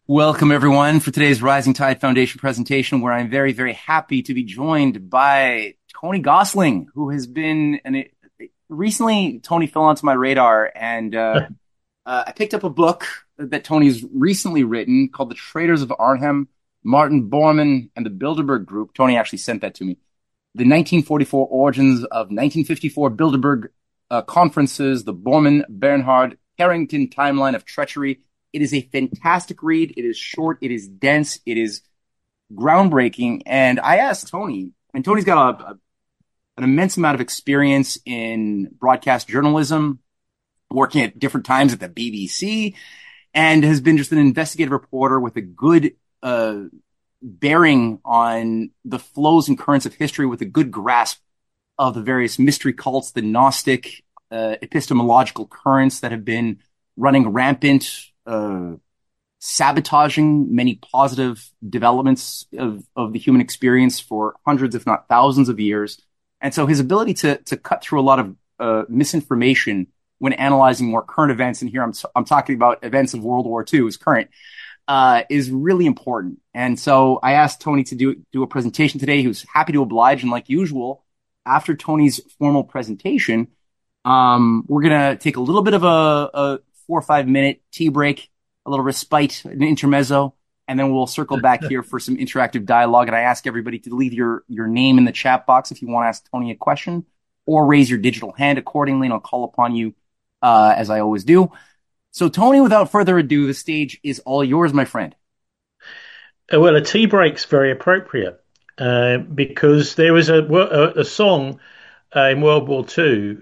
Welcome, everyone, for today's Rising Tide Foundation presentation, where I'm very, very happy to be joined by Tony Gosling, who has been recently. Tony fell onto my radar, and I picked up a book that Tony's recently written called The Traders of Arnhem, Martin Bormann and the Bilderberg Group. Tony actually sent that to me. The 1944 origins of 1954 Bilderberg conferences, the Bormann-Bernhard Harrington timeline of treachery. It is a fantastic read. It is short. It is dense. It is groundbreaking. And I asked Tony, and Tony's got an immense amount of experience in broadcast journalism, working at different times at the BBC, and has been just an investigative reporter with a good bearing on the flows and currents of history, with a good grasp of the various mystery cults, the Gnostic epistemological currents that have been running rampant, sabotaging many positive developments of the human experience for hundreds, if not thousands of years. And so his ability to cut through a lot of misinformation when analyzing more current events, and here I'm talking about events of World War II as current, is really important. And so I asked Tony to do a presentation today. He was happy to oblige, and like usual, after Tony's formal presentation, we're gonna take a little bit of a 4 or 5 minute tea break, a little respite, an intermezzo, and then we'll circle back here for some interactive dialogue. And I ask everybody to leave your name in the chat box if you want to ask Tony a question, or raise your digital hand accordingly, and I'll call upon you as I always do. So, Tony, without further ado, the stage is all yours, my friend. Well, a tea break's very appropriate because there was a song in World War II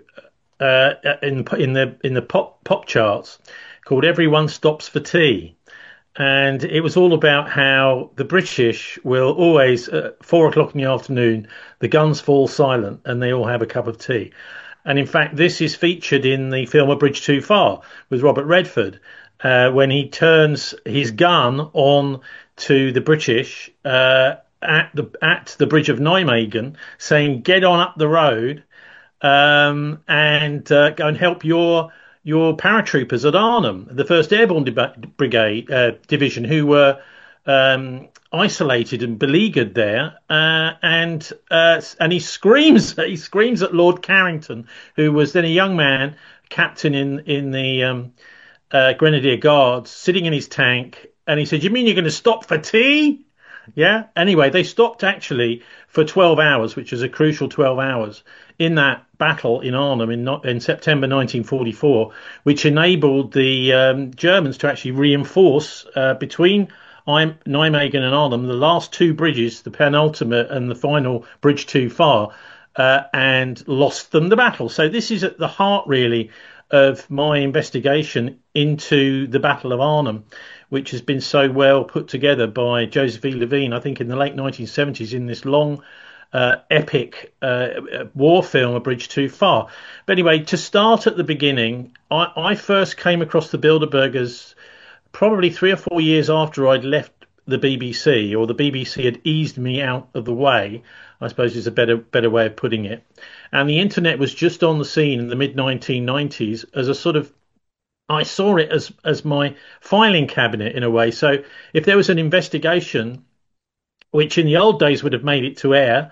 in the pop charts called "Everyone Stops for Tea," and it was all about how the British will always at 4 o'clock in the afternoon the guns fall silent and they all have a cup of tea. And in fact, this is featured in the film A Bridge Too Far with Robert Redford, when he turns his gun on to the British at the Bridge of Nijmegen, saying, "Get on up the road and go and help your paratroopers at Arnhem, the First Airborne Brigade Division, who were isolated and beleaguered there." And he screams at Lord Carrington, who was then a young man, captain in the Grenadier Guards, sitting in his tank, and he said, "You mean you're going to stop for tea?" Yeah. Anyway, they stopped actually for 12 hours, which is a crucial 12 hours in that battle in Arnhem in September 1944, which enabled the Germans to actually reinforce between Nijmegen and Arnhem, the last two bridges, the penultimate and the final Bridge Too Far, and lost them the battle. So this is at the heart, really, of my investigation into the Battle of Arnhem, which has been so well put together by Joseph E. Levine, I think in the late 1970s, in this long, epic war film, A Bridge Too Far. But anyway, to start at the beginning, I first came across the Bilderbergers probably 3 or 4 years after I'd left the BBC, or the BBC had eased me out of the way, I suppose is a better way of putting it. And the internet was just on the scene in the mid 1990s as a sort of, I saw it as my filing cabinet in a way. So if there was an investigation, which in the old days would have made it to air,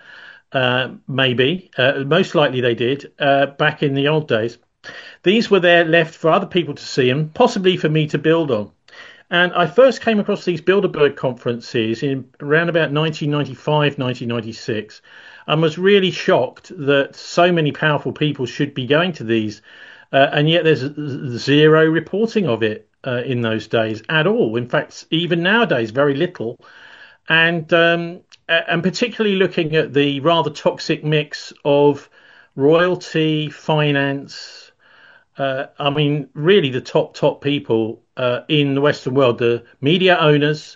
maybe, most likely they did, back in the old days, these were there left for other people to see and possibly for me to build on. And I first came across these Bilderberg conferences in around about 1995, 1996, and was really shocked that so many powerful people should be going to these. And yet there's zero reporting of it in those days at all. In fact, even nowadays, very little. And particularly looking at the rather toxic mix of royalty, finance, I mean, really the top people in the Western world, the media owners,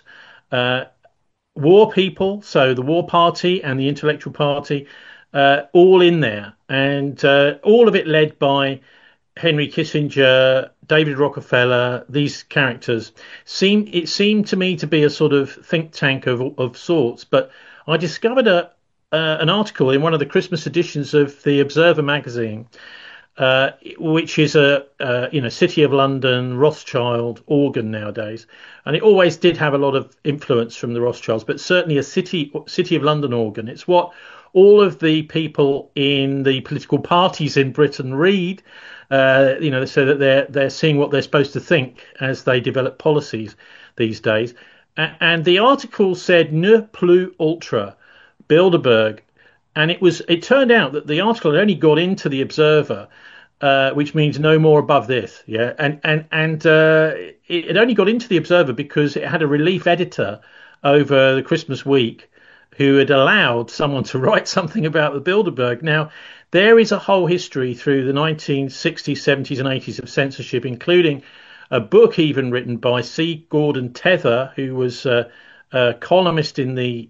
war people, so the War Party and the Intellectual Party, all in there. And all of it led by Henry Kissinger, David Rockefeller, these characters. It seemed to me to be a sort of think tank of sorts. But I discovered an article in one of the Christmas editions of the Observer magazine which is a City of London Rothschild organ nowadays, and it always did have a lot of influence from the Rothschilds, but certainly a City of London organ. It's what all of the people in the political parties in Britain read, so that they're seeing what they're supposed to think as they develop policies these days. And the article said "ne plus ultra," Bilderberg, and it turned out that the article had only got into the Observer, which means no more above this. Yeah, and it only got into the Observer because it had a relief editor over the Christmas week who had allowed someone to write something about the Bilderberg. Now, there is a whole history through the 1960s, 70s, and 80s of censorship, including a book even written by C. Gordon Tether, who was a columnist in the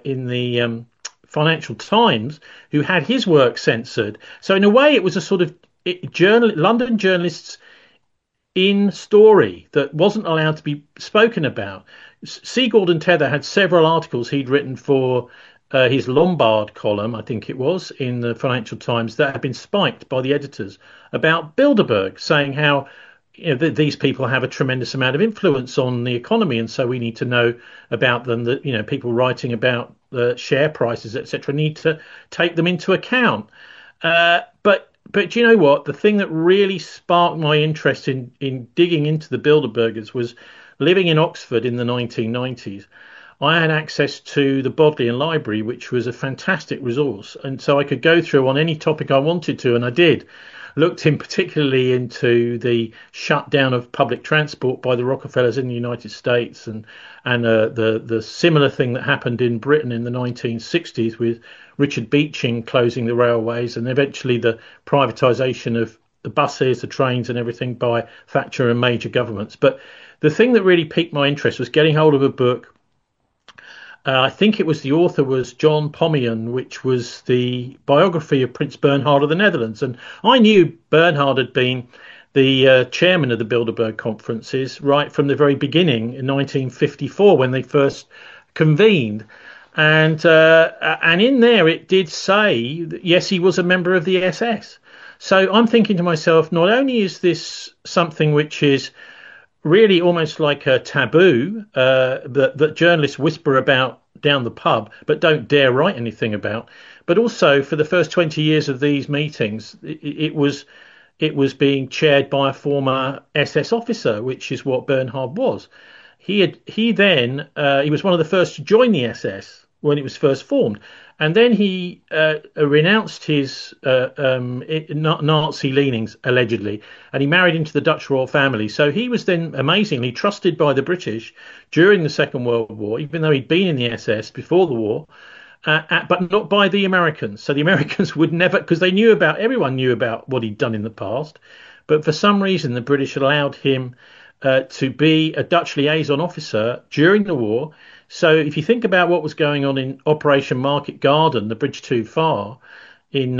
Financial Times, who had his work censored. So in a way, it was a sort of London journalists in story that wasn't allowed to be spoken about. C. Gordon Tether had several articles he'd written for his Lombard column, I think it was, in the Financial Times that had been spiked by the editors about Bilderberg, saying how these people have a tremendous amount of influence on the economy, and so we need to know about them. That people writing about the share prices, etc., need to take them into account. But you know what? The thing that really sparked my interest in digging into the Bilderbergers was living in Oxford in the 1990s. I had access to the Bodleian Library, which was a fantastic resource, and so I could go through on any topic I wanted to, and I did. Looked in particularly into the shutdown of public transport by the Rockefellers in the United States, and the similar thing that happened in Britain in the 1960s with Richard Beeching closing the railways, and eventually the privatisation of the buses, the trains, and everything by Thatcher and major governments. But the thing that really piqued my interest was getting hold of a book. I think the author was John Pomian, which was the biography of Prince Bernhard of the Netherlands. And I knew Bernhard had been the chairman of the Bilderberg conferences right from the very beginning in 1954 when they first convened. And in there it did say that, yes, he was a member of the SS. So I'm thinking to myself, not only is this something which is really almost like a taboo that journalists whisper about down the pub but don't dare write anything about, but also for the first 20 years of these meetings it was being chaired by a former SS officer, which is what Bernhard was. He was one of the first to join the SS when it was first formed, and then he renounced his Nazi leanings, allegedly, and he married into the Dutch royal family. So he was then amazingly trusted by the British during the Second World War, even though he'd been in the SS before the war, but not by the Americans. So the Americans would never, because everyone knew about what he'd done in the past, but for some reason the British allowed him to be a Dutch liaison officer during the war. So if you think about what was going on in Operation Market Garden, the bridge too far, in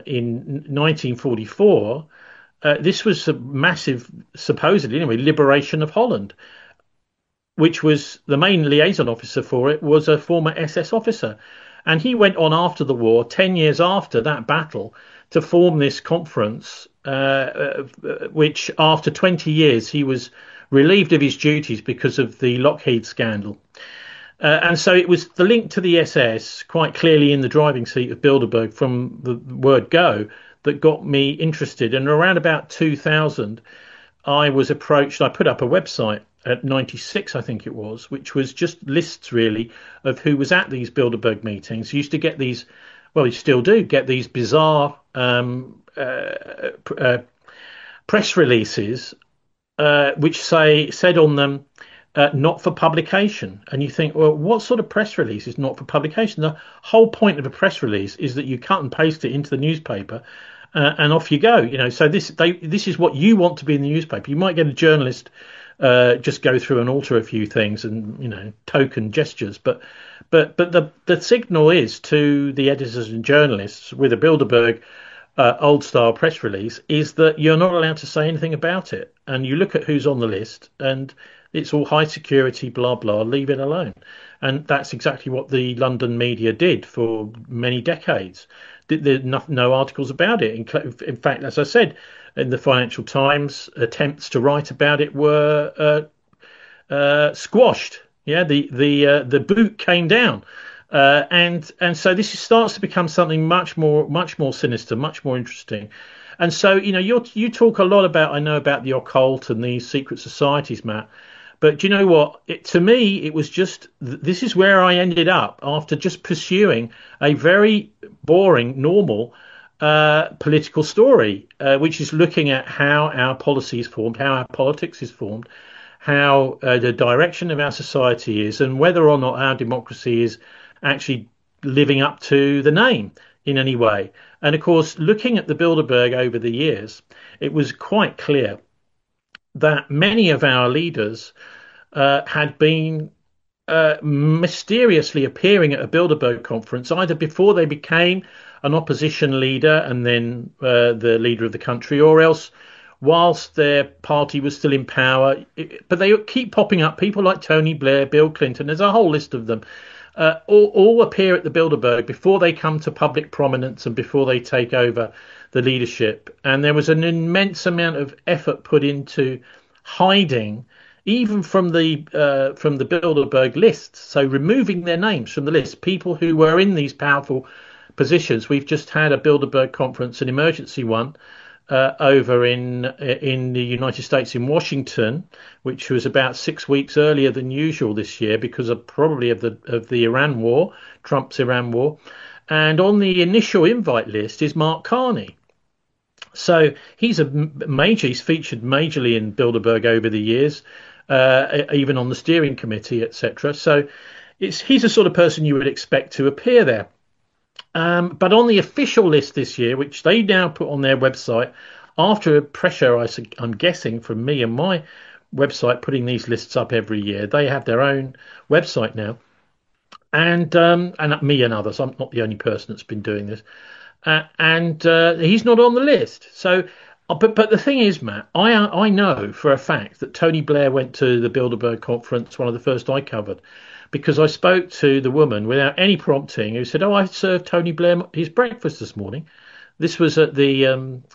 1944, this was a massive, supposedly anyway, liberation of Holland, which was the main liaison officer for it was a former SS officer. And he went on after the war, 10 years after that battle, to form this conference, which after 20 years he was relieved of his duties because of the Lockheed scandal. And so it was the link to the SS quite clearly in the driving seat of Bilderberg from the word go that got me interested. And around about 2000, I was approached. I put up a website at 96, I think it was, which was just lists really of who was at these Bilderberg meetings. You used to get these, well, you still do get these bizarre press releases which said on them, not for publication. And you think, well, what sort of press release is not for publication? The whole point of a press release is that you cut and paste it into the newspaper and off you go. So this is what you want to be in the newspaper. You might get a journalist just go through and alter a few things and token gestures, but the signal is to the editors and journalists with a Bilderberg old style press release is that you're not allowed to say anything about it. And you look at who's on the list and it's all high security, blah, blah, leave it alone. And that's exactly what the London media did for many decades. there are no articles about it. In fact, as I said, in the Financial Times, attempts to write about it were squashed. Yeah, the boot came down, and so this starts to become something much more sinister, much more interesting. And so, you talk a lot about, I know, about the occult and these secret societies, Matt. But do you know what? To me, it was just, this is where I ended up after just pursuing a very boring, normal political story, which is looking at how our policy is formed, how our politics is formed, how the direction of our society is, and whether or not our democracy is actually living up to the name in any way. And of course, looking at the Bilderberg over the years, it was quite clear that many of our leaders had been mysteriously appearing at a Bilderberg conference, either before they became an opposition leader and then the leader of the country, or else whilst their party was still in power. But they keep popping up. People like Tony Blair, Bill Clinton, there's a whole list of them, all appear at the Bilderberg before they come to public prominence and before they take over the leadership. And there was an immense amount of effort put into hiding, even from the Bilderberg list, so removing their names from the list, people who were in these powerful positions. We've just had a Bilderberg conference, an emergency one, over in the United States in Washington, which was about 6 weeks earlier than usual this year because of probably of the Iran war, Trump's Iran war. And on the initial invite list is Mark Carney. So he's he's featured majorly in Bilderberg over the years, even on the steering committee, etc. So he's the sort of person you would expect to appear there. But on the official list this year, which they now put on their website, after pressure, I'm guessing, from me and my website putting these lists up every year, they have their own website now. And me and others, I'm not the only person that's been doing this. And he's not on the list. So, but the thing is, Matt, I know for a fact that Tony Blair went to the Bilderberg conference, one of the first I covered, because I spoke to the woman without any prompting who said, "Oh, I served Tony Blair his breakfast this morning." This was at the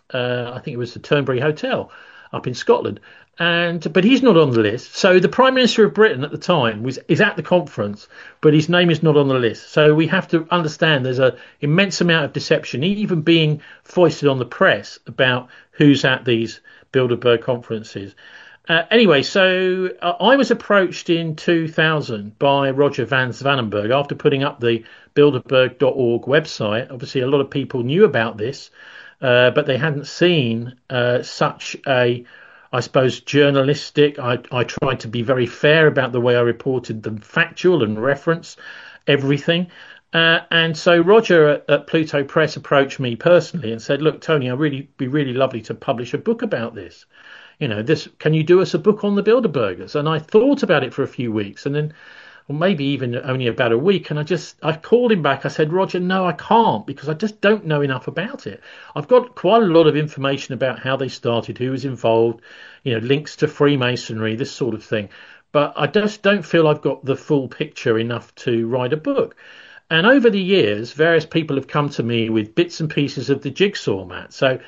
I think it was the Turnberry Hotel up in Scotland, but he's not on the list. So the Prime Minister of Britain at the time is at the conference, but his name is not on the list. So we have to understand there's an immense amount of deception, even being foisted on the press about who's at these Bilderberg conferences. Anyway, so I was approached in 2000 by Roger van Zwanenburg after putting up the Bilderberg.org website. Obviously, a lot of people knew about this, but they hadn't seen such a, I suppose, journalistic. I tried to be very fair about the way I reported them, factual and reference everything. And so Roger at Pluto Press approached me personally and said, "Look, Tony, it'd be really lovely to publish a book about this. Can you do us a book on the Bilderbergers?" And I thought about it for a few weeks, and then, or maybe even only about a week, and I called him back. I said, "Roger, no, I can't, because I just don't know enough about it. I've got quite a lot of information about how they started, who was involved, links to Freemasonry, this sort of thing. But I just don't feel I've got the full picture enough to write a book." And over the years, various people have come to me with bits and pieces of the jigsaw, Matt. So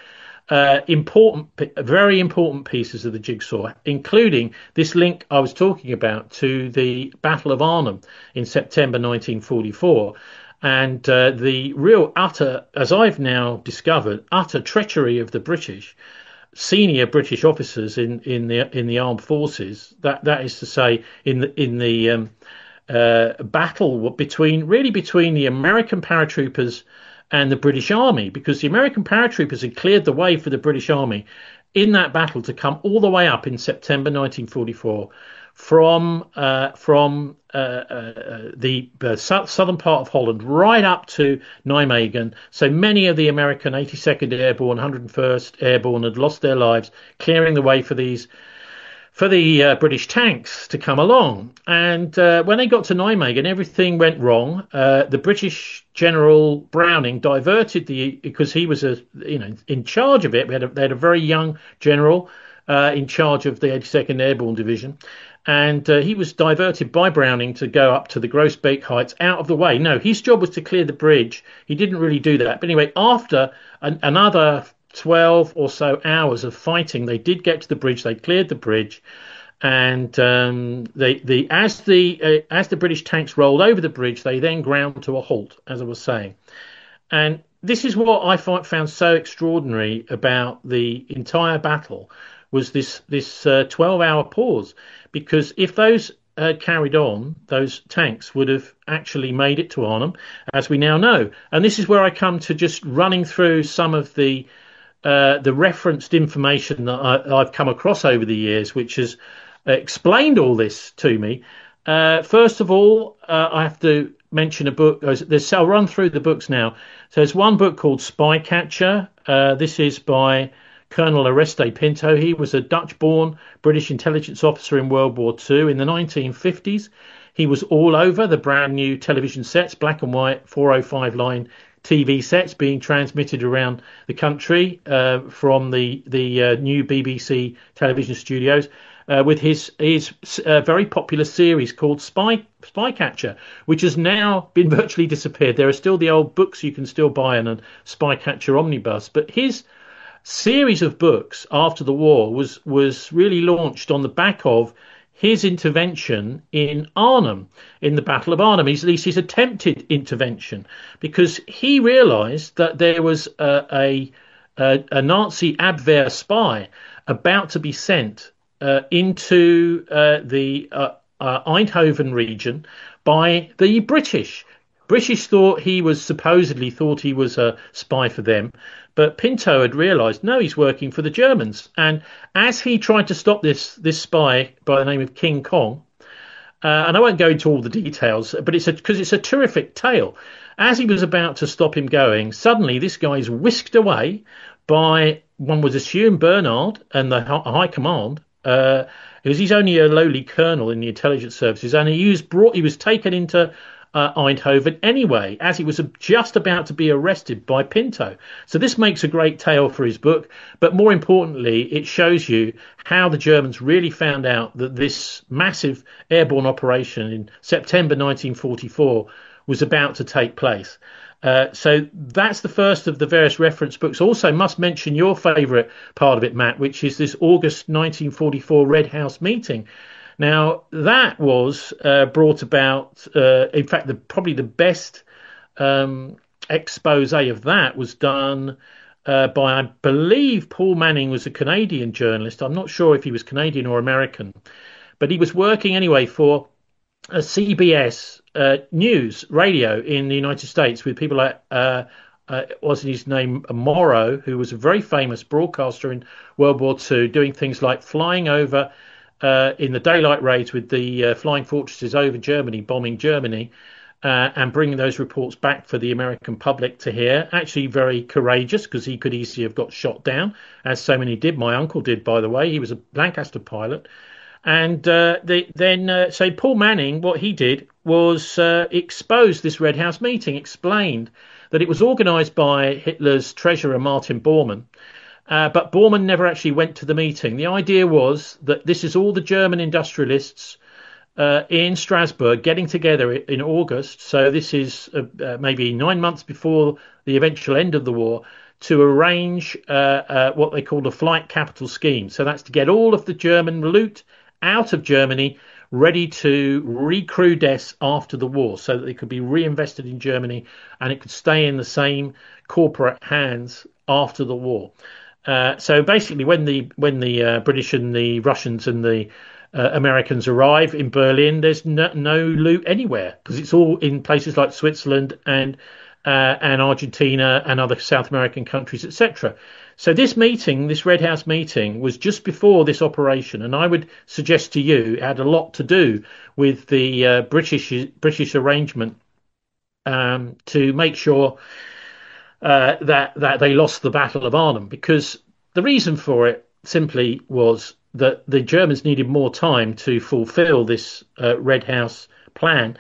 very important pieces of the jigsaw, including this link I was talking about to the Battle of Arnhem in September 1944, and the real utter, as I've now discovered, utter treachery of the British, senior British officers in the armed forces. That is to say, in the battle between the American paratroopers and the British Army, because the American paratroopers had cleared the way for the British Army in that battle to come all the way up in September 1944 from the southern part of Holland right up to Nijmegen. So many of the American 82nd Airborne, 101st Airborne had lost their lives clearing the way for the British tanks to come along. And when they got to Nijmegen, everything went wrong. The British General Browning diverted because he was in charge of it. They had a very young general in charge of the 82nd Airborne Division. And he was diverted by Browning to go up to the Grosbeek Heights out of the way. No, his job was to clear the bridge. He didn't really do that. But anyway, after another 12 or so hours of fighting, they did get to the bridge. They cleared the bridge. And as the British tanks rolled over the bridge, they then ground to a halt, as I was saying. And this is what I found so extraordinary about the entire battle was this 12-hour pause, because if those had carried on, those tanks would have actually made it to Arnhem, as we now know. And this is where I come to just running through some of the referenced information that I've come across over the years, which has explained all this to me. First of all, I have to mention a book. I'll run through the books now. So there's one book called Spycatcher. This is by Colonel Oreste Pinto. He was a Dutch-born British intelligence officer in World War II in the 1950s. He was all over the brand new television sets, black and white 405 line TV sets being transmitted around the country from the new BBC television studios. With his very popular series called Spycatcher, which has now been virtually disappeared. There are still the old books you can still buy in a Spycatcher omnibus, but his series of books after the war was really launched on the back of his intervention in Arnhem, in the Battle of Arnhem, at least his attempted intervention, because he realised that there was a Nazi Abwehr spy about to be sent into the Eindhoven region by the British. British supposedly thought he was a spy for them, but Pinto had realised, no, he's working for the Germans. And as he tried to stop this spy by the name of King Kong, and I won't go into all the details, but because it's a terrific tale. As he was about to stop him going, suddenly this guy's whisked away by, one would assume, Bernard and the High Command, because he's only a lowly colonel in the intelligence services, and he was taken into Eindhoven anyway, as he was just about to be arrested by Pinto. So this makes a great tale for his book, but more importantly, it shows you how the Germans really found out that this massive airborne operation in September 1944 was about to take place. So that's the first of the various reference books. Also must mention your favourite part of it, Matt, which is this August 1944 Red House meeting. Now, that was brought about, in fact, probably the best expose of that was done by, I believe, Paul Manning was a Canadian journalist. I'm not sure if he was Canadian or American, but he was working anyway for a CBS News radio in the United States with people like, wasn't his name, Morrow, who was a very famous broadcaster in World War II, doing things like flying over in the daylight raids with the flying fortresses over Germany, bombing Germany, and bringing those reports back for the American public to hear. Actually very courageous, because he could easily have got shot down, as so many did. My uncle did, by the way. He was a Lancaster pilot. And so Paul Manning, what he did was expose this Red House meeting, explained that it was organised by Hitler's treasurer, Martin Bormann. But Bormann never actually went to the meeting. The idea was that this is all the German industrialists in Strasbourg getting together in August. So this is maybe 9 months before the eventual end of the war, to arrange what they called a flight capital scheme. So that's to get all of the German loot out of Germany, ready to recrudesce after the war, so that they could be reinvested in Germany and it could stay in the same corporate hands after the war. So basically, when the British and the Russians and the Americans arrive in Berlin, there's no loot anywhere, because it's all in places like Switzerland and Argentina and other South American countries, etc. So this meeting, this Red House meeting, was just before this operation, and I would suggest to you it had a lot to do with the British arrangement to make sure that they lost the Battle of Arnhem, because the reason for it simply was that the Germans needed more time to fulfil this Red House plan.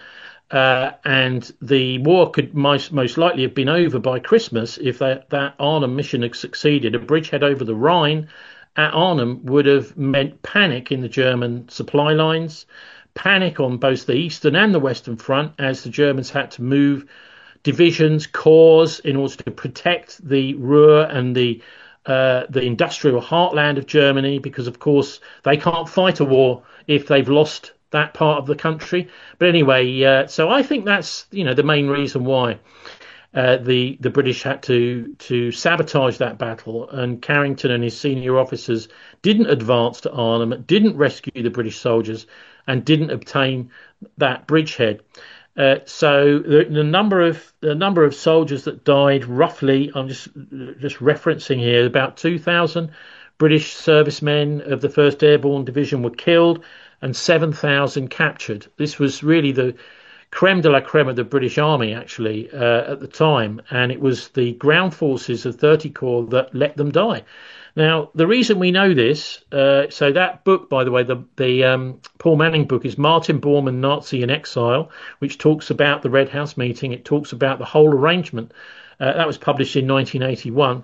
And the war could most likely have been over by Christmas if that Arnhem mission had succeeded. A bridgehead over the Rhine at Arnhem would have meant panic in the German supply lines, panic on both the eastern and the western front as the Germans had to move divisions, corps in order to protect the Ruhr and the industrial heartland of Germany, because of course they can't fight a war if they've lost that part of the country. But anyway, so I think that's the main reason why the British had to sabotage that battle, and Carrington and his senior officers didn't advance to Arnhem, didn't rescue the British soldiers, and didn't obtain that bridgehead. So the number of soldiers that died, roughly, I'm just referencing here, about 2,000 British servicemen of the 1st Airborne Division were killed and 7,000 captured. This was really the creme de la creme of the British Army, actually, at the time, and it was the ground forces of 30 Corps that let them die. Now, the reason we know this, so that book, by the way, the Paul Manning book is Martin Bormann, Nazi in Exile, which talks about the Red House meeting. It talks about the whole arrangement. That was published in 1981.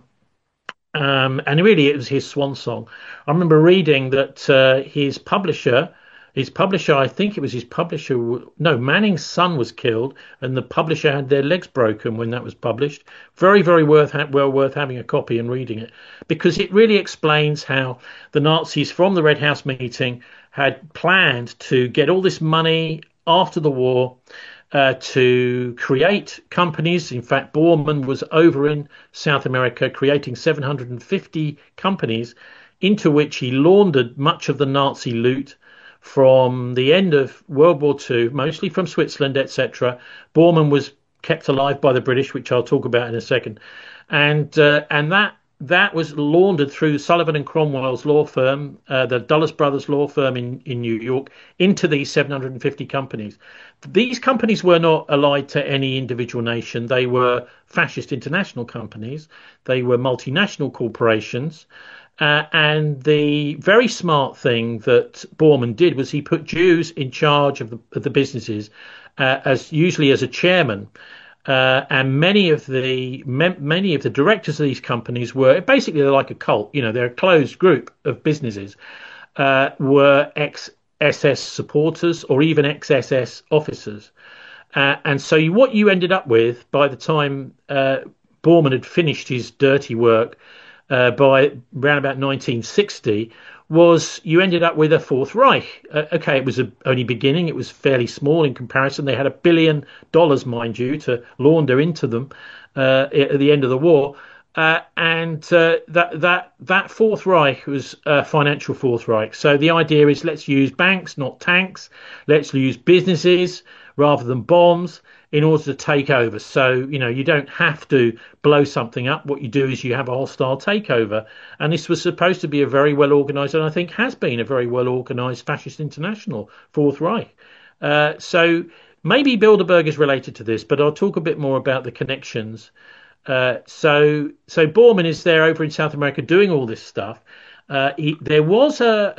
And really, it was his swan song. I remember reading that his publisher, I think it was his publisher, no, Manning's son was killed, and the publisher had their legs broken when that was published. Very, very worth having a copy and reading it, because it really explains how the Nazis from the Red House meeting had planned to get all this money after the war to create companies. In fact, Bormann was over in South America creating 750 companies into which he laundered much of the Nazi loot from the end of World War II, mostly from Switzerland, etc. Bormann was kept alive by the British, which I'll talk about in a second, and that was laundered through Sullivan and Cromwell's law firm, the Dulles Brothers law firm in New York, into these 750 companies. These companies were not allied to any individual nation. They were fascist international companies. They were multinational corporations. And the very smart thing that Bormann did was he put Jews in charge of the businesses, usually as a chairman. And many of the directors of these companies were basically, they're like a cult. They're a closed group of businesses. Were ex-SS supporters or even ex-SS officers. And so what you ended up with by the time Bormann had finished his dirty work by around about 1960 was you ended up with a Fourth Reich. Okay, it was only beginning. It was fairly small in comparison. They had $1 billion, mind you, to launder into them at the end of the war. And that Fourth Reich was a financial Fourth Reich. So the idea is, let's use banks, not tanks. Let's use businesses rather than bombs in order to take over. So, you don't have to blow something up. What you do is you have a hostile takeover. And this was supposed to be a very well organised, and I think has been a very well organised fascist international, Fourth Reich. So maybe Bilderberg is related to this, but I'll talk a bit more about the connections. So Bormann is there over in South America doing all this stuff. There was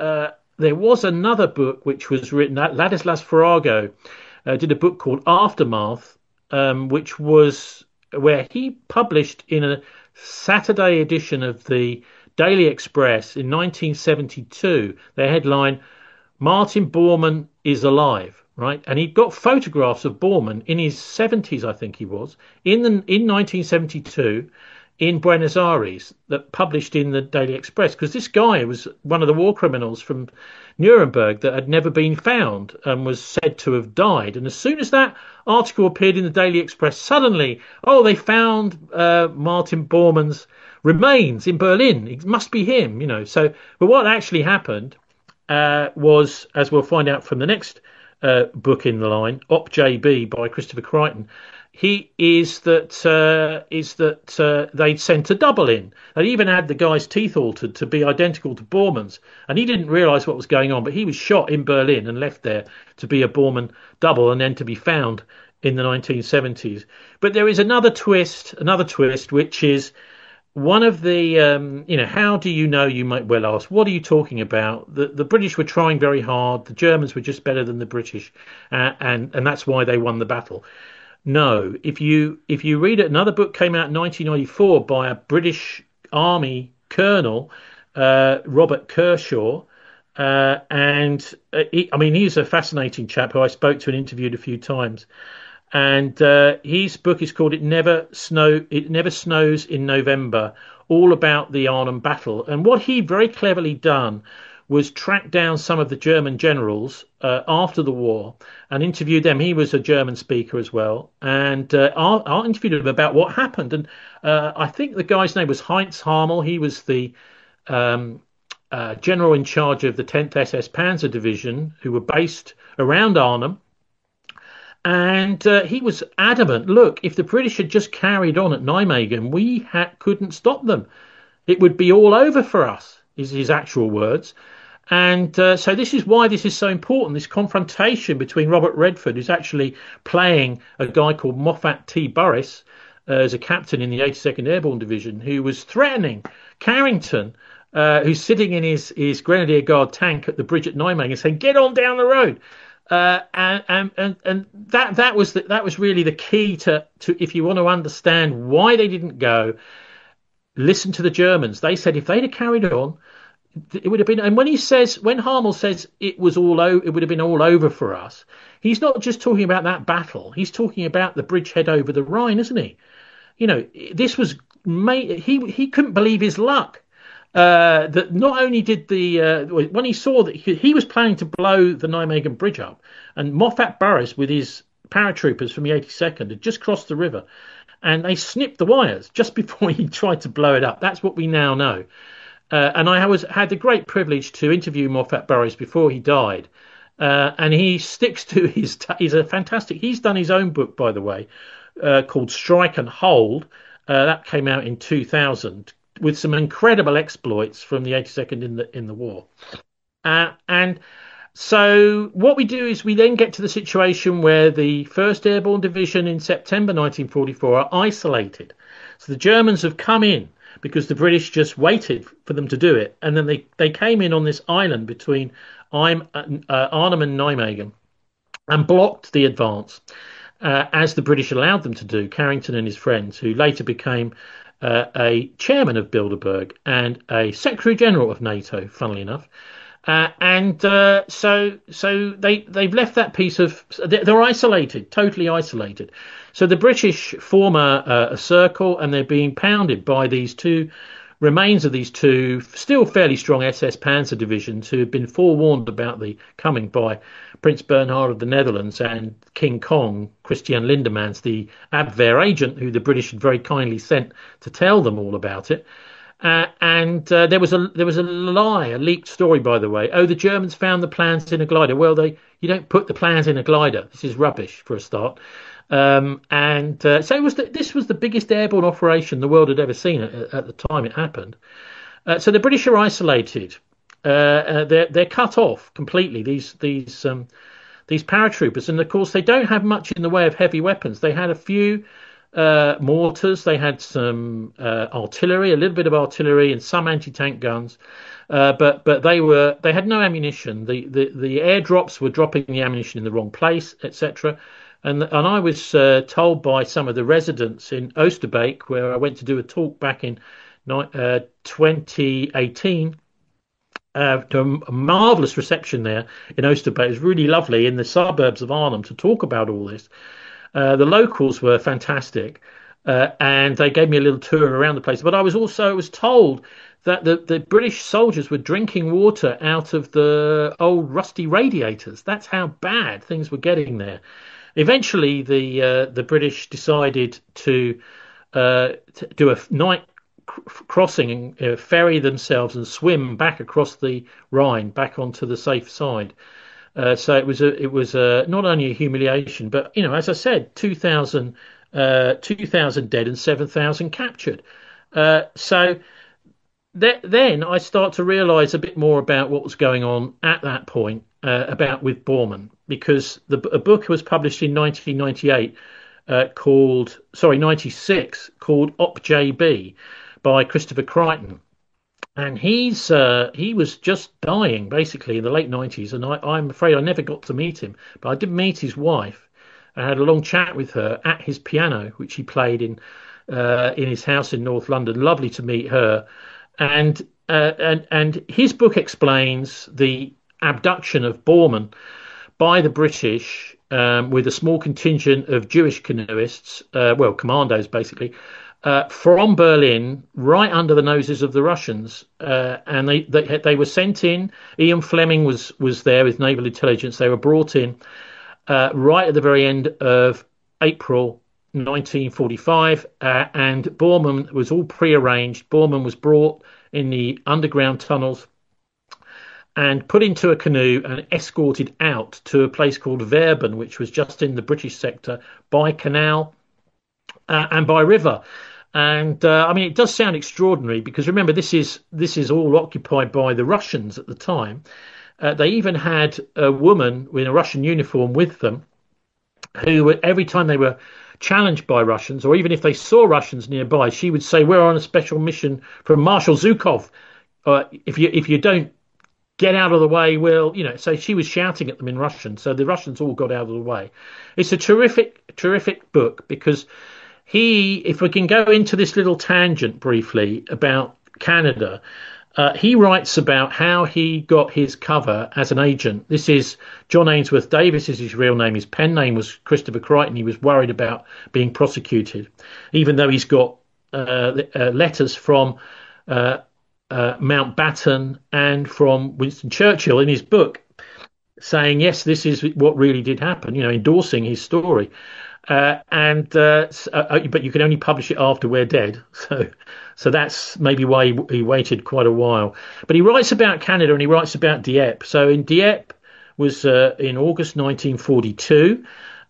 another book which was written, Ladislas Farago did a book called Aftermath, which was where he published in a Saturday edition of the Daily Express in 1972, the headline, Martin Bormann is alive. Right, and he got photographs of Bormann in his 70s, I think he was, in 1972 in Buenos Aires, that published in the Daily Express, because this guy was one of the war criminals from Nuremberg that had never been found and was said to have died. And as soon as that article appeared in the Daily Express, suddenly, they found Martin Bormann's remains in Berlin. It must be him, So, but what actually happened was, as we'll find out from the next book in the line, Op JB by Christopher Crichton, is that they'd sent a double in. They even had the guy's teeth altered to be identical to Bormann's, and he didn't realise what was going on, but he was shot in Berlin and left there to be a Bormann double and then to be found in the 1970s. But there is another twist, which is one of the, how do you know, you might well ask, what are you talking about? The British were trying very hard. The Germans were just better than the British. And that's why they won the battle. No, if you read it, another book came out in 1994 by a British Army colonel Robert Kershaw. He's a fascinating chap who I spoke to and interviewed a few times. And his book is called It Never Snows in November, all about the Arnhem Battle. And what he very cleverly done was track down some of the German generals after the war and interviewed them. He was a German speaker as well, and I interviewed him about what happened. And I think the guy's name was Heinz Harmel. He was the general in charge of the 10th SS Panzer Division, who were based around Arnhem. And he was adamant, look, if the British had just carried on at Nijmegen, we couldn't stop them. It would be all over for us, is his actual words. And so this is why this is so important, this confrontation between Robert Redford, who's actually playing a guy called Moffat T. Burris as a captain in the 82nd Airborne Division, who was threatening Carrington, who's sitting in his Grenadier Guard tank at the bridge at Nijmegen, saying, get on down the road. And that was really the key to if you want to understand why they didn't go, listen to the Germans. They said if they'd have carried on, it would have been. And when Harmel says it would have been all over for us, he's not just talking about that battle. He's talking about the bridgehead over the Rhine, isn't he? You know, this was he couldn't believe his luck. That not only did when he saw that he was planning to blow the Nijmegen Bridge up, and Moffat Burris with his paratroopers from the 82nd had just crossed the river, and they snipped the wires just before he tried to blow it up. That's what we now know. And I had the great privilege to interview Moffat Burris before he died, and he sticks to he's a fantastic. He's done his own book, by the way, called Strike and Hold. That came out in 2000. With some incredible exploits from the 82nd in the war. And so what we do is we then get to the situation where the 1st Airborne Division in September 1944 are isolated. So the Germans have come in because the British just waited for them to do it. And then they came in on this island between Arnhem and Nijmegen and blocked the advance, as the British allowed them to do, Carrington and his friends, who later became a chairman of Bilderberg and a Secretary General of NATO, funnily enough. So they've left that piece of. They're isolated, totally isolated. So the British form a circle, and they're being pounded by these two remains of these two still fairly strong SS Panzer divisions, who had been forewarned about the coming by Prince Bernhard of the Netherlands and King Kong, Christian Lindemans, the Abwehr agent, who the British had very kindly sent to tell them all about it. There was a lie, a leaked story, by the way. Oh, the Germans found the plans in a glider. Well, you don't put the plans in a glider. This is rubbish for a start. So this was the biggest airborne operation the world had ever seen at the time it happened. So the British are isolated. They're cut off completely. These paratroopers, and of course they don't have much in the way of heavy weapons. They had a few mortars. They had some artillery, a little bit of artillery, and some anti-tank guns. But they had no ammunition. The airdrops were dropping the ammunition in the wrong place, etc. And I was told by some of the residents in Oosterbeek, where I went to do a talk back in 2018, to a marvellous reception there in Oosterbeek. It was really lovely in the suburbs of Arnhem to talk about all this. The locals were fantastic, and they gave me a little tour around the place. But I was told that the British soldiers were drinking water out of the old rusty radiators. That's how bad things were getting there. Eventually, the British decided to do a night crossing and ferry themselves and swim back across the Rhine back onto the safe side. So it was not only a humiliation, but as I said, 2,000 dead and 7,000 captured. So then I start to realise a bit more about what was going on at that point with Bormann, because a book was published in 1996 called Op JB by Christopher Crichton. And he was just dying basically in the late 90s, and I'm afraid I never got to meet him, but I did meet his wife. I had a long chat with her at his piano, which he played in his house in North London. Lovely to meet her. And and his book explains the abduction of Bormann by the British with a small contingent of Jewish canoeists, commandos basically, from Berlin right under the noses of the Russians. And they were sent in. Ian Fleming was there with naval intelligence. They were brought in right at the very end of April 1945, and Bormann was all prearranged. Bormann was brought in the underground tunnels and put into a canoe and escorted out to a place called Verben, which was just in the British sector, by canal and by river. And I mean, it does sound extraordinary because remember, this is all occupied by the Russians at the time. They even had a woman in a Russian uniform with them, who every time they were challenged by Russians, or even if they saw Russians nearby, she would say, "We're on a special mission from Marshal Zhukov. If you don't get out of the way, so she was shouting at them in Russian. So the Russians all got out of the way. It's a terrific book because if we can go into this little tangent briefly about Canada, he writes about how he got his cover as an agent. This is John Ainsworth Davis is his real name. His pen name was Christopher Crichton. He was worried about being prosecuted, even though he's got letters from Mountbatten and from Winston Churchill in his book saying, yes, this is what really did happen, endorsing his story. But you can only publish it after we're dead. So that's maybe why he waited quite a while. But he writes about Canada and he writes about Dieppe. So in Dieppe was in August 1942.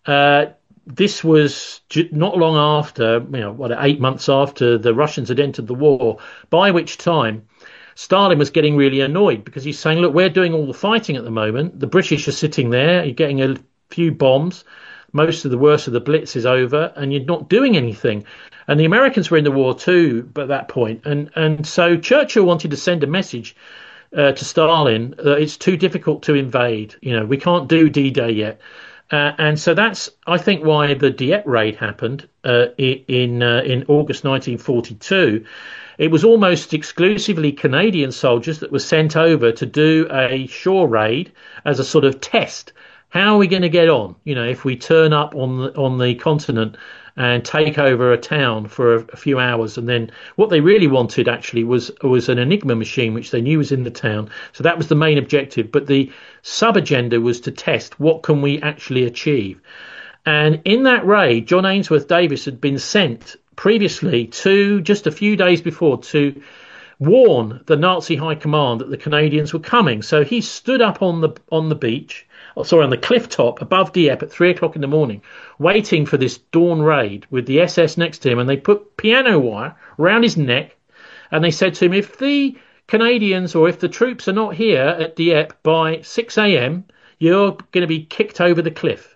This was not long after, 8 months after the Russians had entered the war, by which time Stalin was getting really annoyed because he's saying, look, we're doing all the fighting at the moment. The British are sitting there, you're getting a few bombs. Most of the worst of the Blitz is over and you're not doing anything. And the Americans were in the war too at that point. And so Churchill wanted to send a message to Stalin that it's too difficult to invade. We can't do D-Day yet. And so that's, I think, why the Dieppe raid happened in August 1942. It was almost exclusively Canadian soldiers that were sent over to do a shore raid as a sort of test. How are we going to get on? If we turn up on the continent and take over a town for a few hours, and then what they really wanted actually was an Enigma machine, which they knew was in the town. So that was the main objective. But the sub-agenda was to test what can we actually achieve. And in that raid, John Ainsworth Davis had been sent previously just a few days before to warn the Nazi high command that the Canadians were coming. So he stood up on the beach. On the cliff top above Dieppe at 3:00 in the morning, waiting for this dawn raid with the SS next to him, and they put piano wire around his neck, and they said to him, if the Canadians or if the troops are not here at Dieppe by 6 a.m., you're going to be kicked over the cliff.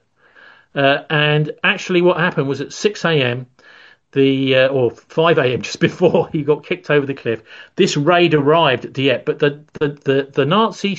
And actually what happened was at 6 a.m., or 5 a.m. just before he got kicked over the cliff, this raid arrived at Dieppe, but the Nazi,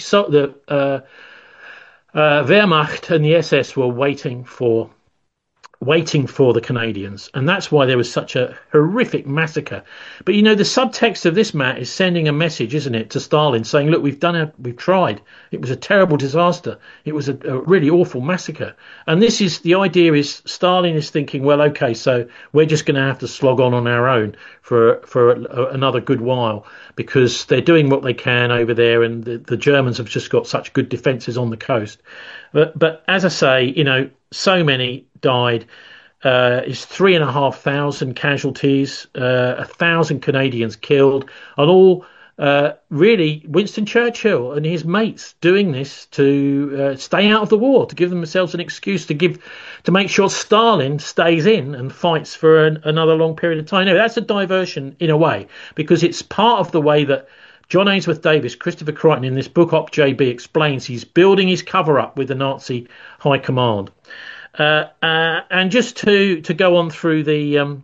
Wehrmacht and the SS were waiting for the Canadians, and that's why there was such a horrific massacre. But the subtext of this, Matt, is sending a message, isn't it, to Stalin, saying, look, we've tried. It was a terrible disaster. It was a really awful massacre. And the idea is Stalin is thinking, well, okay, so we're just going to have to slog on our own for another good while because they're doing what they can over there, and the Germans have just got such good defences on the coast. But as I say, so many died. It's 3,500 casualties, 1,000 Canadians killed, and all really Winston Churchill and his mates doing this to stay out of the war, to give themselves an excuse to make sure Stalin stays in and fights for another long period of time. No, that's a diversion in a way, because it's part of the way that John Ainsworth Davis, Christopher Crichton, in this book Op JB, explains he's building his cover up with the Nazi high command. And just to go on through there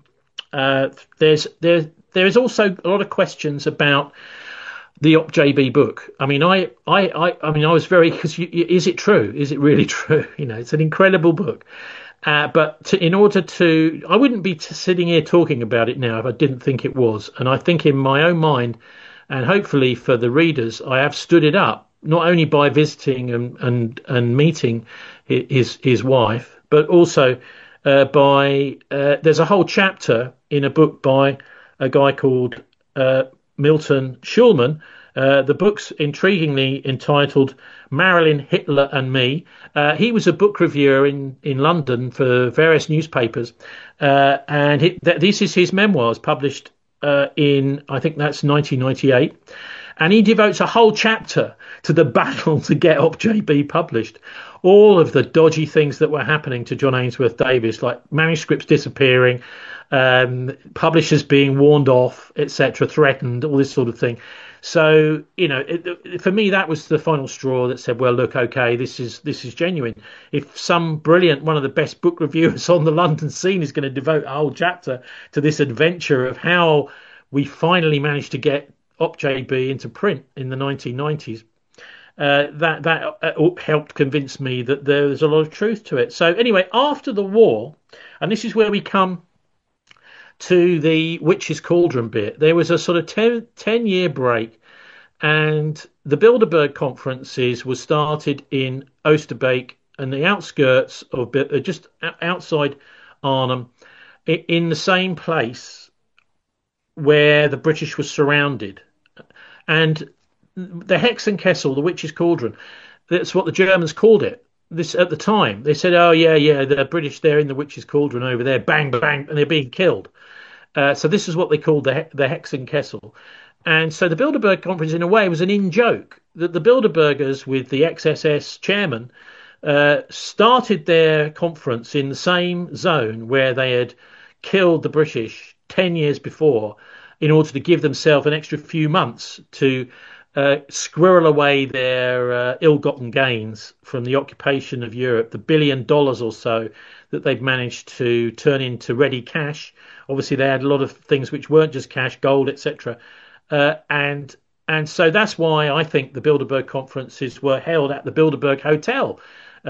is also a lot of questions about the Op JB book. I mean, I was very, because is it true? Is it really true? It's an incredible book. But in order to, I wouldn't be sitting here talking about it now if I didn't think it was. And I think in my own mind, And hopefully for the readers, I have stood it up, not only by visiting and meeting his wife, but also by there's a whole chapter in a book by a guy called Milton Schulman. The book's intriguingly entitled Marilyn, Hitler and Me. He was a book reviewer in London for various newspapers, and this is his memoirs published in, I think that's 1998. And he devotes a whole chapter to the battle to get OpJB published. All of the dodgy things that were happening to John Ainsworth Davies, like manuscripts disappearing, publishers being warned off, etc., threatened, all this sort of thing. So, for me, that was the final straw that said, well, look, OK, this is genuine. If some brilliant, one of the best book reviewers on the London scene is going to devote a whole chapter to this adventure of how we finally managed to get OpJB into print in the 1990s, that helped convince me that there was a lot of truth to it. So anyway, after the war, and this is where we come to the Witch's Cauldron bit, there was a sort of 10-year break, and the Bilderberg conferences were started in Oosterbeek and the outskirts of, just outside Arnhem, in the same place where the British were surrounded. And the Hexenkessel, the Witch's Cauldron, that's what the Germans called it. This at the time, they said, "Oh yeah, the British, they're in the Witch's Cauldron over there, bang bang," and they're being killed. So this is what they called the Hexenkessel. And so the Bilderberg Conference, in a way, was an in-joke that the Bilderbergers, with the ex-SS chairman, started their conference in the same zone where they had killed the British 10 years before, in order to give themselves an extra few months to squirrel away their ill-gotten gains from the occupation of Europe, the $1 billion or so that they'd managed to turn into ready cash. Obviously, they had a lot of things which weren't just cash, gold, etc. And so that's why I think the Bilderberg conferences were held at the Bilderberg Hotel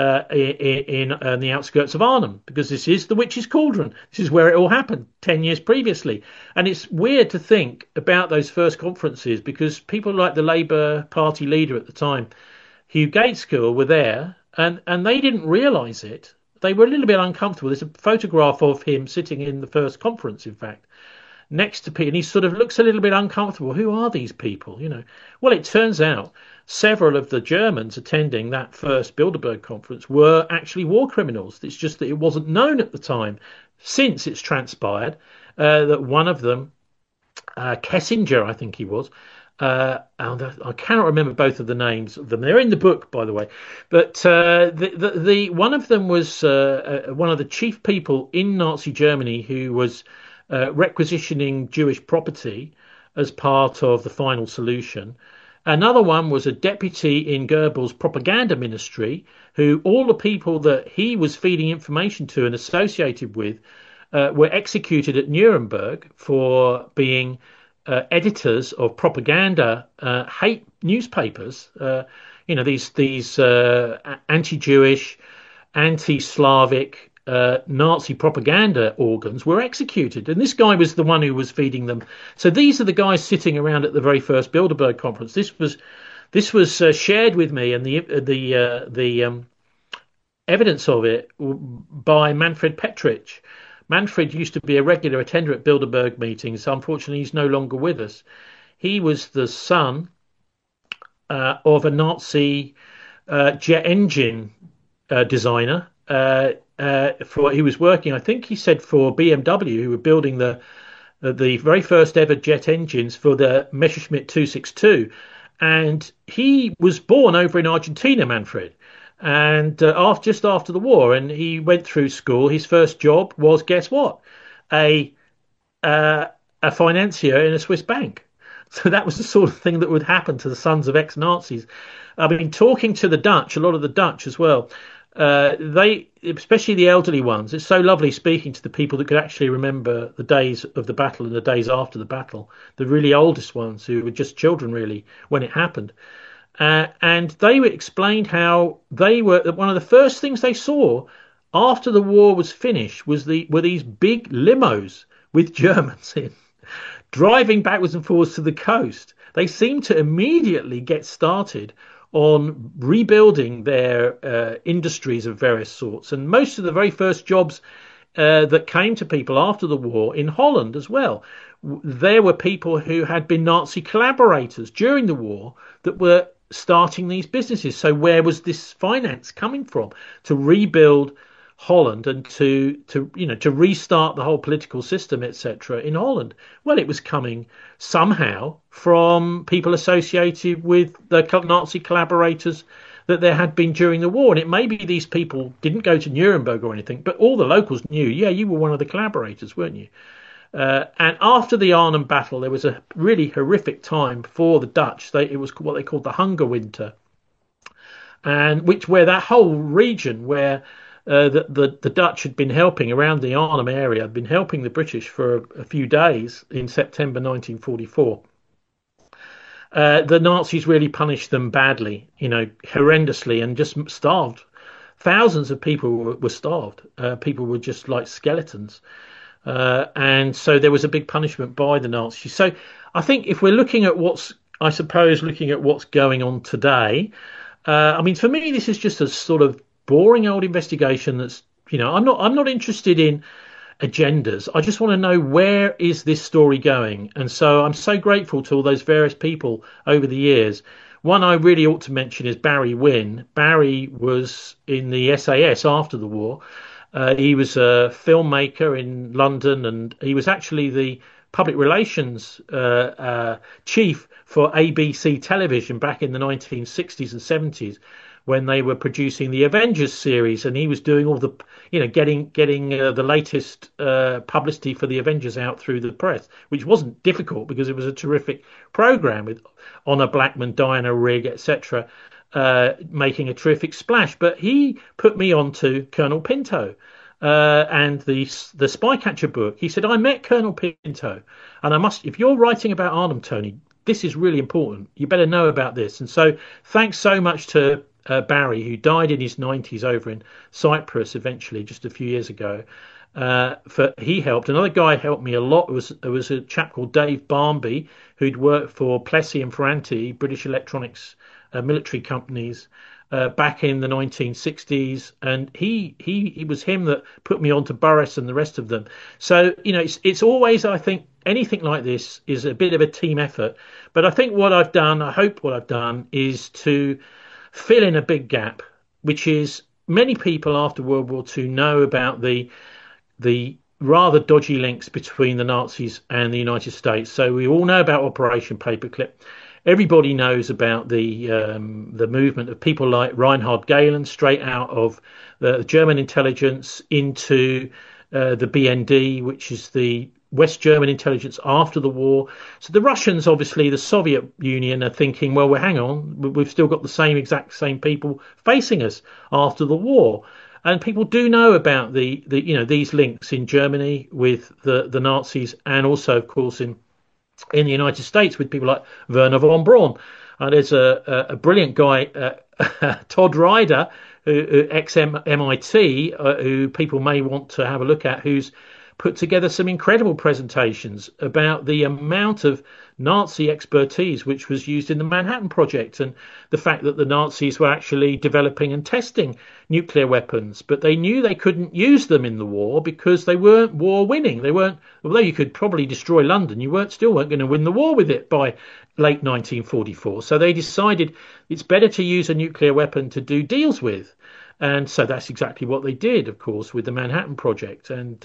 in the outskirts of Arnhem, because this is the Witch's Cauldron. This is where it all happened 10 years previously. And it's weird to think about those first conferences, because people like the Labour Party leader at the time, Hugh Gaitskell, were there, and they didn't realise it. They were a little bit uncomfortable. There's a photograph of him sitting in the first conference, in fact, next to Pete, and he sort of looks a little bit uncomfortable. Who are these people? Well, it turns out several of the Germans attending that first Bilderberg conference were actually war criminals. It's just that it wasn't known at the time. Since it's transpired that one of them, Kessinger, I think he was, I cannot remember both of the names of them. They're in the book, by the way. But the one of them was one of the chief people in Nazi Germany who was requisitioning Jewish property as part of the final solution. Another one was a deputy in Goebbels' propaganda ministry, who all the people that he was feeding information to and associated with were executed at Nuremberg for being editors of propaganda hate newspapers. These anti-Jewish, anti-Slavic, Nazi propaganda organs were executed, and this guy was the one who was feeding them. So these are the guys sitting around at the very first Bilderberg conference. This was shared with me, and the evidence of it by Manfred Petrich. Manfred used to be a regular attender at Bilderberg meetings. Unfortunately, he's no longer with us. He was the son of a Nazi jet engine designer. He was working, I think he said, for BMW, who were building the very first ever jet engines for the Messerschmitt 262, and he was born over in Argentina, Manfred, and just after the war, and he went through school. His first job was, guess what, a financier in a Swiss bank. So that was the sort of thing that would happen to the sons of ex-Nazis. I mean, talking to the Dutch, a lot of the Dutch as well. They, especially the elderly ones, it's so lovely speaking to the people that could actually remember the days of the battle and the days after the battle, the really oldest ones who were just children really when it happened. And they explained how one of the first things they saw after the war was finished were these big limos with Germans in, driving backwards and forwards to the coast. They seem to immediately get started on rebuilding their industries of various sorts. And most of the very first jobs that came to people after the war in Holland as well, there were people who had been Nazi collaborators during the war that were starting these businesses. So where was this finance coming from to rebuild Holland and to restart the whole political system, etc. in Holland? Well, it was coming somehow from people associated with the Nazi collaborators that there had been during the war. And it may be these people didn't go to Nuremberg or anything, but all the locals knew, yeah, you were one of the collaborators, weren't you? And after the Arnhem Battle, there was a really horrific time for the Dutch. It was what they called the Hunger Winter, and where that whole region where the Dutch had been helping around the Arnhem area, had been helping the British for a few days in September 1944. The Nazis really punished them badly, horrendously, and just starved. Thousands of people were starved. People were just like skeletons. And so there was a big punishment by the Nazis. So I think if we're looking at what's going on today, I mean, for me, this is just a sort of boring old investigation that's, I'm not interested in agendas. I just want to know, where is this story going? And so I'm so grateful to all those various people over the years. One I really ought to mention is Barry Wynne. Barry was in the SAS after the war. He was a filmmaker in London, and he was actually the public relations chief for ABC Television back in the 1960s and 70s, when they were producing the Avengers series, and he was doing all the, getting the latest publicity for the Avengers out through the press, which wasn't difficult because it was a terrific program with Honor Blackman, Diana Rigg, etc., making a terrific splash. But he put me on to Colonel Pinto and the Spycatcher book. He said, I met Colonel Pinto, and if you're writing about Arnhem, Tony, this is really important. You better know about this. And so thanks so much to Barry, who died in his 90s over in Cyprus eventually just a few years ago. He helped. Another guy helped me a lot. It was a chap called Dave Barmby, who'd worked for Plessey and Ferranti, British electronics military companies, back in the 1960s, and he was him that put me on to Burris and the rest of them. So it's always, I think, anything like this is a bit of a team effort. But I think what I've done is to fill in a big gap, which is many people after World War II know about the rather dodgy links between the Nazis and the United States. So we all know about Operation Paperclip. Everybody knows about the movement of people like Reinhard Gehlen, straight out of the German intelligence into the BND, which is the West German intelligence after the war. So the Russians, obviously, the Soviet Union, are thinking, well, hang on, we've still got the exact same people facing us after the war. And people do know about these links in Germany with the Nazis, and also, of course, in the United States with people like Werner von Braun. There's a brilliant guy, Todd Ryder, ex-MIT, who people may want to have a look at, who's put together some incredible presentations about the amount of Nazi expertise which was used in the Manhattan Project, and the fact that the Nazis were actually developing and testing nuclear weapons, but they knew they couldn't use them in the war because they weren't war winning. They weren't, although you could probably destroy London, you still weren't going to win the war with it by late 1944. So they decided it's better to use a nuclear weapon to do deals with. And so that's exactly what they did, of course, with the Manhattan Project. And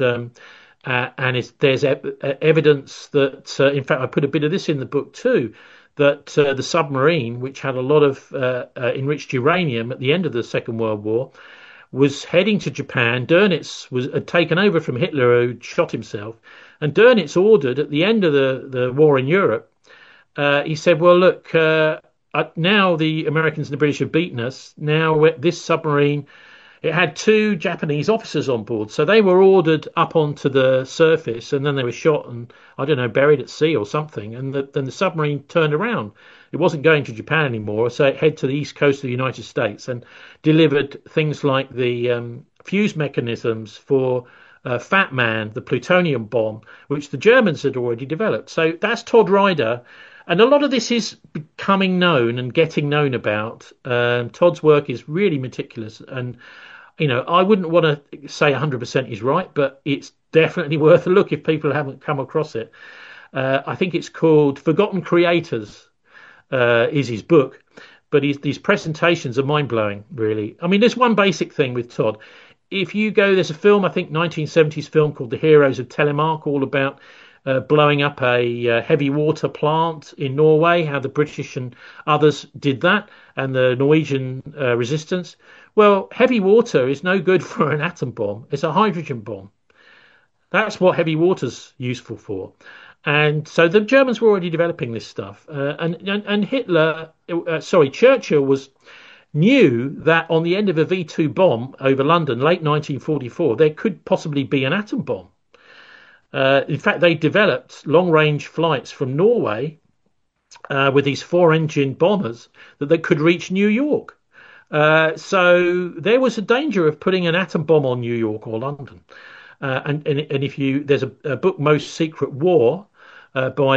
there's evidence that, in fact, I put a bit of this in the book too, that the submarine, which had a lot of enriched uranium at the end of the Second World War, was heading to Japan. Dönitz had taken over from Hitler, who shot himself. And Dönitz ordered, at the end of the war in Europe, he said, well, look, now the Americans and the British have beaten us. Now this submarine, it had 2 Japanese officers on board. So they were ordered up onto the surface, and then they were shot and, I don't know, buried at sea or something. And then the submarine turned around. It wasn't going to Japan anymore. So it headed to the east coast of the United States and delivered things like the fuse mechanisms for Fat Man, the plutonium bomb, which the Germans had already developed. So that's Todd Ryder. And a lot of this is becoming known and getting known about. Todd's work is really meticulous. And, I wouldn't want to say 100% he's right, but it's definitely worth a look if people haven't come across it. I think it's called Forgotten Creators, is his book. But these presentations are mind blowing, really. I mean, there's one basic thing with Todd. If you go, there's a film, I think 1970s film called The Heroes of Telemark, all about blowing up a heavy water plant in Norway, how the British and others did that, and the Norwegian resistance. Well, heavy water is no good for an atom bomb. It's a hydrogen bomb. That's what heavy water's useful for. And so the Germans were already developing this stuff. And Churchill knew that on the end of a V2 bomb over London, late 1944, there could possibly be an atom bomb. In fact, they developed long-range flights from Norway with these four-engine bombers that they could reach New York. So there was a danger of putting an atom bomb on New York or London. And if there's a book, Most Secret War, by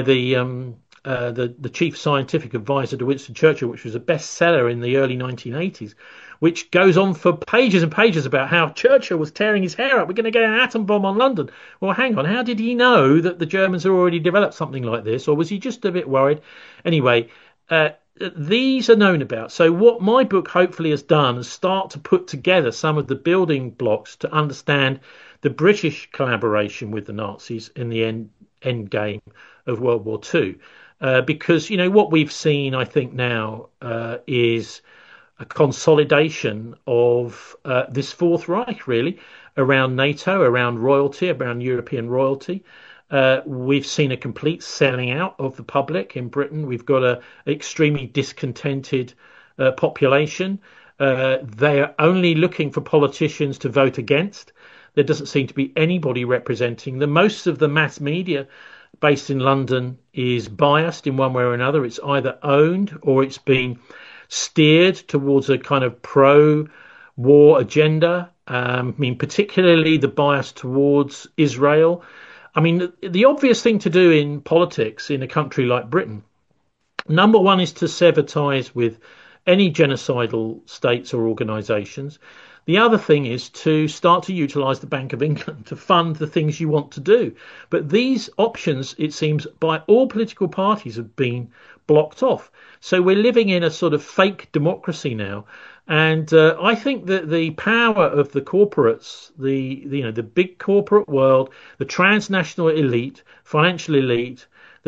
the chief scientific advisor to Winston Churchill, which was a bestseller in the early 1980s, which goes on for pages and pages about how Churchill was tearing his hair up. We're going to get an atom bomb on London. Well, hang on. How did he know that the Germans had already developed something like this? Or was he just a bit worried? Anyway, these are known about. So what my book hopefully has done is start to put together some of the building blocks to understand the British collaboration with the Nazis in the end game of World War II. Because, what we've seen, I think now, is a consolidation of this Fourth Reich, really, around NATO, around royalty, around European royalty. We've seen a complete selling out of the public in Britain. We've got an extremely discontented population. They are only looking for politicians to vote against. There doesn't seem to be anybody representing them. Most of the mass media based in London is biased in one way or another. It's either owned or it's been steered towards a kind of pro-war agenda. Particularly the bias towards Israel. I mean, the obvious thing to do in politics in a country like Britain, number one, is to sever ties with any genocidal states or organisations. The other thing is to start to utilise the Bank of England to fund the things you want to do. But these options, it seems, by all political parties have been blocked off. So we're living in a sort of fake democracy now. And I think that the power of the corporates, the big corporate world, the transnational elite, financial elite,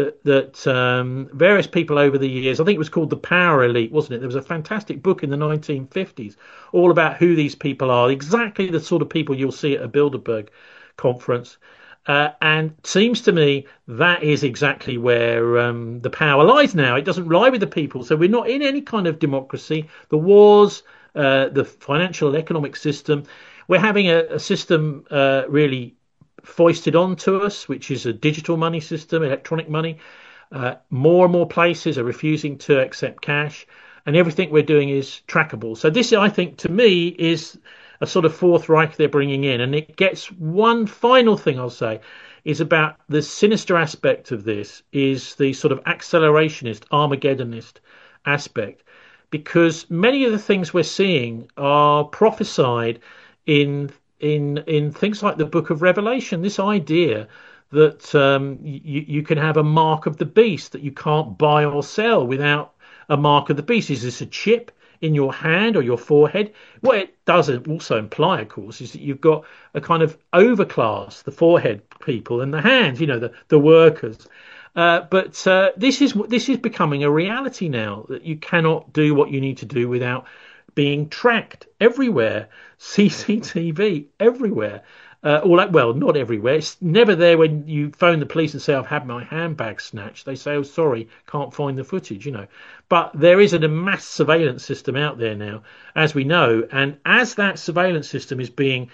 that various people over the years, I think it was called The Power Elite, wasn't it? There was a fantastic book in the 1950s all about who these people are, exactly the sort of people you'll see at a Bilderberg conference. And it seems to me that is exactly where the power lies now. It doesn't lie with the people. So we're not in any kind of democracy. The wars, the financial economic system, we're having a system really foisted onto us, which is a digital money system, electronic money. More and more places are refusing to accept cash, and everything we're doing is trackable. So this, I think, to me, is a sort of Fourth Reich they're bringing in. And it gets one final thing I'll say is about the sinister aspect of this is the sort of accelerationist, Armageddonist aspect, because many of the things we're seeing are prophesied in things like the Book of Revelation. This idea that you can have a mark of the beast that you can't buy or sell without a mark of the beast. Is this a chip in your hand or your forehead? What it does also imply, of course, is that you've got a kind of overclass, the forehead people, and the hands, the workers. But this is becoming a reality now, that you cannot do what you need to do without being tracked everywhere, CCTV everywhere. Well, not everywhere. It's never there when you phone the police and say, I've had my handbag snatched. They say, oh, sorry, can't find the footage, But there is a mass surveillance system out there now, as we know. And as that surveillance system is being,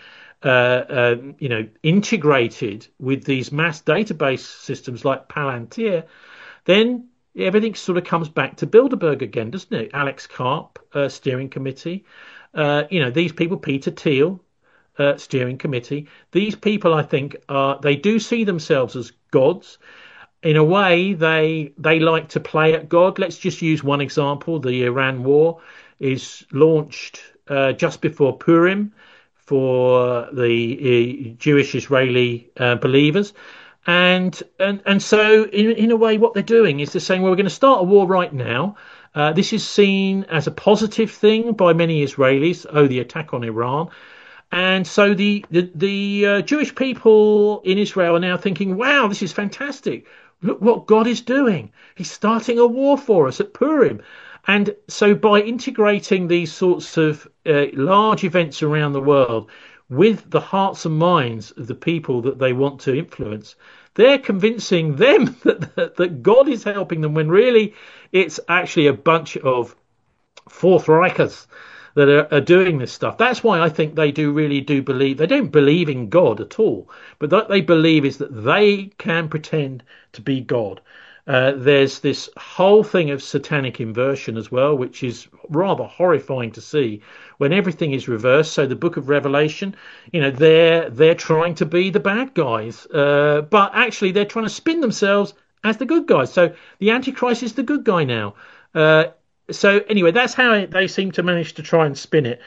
integrated with these mass database systems like Palantir, then everything sort of comes back to Bilderberg again, doesn't it? Alex Karp, steering committee. These people, Peter Thiel, steering committee. These people, I think, they do see themselves as gods. In a way, they like to play at God. Let's just use one example. The Iran war is launched just before Purim for the Jewish Israeli believers. And so in a way, what they're doing is they're saying, well, we're going to start a war right now. This is seen as a positive thing by many Israelis. Oh, the attack on Iran. And so the Jewish people in Israel are now thinking, wow, this is fantastic. Look what God is doing. He's starting a war for us at Purim. And so by integrating these sorts of large events around the world with the hearts and minds of the people that they want to influence, they're convincing them that God is helping them when really it's actually a bunch of Fourth Reichers that are doing this stuff. That's why I think they really do believe. They don't believe in God at all, but what they believe is that they can pretend to be God. There's this whole thing of satanic inversion as well, which is rather horrifying to see when everything is reversed. So the Book of Revelation, they're trying to be the bad guys, but actually they're trying to spin themselves as the good guys. So the Antichrist is the good guy now. So anyway, that's how they seem to manage to try and spin it.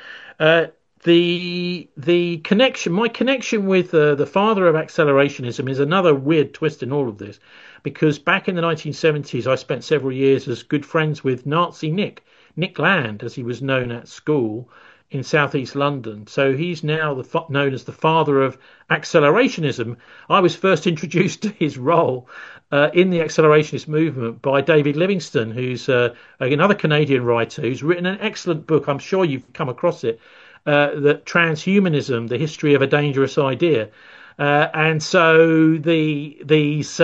The connection, my connection with the father of accelerationism is another weird twist in all of this, because back in the 1970s, I spent several years as good friends with Nazi Nick Land, as he was known at school in southeast London. So he's now known as the father of accelerationism. I was first introduced to his role in the accelerationist movement by David Livingstone, who's another Canadian writer who's written an excellent book. I'm sure you've come across it, that Transhumanism, the History of a Dangerous Idea. And so these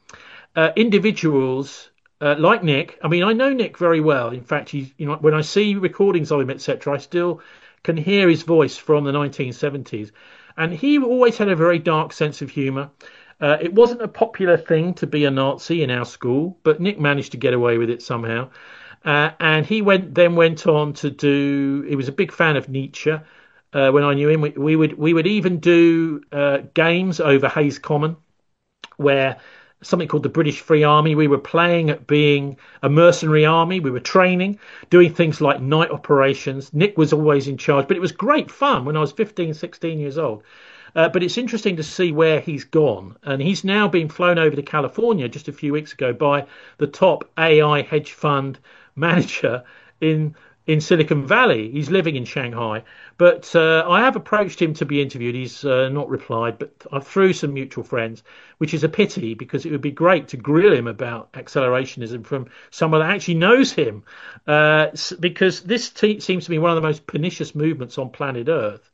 individuals like Nick, I mean, I know Nick very well. In fact, when I see recordings of him, etc., I still can hear his voice from the 1970s. And he always had a very dark sense of humour. It wasn't a popular thing to be a Nazi in our school, but Nick managed to get away with it somehow. And he went on to do. He was a big fan of Nietzsche. When I knew him, we would even do games over Hayes Common, where something called the British Free Army. We were playing at being a mercenary army. We were training, doing things like night operations. Nick was always in charge, but it was great fun when I was 15, 16 years old. But it's interesting to see where he's gone. And he's now been flown over to California just a few weeks ago by the top AI hedge fund manager in Silicon Valley. He's living in Shanghai. But I have approached him to be interviewed. He's not replied, but I've through some mutual friends, which is a pity because it would be great to grill him about accelerationism from someone that actually knows him. Because this seems to be one of the most pernicious movements on planet Earth.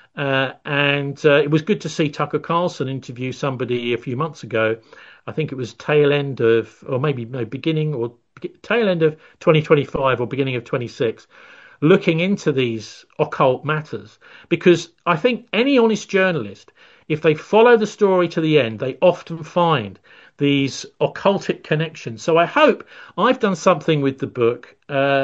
And it was good to see Tucker Carlson interview somebody a few months ago. I think it was tail end of, or maybe no, beginning or tail end of 2025 or beginning of 26, looking into these occult matters. Because I think any honest journalist, if they follow the story to the end, they often find these occultic connections. So I hope I've done something with the book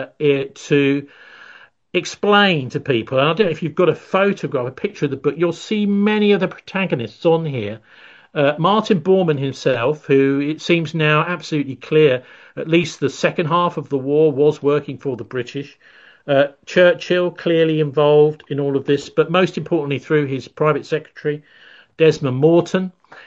to explain to people, and I don't know if you've got a photograph, a picture of the book, you'll see many of the protagonists on here. Martin Bormann himself, who it seems now absolutely clear, at least the second half of the war was working for the British. Churchill clearly involved in all of this, but most importantly through his private secretary, Desmond Morton.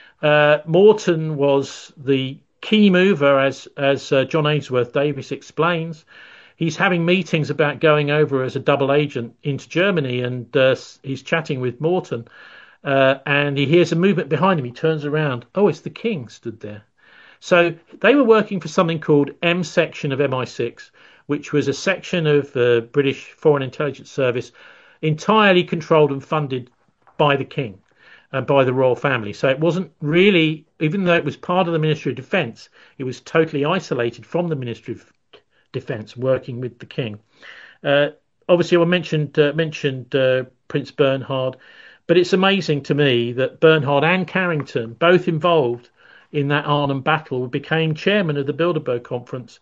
Morton was the key mover, as John Ainsworth Davis explains. He's having meetings about going over as a double agent into Germany, and he's chatting with Morton, and he hears a movement behind him. He turns around. Oh, it's the King stood there. So they were working for something called M Section of MI6, which was a section of the British Foreign Intelligence Service entirely controlled and funded by the King and by the royal family. So it wasn't really, even though it was part of the Ministry of Defence, it was totally isolated from the Ministry of Defence, working with the King. Obviously, I mentioned Prince Bernhard, but it's amazing to me that Bernhard and Carrington, both involved in that Arnhem battle, became chairman of the Bilderberg Conference,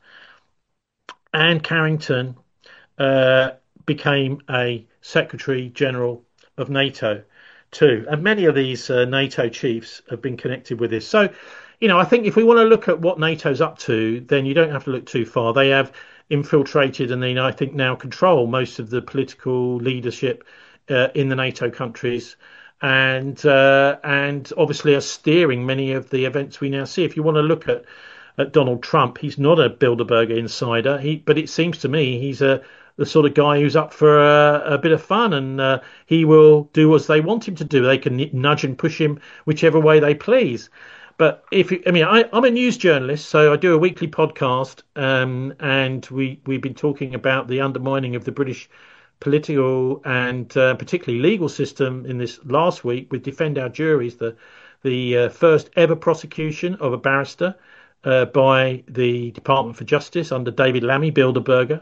and Carrington became a Secretary General of NATO. too. And many of these NATO chiefs have been connected with this. So, I think if we want to look at what NATO's up to, then you don't have to look too far. They have infiltrated and I think now control most of the political leadership in the NATO countries. And obviously are steering many of the events we now see. If you want to look at Donald Trump, he's not a Bilderberger insider. But it seems to me he's the sort of guy who's up for a bit of fun, and he will do as they want him to do. They can nudge and push him whichever way they please. But I'm a news journalist, so I do a weekly podcast, and we've been talking about the undermining of the British political and particularly legal system in this last week with Defend Our Juries, the first ever prosecution of a barrister by the Department for Justice under David Lammy Bilderberger,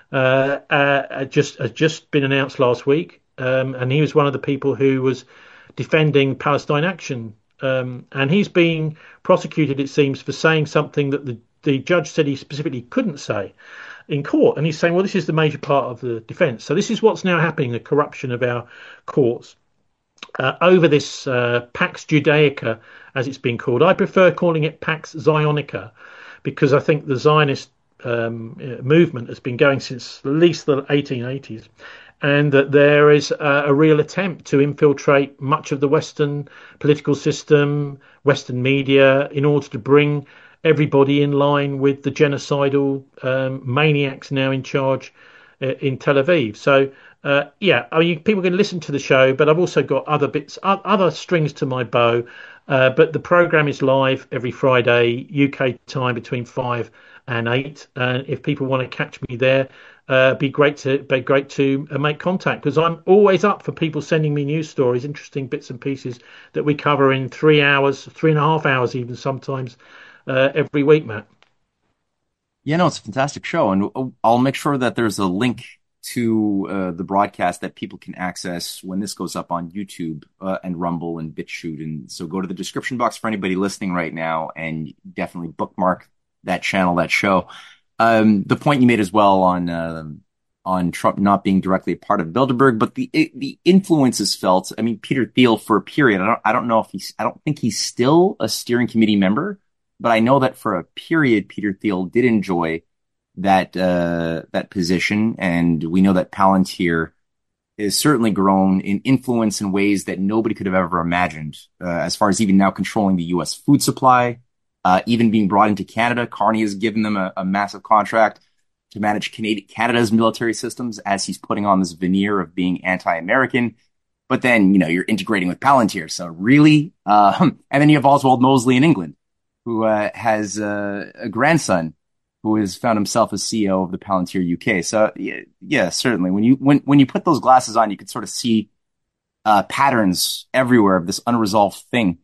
just been announced last week, and he was one of the people who was defending Palestine Action, and he's being prosecuted, it seems, for saying something that the judge said he specifically couldn't say in court. And he's saying, well, this is the major part of the defence. So this is what's now happening, the corruption of our courts over this Pax Judaica, as it's been called. I prefer calling it Pax Zionica because I think the Zionist movement has been going since at least the 1880s, and that there is a real attempt to infiltrate much of the Western political system, Western media, in order to bring everybody in line with the genocidal maniacs now in charge in Tel Aviv. So, people can listen to the show, but I've also got other strings to my bow. But the program is live every Friday, UK time, between 5 and 8. If people want to catch me there, be great to make contact, because I'm always up for people sending me news stories, interesting bits and pieces that we cover in 3 hours, 3.5 hours, even sometimes every week, Matt. Yeah, no, it's a fantastic show, and I'll make sure that there's a link to the broadcast that people can access when this goes up on YouTube and Rumble and BitChute. And so go to the description box for anybody listening right now and definitely bookmark that channel, that show. The point you made as well on Trump not being directly a part of Bilderberg, but the influence is felt. I mean, Peter Thiel, for a period, I don't think he's still a steering committee member, but I know that for a period, Peter Thiel did enjoy that position, and we know that Palantir is certainly grown in influence in ways that nobody could have ever imagined, as far as even now controlling the U.S. food supply, even being brought into Canada. Carney has given them a massive contract to manage Canada's military systems as he's putting on this veneer of being anti-American. But then, you're integrating with Palantir. So really, and then you have Oswald Mosley in England, who has a grandson who has found himself as CEO of the Palantir UK. So yeah, certainly when you put those glasses on, you can sort of see patterns everywhere of this unresolved thing.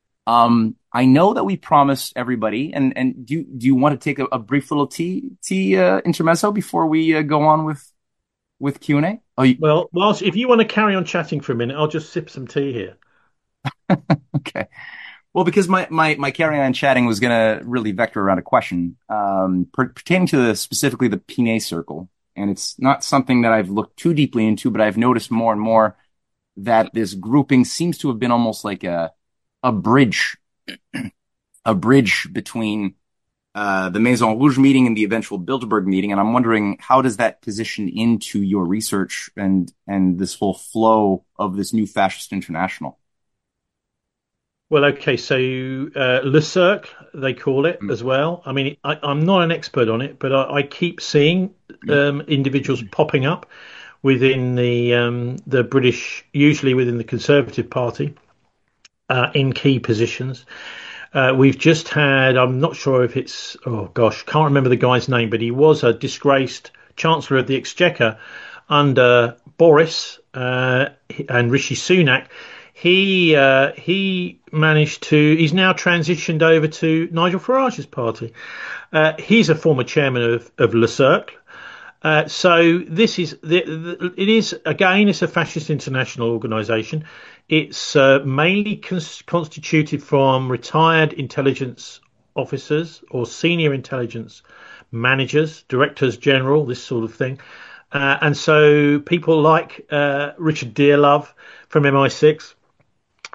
I know that we promised everybody, and do you want to take a brief little tea intermezzo before we go on with Q&A? Well, if you want to carry on chatting for a minute, I'll just sip some tea here. Okay. Well, because my carry on chatting was going to really vector around a question pertaining to specifically the Pinay Circle. And it's not something that I've looked too deeply into, but I've noticed more and more that this grouping seems to have been almost like a bridge between the Maison Rouge meeting and the eventual Bilderberg meeting. And I'm wondering, how does that position into your research and this whole flow of this new fascist international? Well, okay, so Le Cercle, they call it as well. I mean, I'm not an expert on it, but I keep seeing individuals popping up within the British, usually within the Conservative Party, in key positions. We've just had, I'm not sure if it's, can't remember the guy's name, but he was a disgraced Chancellor of the Exchequer under Boris and Rishi Sunak. He's now transitioned over to Nigel Farage's party. He's a former chairman of Le Cercle. So this is it's a fascist international organisation. It's mainly constituted from retired intelligence officers or senior intelligence managers, directors general, this sort of thing. And so people like Richard Dearlove from MI6,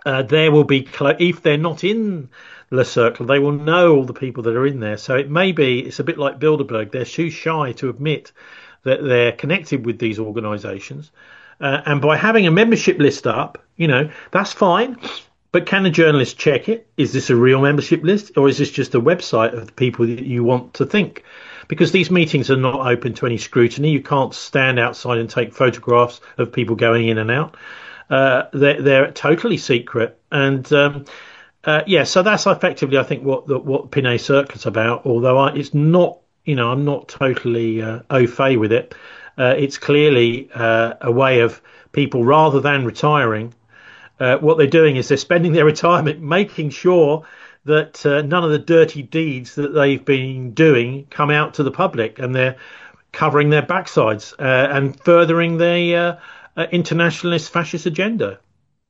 there will be, if they're not in Le Cercle, they will know all the people that are in there. So it may be, it's a bit like Bilderberg. They're too shy to admit that they're connected with these organisations. And by having a membership list up, that's fine. But can a journalist check it? Is this a real membership list, or is this just a website of the people that you want to think? Because these meetings are not open to any scrutiny. You can't stand outside and take photographs of people going in and out. They're totally secret. And so that's effectively, I think, what Pinay Circle's about. Although it's not, I'm not totally au fait with it. It's clearly a way of people, rather than retiring, what they're doing is they're spending their retirement making sure that none of the dirty deeds that they've been doing come out to the public, and they're covering their backsides and furthering the internationalist fascist agenda.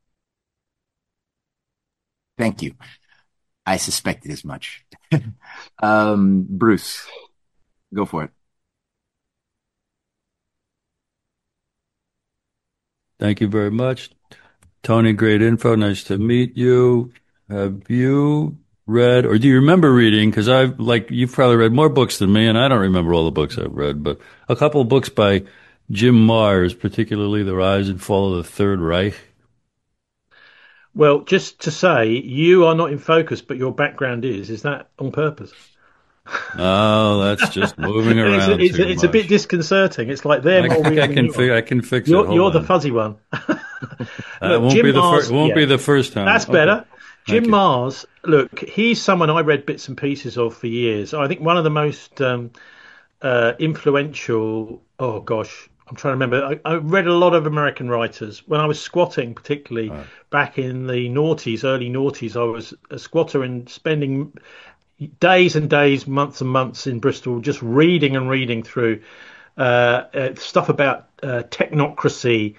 Thank you. I suspected as much. Bruce, go for it. Thank you very much. Tony, great info. Nice to meet you. Have you read, or do you remember reading? Because you've probably read more books than me, and I don't remember all the books I've read, but a couple of books by Jim Marrs, particularly The Rise and Fall of the Third Reich. Well, just to say, you are not in focus, but your background is. Is that on purpose? Oh, that's just moving around. It's a bit disconcerting. It's like they're more real than you. I can fix it. You're the fuzzy one. Look, won't be the first time. That's better. Jim Marrs, look, he's someone I read bits and pieces of for years. I think one of the most influential. Oh gosh, I'm trying to remember. I read a lot of American writers when I was squatting, particularly back in the noughties, early noughties. I was a squatter and spending days and days, months and months in Bristol, just reading and reading through stuff about technocracy.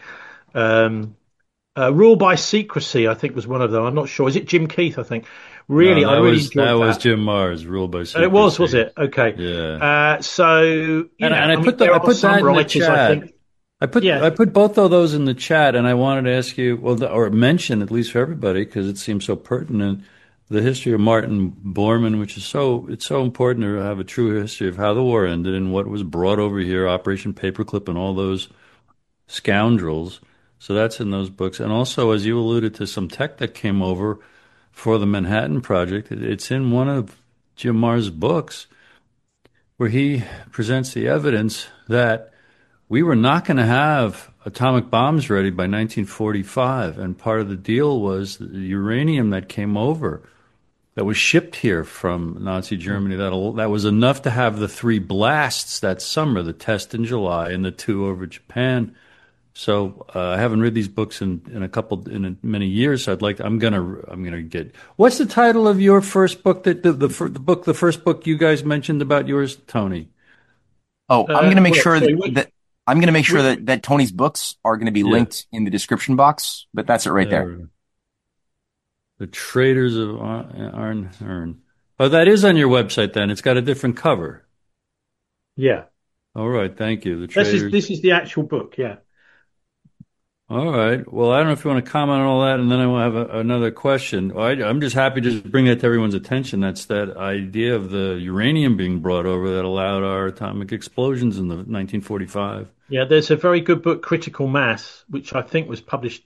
Rule by secrecy, I think, was one of them. I'm not sure. Is it Jim Keith? I think. Really, no, I really enjoyed that. That was Jim Marrs, Rule by secrecy. It was it? Okay. Yeah. I put that in the chat. I put both of those in the chat, and I wanted to ask you, or mention, at least for everybody, because it seems so pertinent, the history of Martin Bormann, which is it's so important to have a true history of how the war ended and what was brought over here, Operation Paperclip and all those scoundrels. So that's in those books. And also, as you alluded to, some tech that came over for the Manhattan Project, it's in one of Jim Marrs' books where he presents the evidence that we were not going to have atomic bombs ready by 1945. And part of the deal was the uranium that came over, that was shipped here from Nazi Germany, that was enough to have the 3 blasts that summer, the test in July and the 2 over Japan. So I haven't read these books in many years. So I'm gonna get. What's the title of your first book? The first book you guys mentioned about yours, Tony? Oh, I'm going to make sure that Tony's books are going to be linked in the description box. But that's it right there. The Traders of Arnhem. Oh, that is on your website then. It's got a different cover. Yeah. All right. Thank you. This is the actual book. Yeah. All right. Well, I don't know if you want to comment on all that, and then I will have another question. I'm just happy to bring that to everyone's attention. That's that idea of the uranium being brought over that allowed our atomic explosions in the 1945. Yeah, there's a very good book, Critical Mass, which I think was published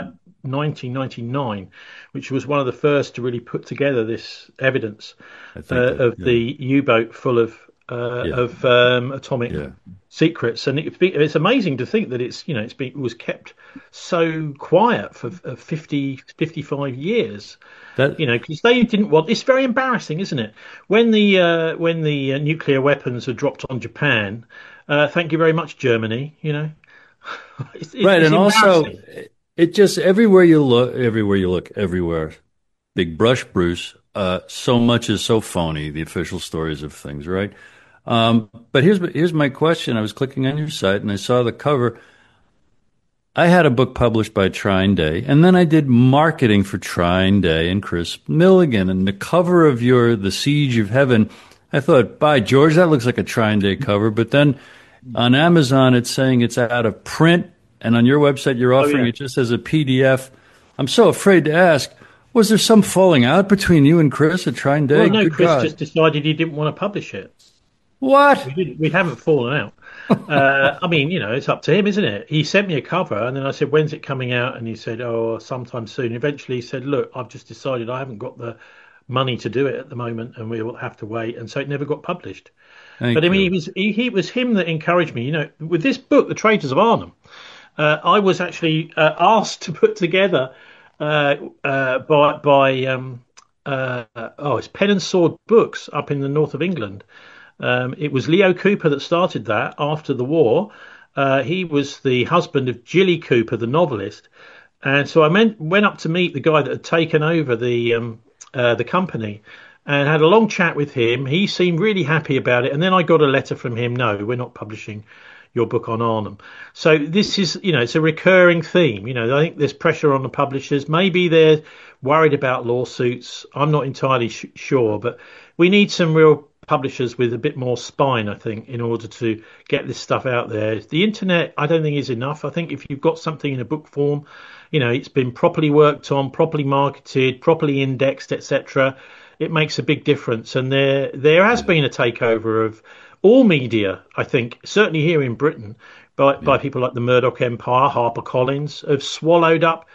1999, which was one of the first to really put together this evidence the U-boat full of atomic secrets, and it's amazing to think that it was kept so quiet for 55 years. Because they didn't want. It's very embarrassing, isn't it? When the nuclear weapons are dropped on Japan, thank you very much, Germany. It's and also it just everywhere you look, big brush, Bruce. So much is so phony. The official stories of things, right? But here's my question. I was clicking on your site and I saw the cover. I had a book published by Trine Day, and then I did marketing for Trine Day and Chris Milligan. And the cover of The Siege of Heaven, I thought, by George, that looks like a Trine Day cover. But then on Amazon, it's saying it's out of print, and on your website, you're offering it just as a PDF. I'm so afraid to ask. Was there some falling out between you and Chris at Trine Day? Well, no, Good Chris God. just decided he didn't want to publish it. What? We haven't fallen out. I mean, it's up to him, isn't it? He sent me a cover, and then I said, "When's it coming out?" And he said, "Oh, sometime soon." Eventually, he said, "Look, I've just decided I haven't got the money to do it at the moment, and we will have to wait." And so it never got published. But I mean, it was him that encouraged me. With this book, The Traitors of Arnhem, I was actually asked to put together it's Pen and Sword Books up in the north of England. It was Leo Cooper that started that after the war. He was the husband of Jilly Cooper, the novelist, and so I went up to meet the guy that had taken over the company, and had a long chat with him. He seemed really happy about it, and then I got a letter from him. No, we're not publishing your book on Arnhem. So this is, it's a recurring theme. I think there's pressure on the publishers. Maybe they're worried about lawsuits. I'm not entirely sure, but we need some real publishers with a bit more spine, I think, in order to get this stuff out there. The internet, I don't think, is enough. I think if you've got something in a book form, it's been properly worked on, properly marketed, properly indexed, etc., it makes a big difference. And there has been a takeover of all media, I think, certainly here in Britain, by people like the Murdoch Empire. HarperCollins have swallowed up.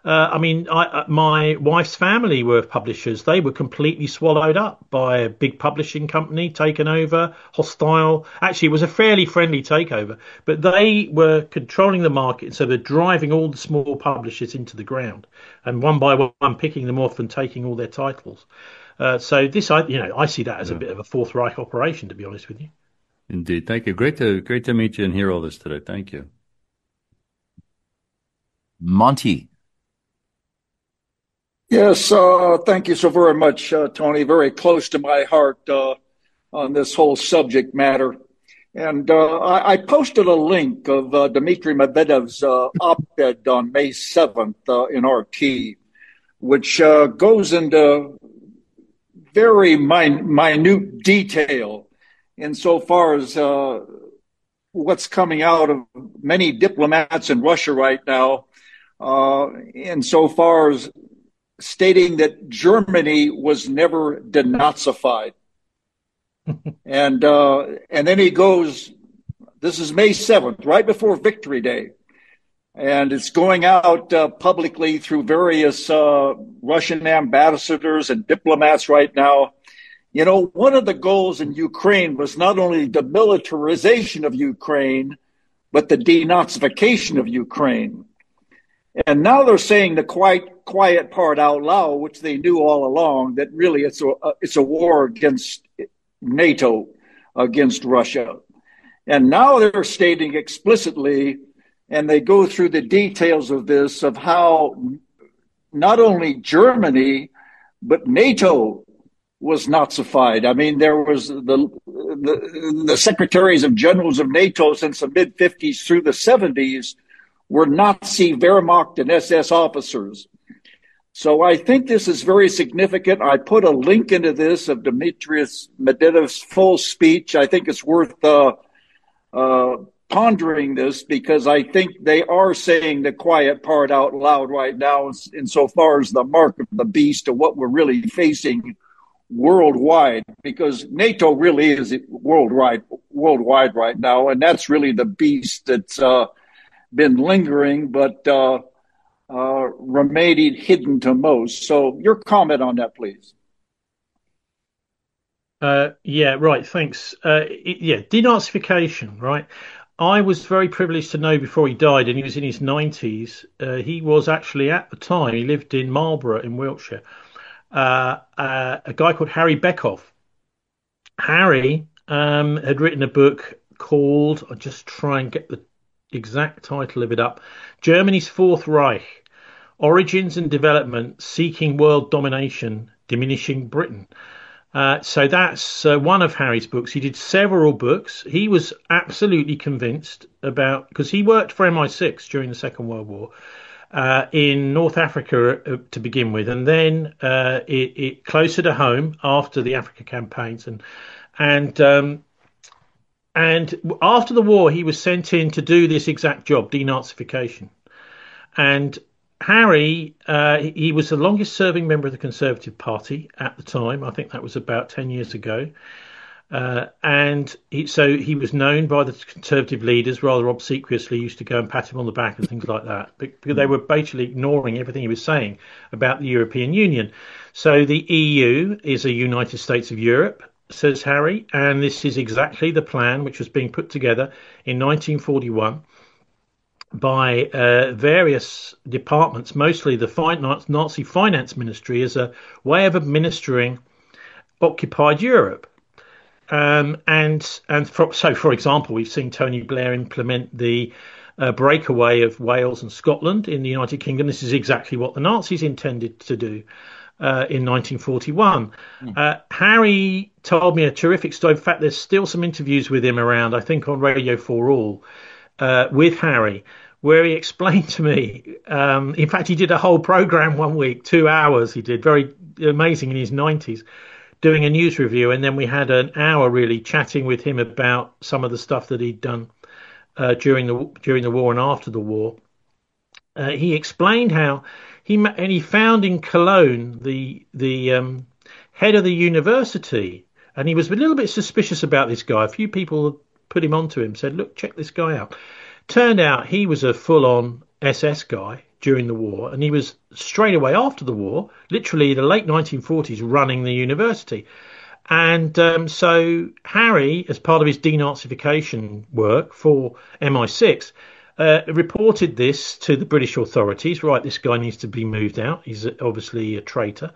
My wife's family were publishers. They were completely swallowed up by a big publishing company, taken over, hostile. Actually, it was a fairly friendly takeover, but they were controlling the market, so they're driving all the small publishers into the ground, and one by one picking them off and taking all their titles. So this, I see that as a bit of a Fourth Reich operation, to be honest with you. Indeed. Thank you. Great to meet you and hear all this today. Thank you. Monty. Yes, thank you so very much, Tony. Very close to my heart on this whole subject matter. And I posted a link of Dmitry Medvedev's op-ed on May 7th in RT, which goes into very minute detail insofar as what's coming out of many diplomats in Russia right now, insofar as stating that Germany was never denazified. and then he goes, this is May 7th, right before Victory Day. And it's going out publicly through various Russian ambassadors and diplomats right now. One of the goals in Ukraine was not only the militarization of Ukraine, but the denazification of Ukraine. And now they're saying the quiet part out loud, which they knew all along, that really it's a war against NATO, against Russia. And now they're stating explicitly, and they go through the details of this, of how not only Germany, but NATO was Nazified. I mean, there was the secretaries of generals of NATO since the mid-50s through the 70s were Nazi Wehrmacht and SS officers. So I think this is very significant. I put a link into this of Dmitry Medvedev's full speech. I think it's worth pondering this, because I think they are saying the quiet part out loud right now insofar as the mark of the beast of what we're really facing worldwide, because NATO really is worldwide right now, and that's really the beast that's been lingering, but remaining hidden to most. So your comment on that, please. Yeah, right. Thanks. Denazification, right? I was very privileged to know before he died, and he was in his 90s. He was actually, at the time, he lived in Marlborough in Wiltshire, a guy called Harry Beckhoff. Harry had written a book called, I'll just try and get the exact title of it up, Germany's Fourth Reich, Origins and Development, Seeking World Domination, Diminishing Britain. So that's one of Harry's books. He did several books. He was absolutely convinced about, because he worked for MI6 during the Second World War in North Africa to begin with, and then it closer to home after the Africa campaigns, and after the war he was sent in to do this exact job, denazification. And Harry, he was the longest serving member of the Conservative Party at the time. I think that was about 10 years ago. So he was known by the Conservative leaders rather obsequiously, used to go and pat him on the back and things like that, because they were basically ignoring everything he was saying about the European Union. So the EU is a United States of Europe, says Harry, and this is exactly the plan which was being put together in 1941 by various departments, mostly the Nazi finance ministry, as a way of administering occupied Europe. For example, we've seen Tony Blair implement the breakaway of Wales and Scotland in the United Kingdom. This is exactly what the Nazis intended to do in 1941. Harry told me a terrific story. In fact, there's still some interviews with him around, I think, on Radio 4 All, with Harry, where he explained to me, in fact, he did a whole program one week, 2 hours he did, very amazing, in his 90s, doing a news review, and then we had an hour really chatting with him about some of the stuff that he'd done during the war and after the war. He explained how he found in Cologne the head of the university, and he was a little bit suspicious about this guy. A few people put him onto him, said, "Look, check this guy out." Turned out he was a full-on SS guy during the war, and he was straight away after the war, literally the late 1940s, running the university. And so Harry, as part of his denazification work for MI6, reported this to the British authorities. Right, this guy needs to be moved out. He's obviously a traitor.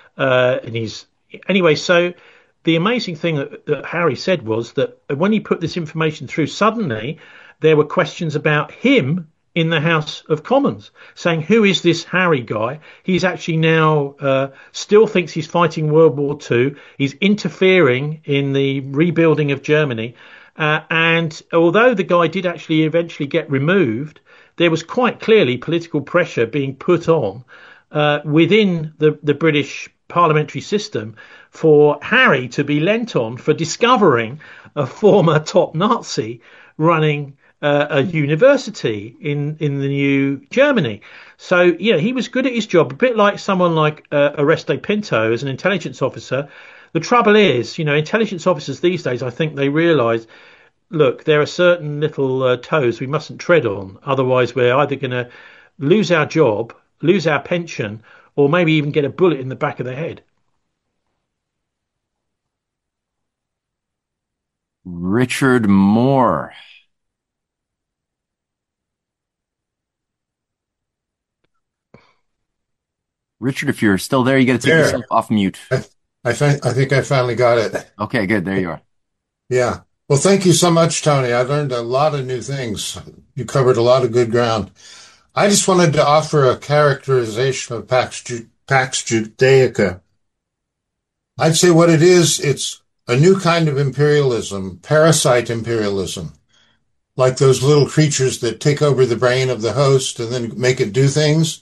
Anyway, so the amazing thing that Harry said was that when he put this information through, suddenly there were questions about him in the House of Commons, saying, who is this Harry guy? He's actually now still thinks he's fighting World War II. He's interfering in the rebuilding of Germany. And although the guy did actually eventually get removed, there was quite clearly political pressure being put on within the British parliamentary system for Harry to be lent on for discovering a former top Nazi running a university in the new Germany. So, yeah, he was good at his job, a bit like someone like Oreste Pinto as an intelligence officer. The trouble is, intelligence officers these days, I think they realise, look, there are certain little toes we mustn't tread on. Otherwise, we're either going to lose our job, lose our pension, or maybe even get a bullet in the back of the head. Richard Moore. Richard, if you're still there, you got to take yourself off mute. I think I finally got it. Okay, good. There you are. Yeah. Well, thank you so much, Tony. I learned a lot of new things. You covered a lot of good ground. I just wanted to offer a characterization of Pax Judaica. I'd say what it is, it's a new kind of imperialism, parasite imperialism, like those little creatures that take over the brain of the host and then make it do things.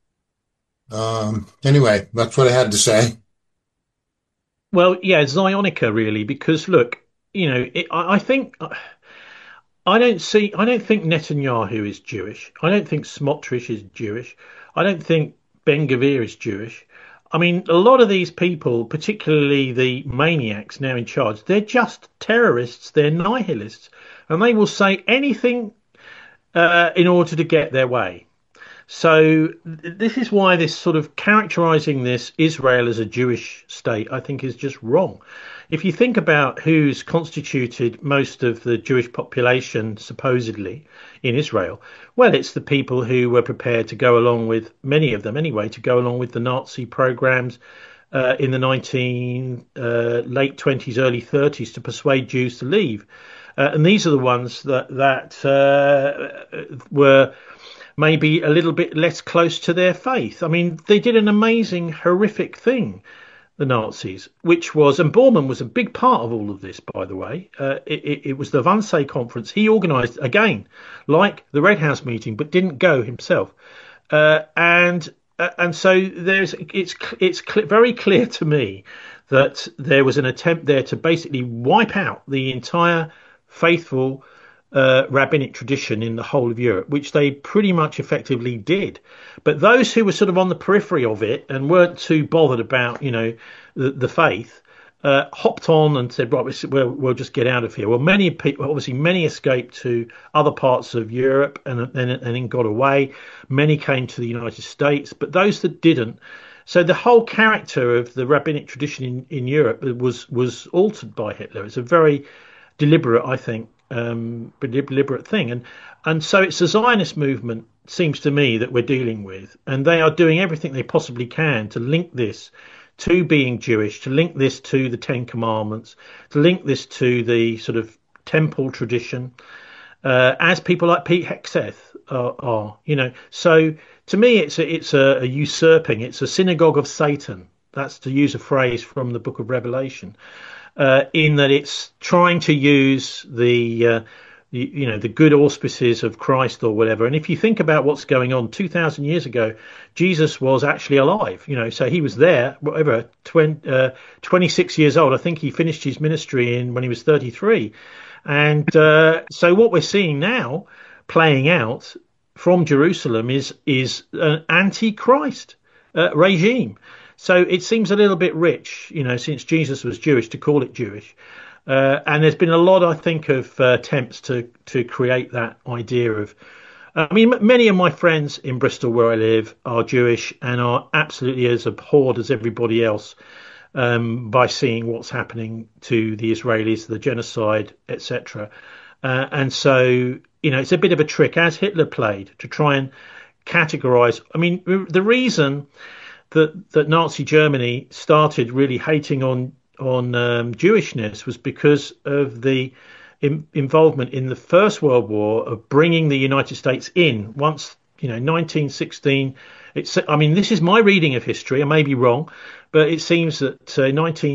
Anyway, that's what I had to say. Well, yeah, Zionica really, because look, I think I don't think Netanyahu is Jewish. I don't think Smotrich is Jewish. I don't think Ben Gvir is Jewish. I mean, a lot of these people, particularly the maniacs now in charge, they're just terrorists. They're nihilists, and they will say anything in order to get their way. So this is why this sort of characterizing this Israel as a Jewish state, I think, is just wrong. If you think about who's constituted most of the Jewish population, supposedly, in Israel, well, it's the people who were prepared to go along with, many of them anyway, to go along with the Nazi programs in the late 20s, early 30s to persuade Jews to leave. And these are the ones that were maybe a little bit less close to their faith. I mean, they did an amazing, horrific thing, the Nazis, which was, and Bormann was a big part of all of this, by the way. It was the Wannsee conference he organised, again, like the Red House meeting, but didn't go himself. And so it's very clear to me that there was an attempt there to basically wipe out the entire faithful rabbinic tradition in the whole of Europe, which they pretty much effectively did. But those who were sort of on the periphery of it and weren't too bothered about, the faith, hopped on and said, right, we'll just get out of here. Well, many people, obviously, many escaped to other parts of Europe and then got away. Many came to the United States, but those that didn't. So the whole character of the rabbinic tradition in Europe was altered by Hitler. It's a very deliberate, I think, deliberate thing. And so it's the Zionist movement, seems to me, that we're dealing with. And they are doing everything they possibly can to link this to being Jewish, to link this to the Ten Commandments, to link this to the sort of temple tradition, as people like Pete Hegseth are. So to me, it's a usurping. It's a synagogue of Satan. That's to use a phrase from the Book of Revelation, in that it's trying to use the good auspices of Christ or whatever. And if you think about what's going on, 2,000 years ago, Jesus was actually alive. So he was there, 26 years old. I think he finished his ministry when he was 33. And so what we're seeing now playing out from Jerusalem is an anti-Christ regime. So it seems a little bit rich, since Jesus was Jewish, to call it Jewish. And there's been a lot, I think, of attempts to create that idea of. Many of my friends in Bristol, where I live, are Jewish and are absolutely as abhorred as everybody else by seeing what's happening to the Israelis, the genocide, etc. And so, it's a bit of a trick, as Hitler played, to try and categorize. The reason that Nazi Germany started really hating on Jewishness was because of the involvement in the First World War of bringing the United States in. Once 1916, this is my reading of history. I may be wrong, but it seems that in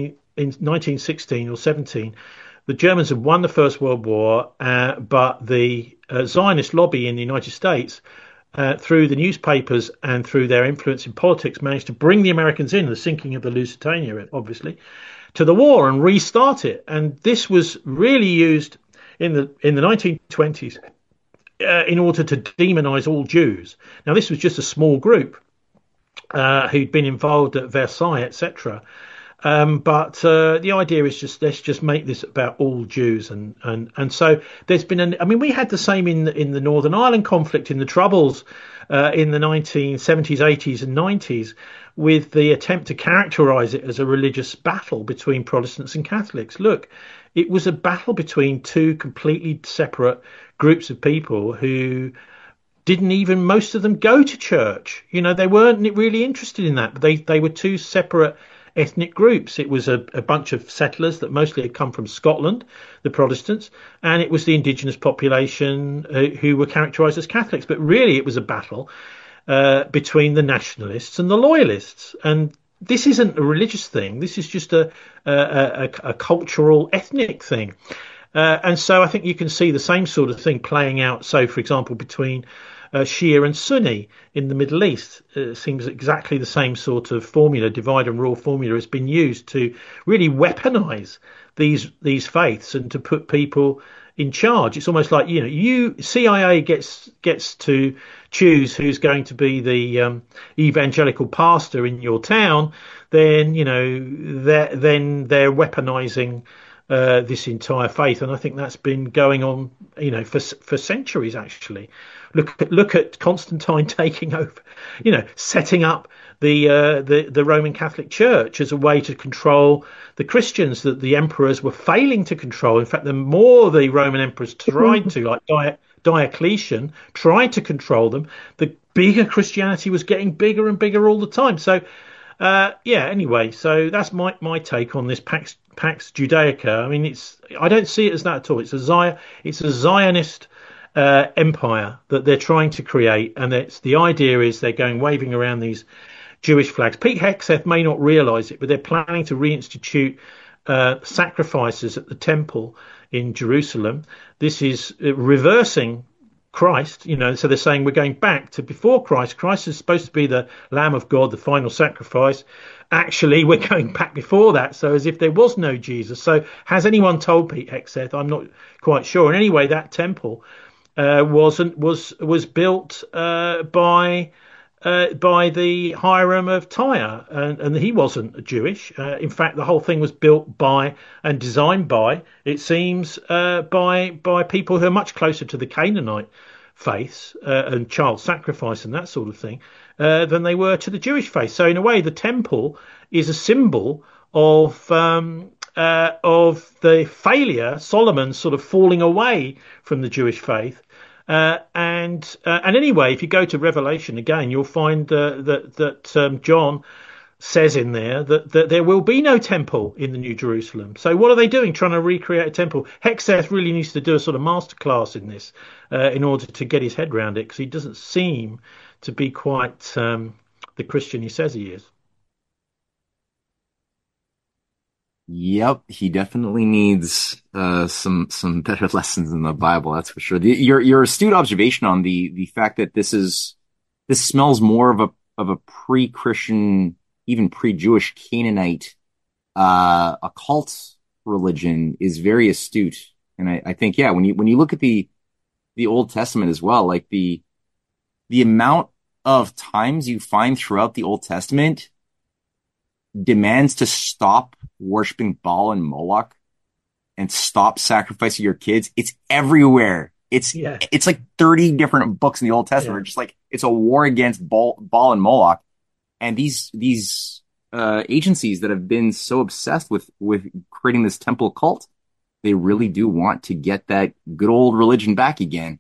1916 or 17, the Germans had won the First World War, but the Zionist lobby in the United States, through the newspapers and through their influence in politics, managed to bring the Americans in, the sinking of the Lusitania, obviously, to the war and restart it. And this was really used in the 1920s in order to demonize all Jews. Now, this was just a small group who'd been involved at Versailles, etc. But the idea is let's just make this about all Jews, and so there's been we had the same in the Northern Ireland conflict, in the Troubles, in the 1970s, 80s, and 90s, with the attempt to characterise it as a religious battle between Protestants and Catholics. Look, it was a battle between two completely separate groups of people who didn't even, most of them, go to church. They weren't really interested in that, but they were two separate ethnic groups. It was a bunch of settlers that mostly had come from Scotland, the Protestants, and it was the indigenous population who were characterised as Catholics. But really it was a battle between the nationalists and the loyalists. And this isn't a religious thing. This is just a cultural, ethnic thing. And so I think you can see the same sort of thing playing out. So, for example, between Shia and Sunni in the Middle East, it seems exactly the same sort of formula, divide and rule formula, has been used to really weaponize these faiths and to put people in charge. It's almost like, CIA gets to choose who's going to be the evangelical pastor in your town, then they're weaponizing this entire faith. And I think that's been going on, for centuries, actually. Look at Constantine taking over, setting up the Roman Catholic Church as a way to control the Christians that the emperors were failing to control. In fact, the more the Roman emperors tried to, like Diocletian, tried to control them, the bigger Christianity was getting bigger and bigger all the time. So, anyway, so that's my take on this Pax Judaica. I don't see it as that at all. It's a Zionist empire that they're trying to create, and the idea is they're going waving around these Jewish flags. Pete Hegseth may not realise it, but they're planning to reinstitute sacrifices at the temple in Jerusalem. This is reversing Christ, so they're saying we're going back to before Christ. Christ is supposed to be the Lamb of God, the final sacrifice. Actually, we're going back before that, so as if there was no Jesus. So has anyone told Pete Hegseth? I'm not quite sure. And anyway, that temple was built by the Hiram of Tyre, and he wasn't Jewish. In fact, the whole thing was built by and designed by, it seems, by people who are much closer to the Canaanite faiths and child sacrifice and that sort of thing than they were to the Jewish faith. So in a way, the temple is a symbol of the failure, Solomon sort of falling away from the Jewish faith. And anyway, if you go to Revelation again, you'll find that John says in there that there will be no temple in the New Jerusalem. So what are they doing, trying to recreate a temple? Hegseth really needs to do a sort of masterclass in this in order to get his head around it, because he doesn't seem to be quite the Christian he says he is. Yep, he definitely needs some better lessons in the Bible, that's for sure. Your astute observation on the fact that this smells more of a pre-Christian, even pre-Jewish Canaanite occult religion is very astute. And I think, yeah, when you look at the Old Testament as well, like the amount of times you find throughout the Old Testament demands to stop worshiping Baal and Moloch and stop sacrificing your kids. It's everywhere. It's like 30 different books in the Old Testament. Just like it's a war against Baal and Moloch. And these agencies that have been so obsessed with creating this temple cult, they really do want to get that good old religion back again.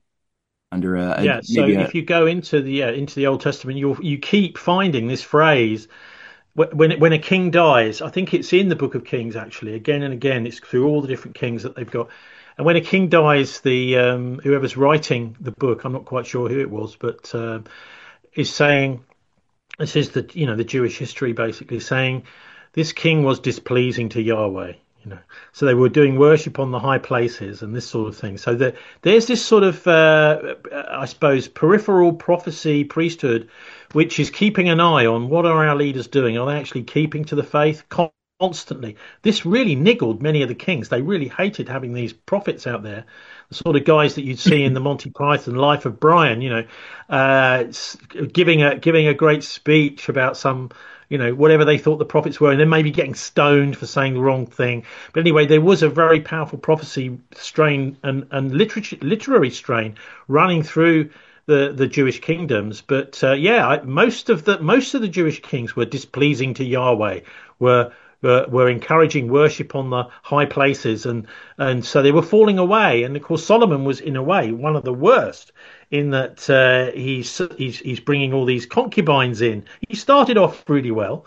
If you go into the Old Testament, you keep finding this phrase. When a king dies, I think it's in the Book of Kings, actually, again and again, it's through all the different kings that they've got. And when a king dies, the whoever's writing the book, I'm not quite sure who it was, but is saying, this is the Jewish history basically saying, this king was displeasing to Yahweh. So they were doing worship on the high places and this sort of thing. So there's this sort of, I suppose, peripheral prophecy priesthood, which is keeping an eye on what are our leaders doing? Are they actually keeping to the faith constantly? This really niggled many of the kings. They really hated having these prophets out there, the sort of guys that you'd see in the Monty Python Life of Brian, giving a great speech about some, whatever they thought the prophets were, and then maybe getting stoned for saying the wrong thing. But anyway, there was a very powerful prophecy strain and literary strain running through the Jewish kingdoms. But most of the Jewish kings were displeasing to Yahweh, were encouraging worship on the high places, and so they were falling away. And of course, Solomon was in a way one of the worst, in that he's bringing all these concubines in. He started off really well,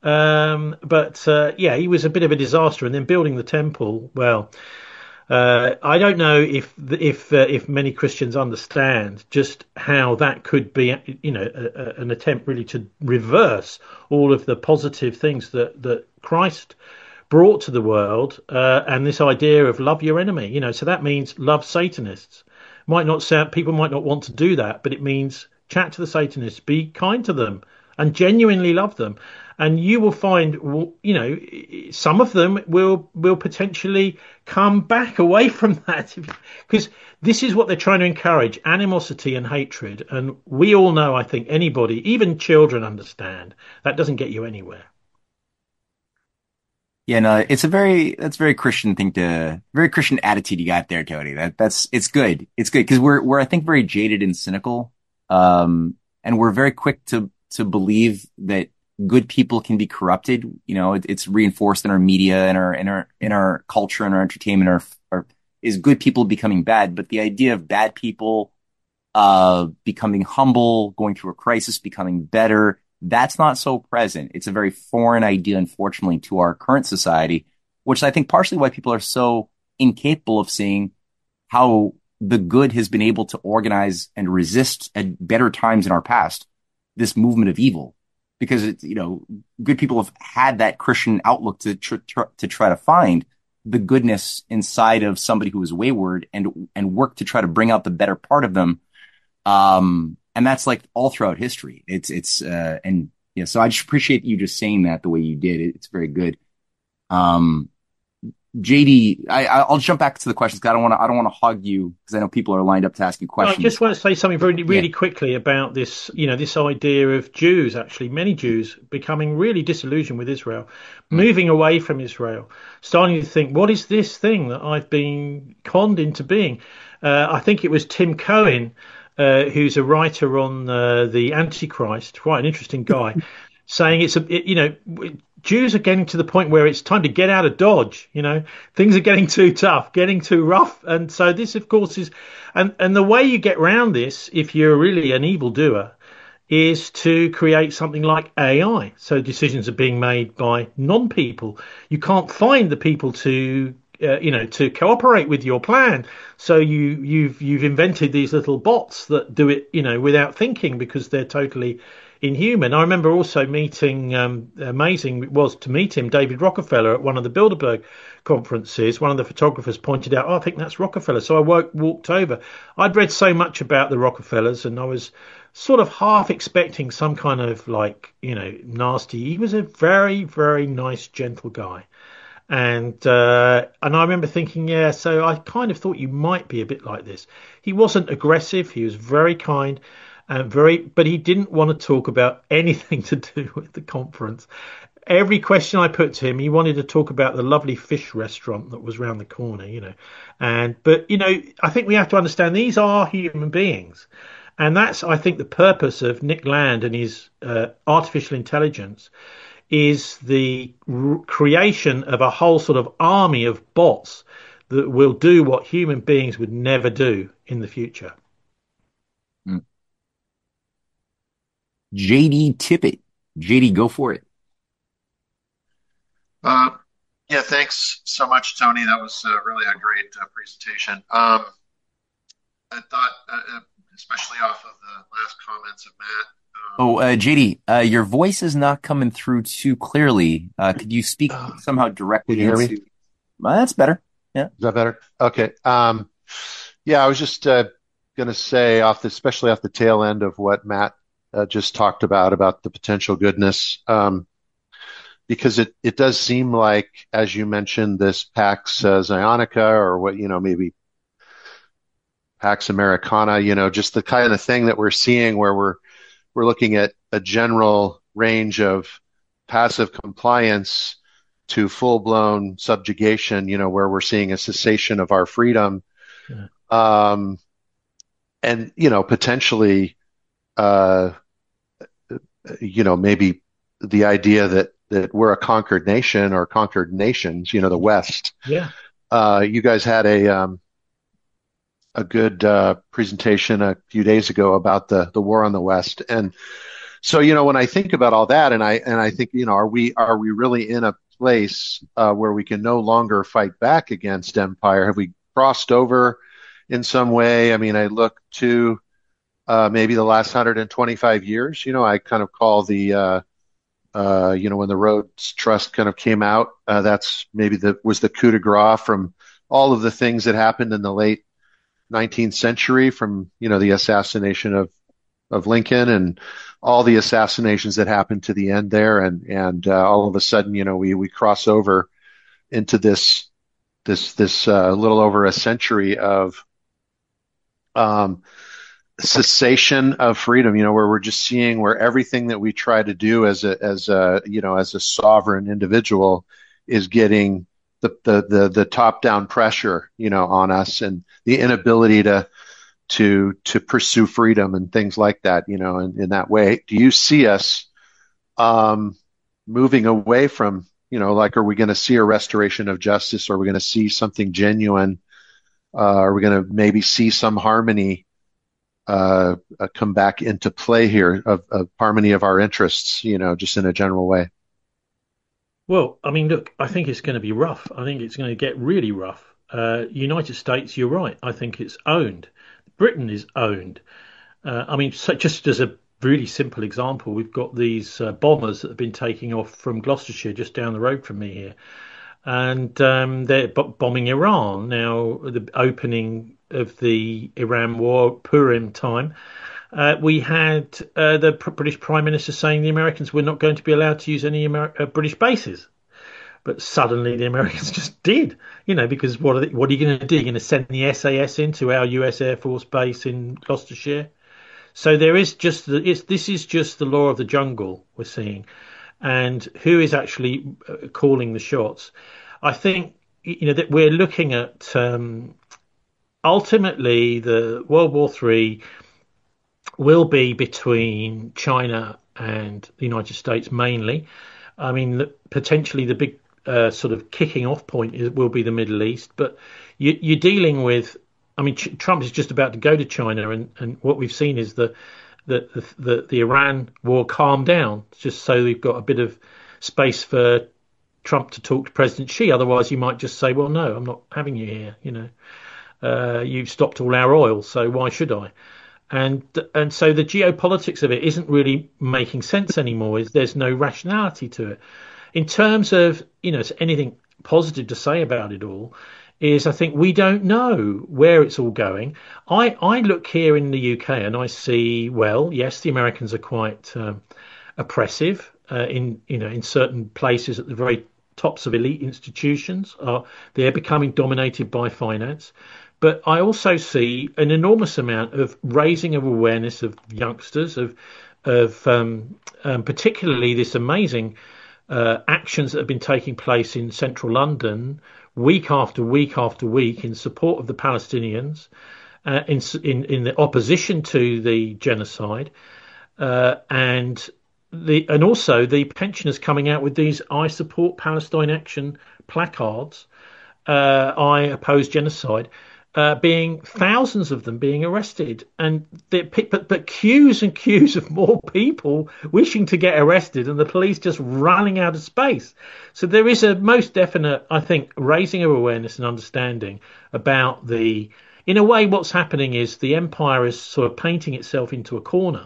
but he was a bit of a disaster. And then building the temple, well, I don't know if many Christians understand just how that could be, an attempt really to reverse all of the positive things that Christ brought to the world, and this idea of love your enemy. So that means love Satanists. People might not want to do that, but it means chat to the Satanists, be kind to them, and genuinely love them. And you will find, some of them will potentially come back away from that, because this is what they're trying to encourage: animosity and hatred. And we all know, I think, anybody, even children, understand that doesn't get you anywhere. Yeah, no, that's very Christian very Christian attitude you got there, Tony. It's good. It's good because we're I think very jaded and cynical, and we're very quick to believe that good people can be corrupted. It's reinforced in our media and in our culture and our entertainment is good people becoming bad. But the idea of bad people becoming humble, going through a crisis, becoming better, that's not so present. It's a very foreign idea, unfortunately, to our current society, which I think partially why people are so incapable of seeing how the good has been able to organize and resist at better times in our past this movement of evil. Because good people have had that Christian outlook to try to find the goodness inside of somebody who is wayward and work to try to bring out the better part of them, And that's like all throughout history. And yeah, so I just appreciate you just saying that the way you did. It's very good. JD, I'll jump back to the questions because I don't want to hog you because I know people are lined up to ask you questions. I just want to say something really quickly about this, this idea of Jews, actually, many Jews becoming really disillusioned with Israel, moving away from Israel, starting to think, what is this thing that I've been conned into being? I think it was Tim Cohen, who's a writer on the Antichrist, quite an interesting guy, saying Jews are getting to the point where it's time to get out of Dodge. Things are getting too tough, getting too rough. And so this, of course, is, and the way you get around this, if you're really an evildoer, is to create something like AI. So decisions are being made by non-people. You can't find the people to cooperate with your plan. So you've invented these little bots that do it, without thinking because they're totally inhuman. I remember also meeting, amazing it was to meet him, David Rockefeller, at one of the Bilderberg conferences. One of the photographers pointed out, I think that's Rockefeller. So I walked over. I'd read so much about the Rockefellers and I was sort of half expecting some kind of nasty. He was a very, very nice, gentle guy. And I remember thinking, so I kind of thought you might be a bit like this. He wasn't aggressive. He was very kind. But he didn't want to talk about anything to do with the conference. Every question I put to him, he wanted to talk about the lovely fish restaurant that was round the corner, But I think we have to understand these are human beings. And that's, I think, the purpose of Nick Land and his artificial intelligence is the creation of a whole sort of army of bots that will do what human beings would never do in the future. JD Tippett. JD, go for it. Yeah, thanks so much, Tony. That was really a great presentation. I thought, especially off of the last comments of Matt. JD, your voice is not coming through too clearly. Could you speak somehow directly? Can you hear me? Well, that's better. Yeah. Is that better? Okay. Yeah, I was just going to say, especially off the tail end of what Matt just talked about the potential goodness, because it does seem like, as you mentioned, this Pax Zionica or what, maybe Pax Americana, just the kind of thing that we're seeing where we're looking at a general range of passive compliance to full-blown subjugation, where we're seeing a cessation of our freedom. Yeah. And, potentially, maybe the idea that we're a conquered nation or conquered nations, the West. Yeah. You guys had a good presentation a few days ago about the war on the West. And so, when I think about all that and I think, are we really in a place where we can no longer fight back against empire? Have we crossed over in some way? I mean, I look to maybe the last 125 years. I kind of call the when the Rhodes Trust kind of came out, that's maybe was the coup de grace from all of the things that happened in the late 19th century, from the assassination of Lincoln and all the assassinations that happened to the end there, and all of a sudden we cross over into this little over a century of cessation of freedom, where we're just seeing where everything that we try to do as a sovereign individual is getting the top down pressure, on us, and the inability to pursue freedom and things like that, in that way. Do you see us moving away from, are we going to see a restoration of justice? Are we going to see something genuine? Are we going to maybe see some harmony come back into play here of harmony of our interests, just in a general way? Well, I mean, look, I think it's going to be rough. I think it's going to get really rough. United States, you're right. I think it's owned. Britain is owned. So just as a really simple example, we've got these bombers that have been taking off from Gloucestershire, just down the road from me here. and they're bombing Iran now. The opening of the Iran war, Purim time. We had the British Prime Minister saying the Americans were not going to be allowed to use any British bases. But suddenly the Americans just did, because what are you going to do? You're going to send the SAS into our US Air Force base in Gloucestershire? So there is just this is just the law of the jungle we're seeing, and who is actually calling the shots? I think that we're looking at ultimately the World War III will be between China and the United States mainly. I mean, potentially the big sort of kicking off point will be the Middle East, but you're dealing with. I mean, Trump is just about to go to China, and what we've seen is the Iran war calm down, just so we've got a bit of space for Trump to talk to President Xi. Otherwise, he might just say, "Well, no, I'm not having you here. You've stopped all our oil, so why should I?" And so the geopolitics of it isn't really making sense anymore. There's no rationality to it. In terms of, anything positive to say about it all, is I think we don't know where it's all going. I look here in the UK and I see, well, yes, the Americans are quite oppressive in certain places at the very tops of elite institutions. They're becoming dominated by finance. But I also see an enormous amount of raising of awareness of youngsters, of particularly this amazing actions that have been taking place in central London week after week after week in support of the Palestinians, in the opposition to the genocide, and also the pensioners coming out with these "I support Palestine Action" placards, "I oppose genocide." Being thousands of them being arrested, and but queues and queues of more people wishing to get arrested, and the police just running out of space. So there is a most definite, I think, raising of awareness and understanding about in a way, what's happening is the empire is sort of painting itself into a corner.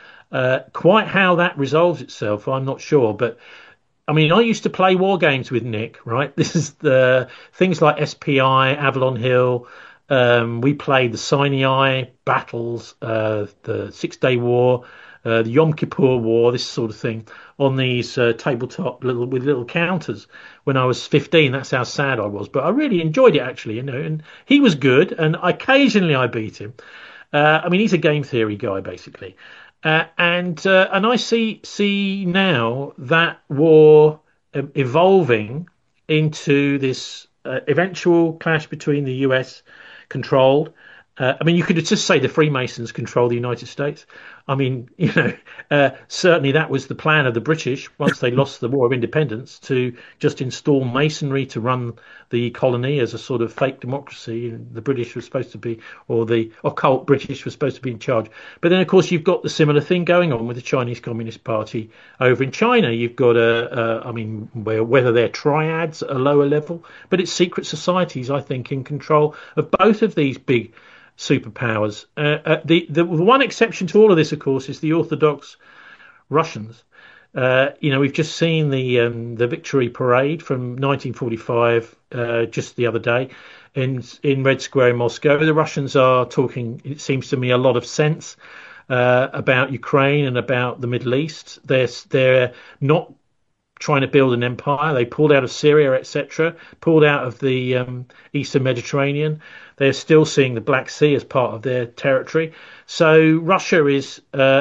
Quite how that resolves itself, I'm not sure, but. I mean, I used to play war games with Nick, right? This is the things like SPI, Avalon Hill. We played the Sinai battles, the 6 Day War, the Yom Kippur War, this sort of thing, on these tabletop with little counters. When I was 15, that's how sad I was. But I really enjoyed it, actually, and he was good, and occasionally I beat him. I mean, he's a game theory guy, basically. And I see now that war evolving into this eventual clash between the US controlled. I mean, you could just say the Freemasons control the United States. I mean, certainly that was the plan of the British once they lost the War of Independence, to just install Masonry to run the colony as a sort of fake democracy. And the British were supposed to be, or the occult British were supposed to be in charge. But then, of course, you've got the similar thing going on with the Chinese Communist Party over in China. You've got I mean, whether they're triads at a lower level, but it's secret societies, I think, in control of both of these big superpowers. The one exception to all of this, of course, is the Orthodox Russians. We've just seen the victory parade from 1945 just the other day in Red Square in Moscow. The Russians are talking, it seems to me, a lot of sense about Ukraine and about the Middle East. They're not trying to build an empire. They pulled out of Syria, etc., pulled out of the Eastern Mediterranean. They're still seeing the Black Sea as part of their territory. So Russia is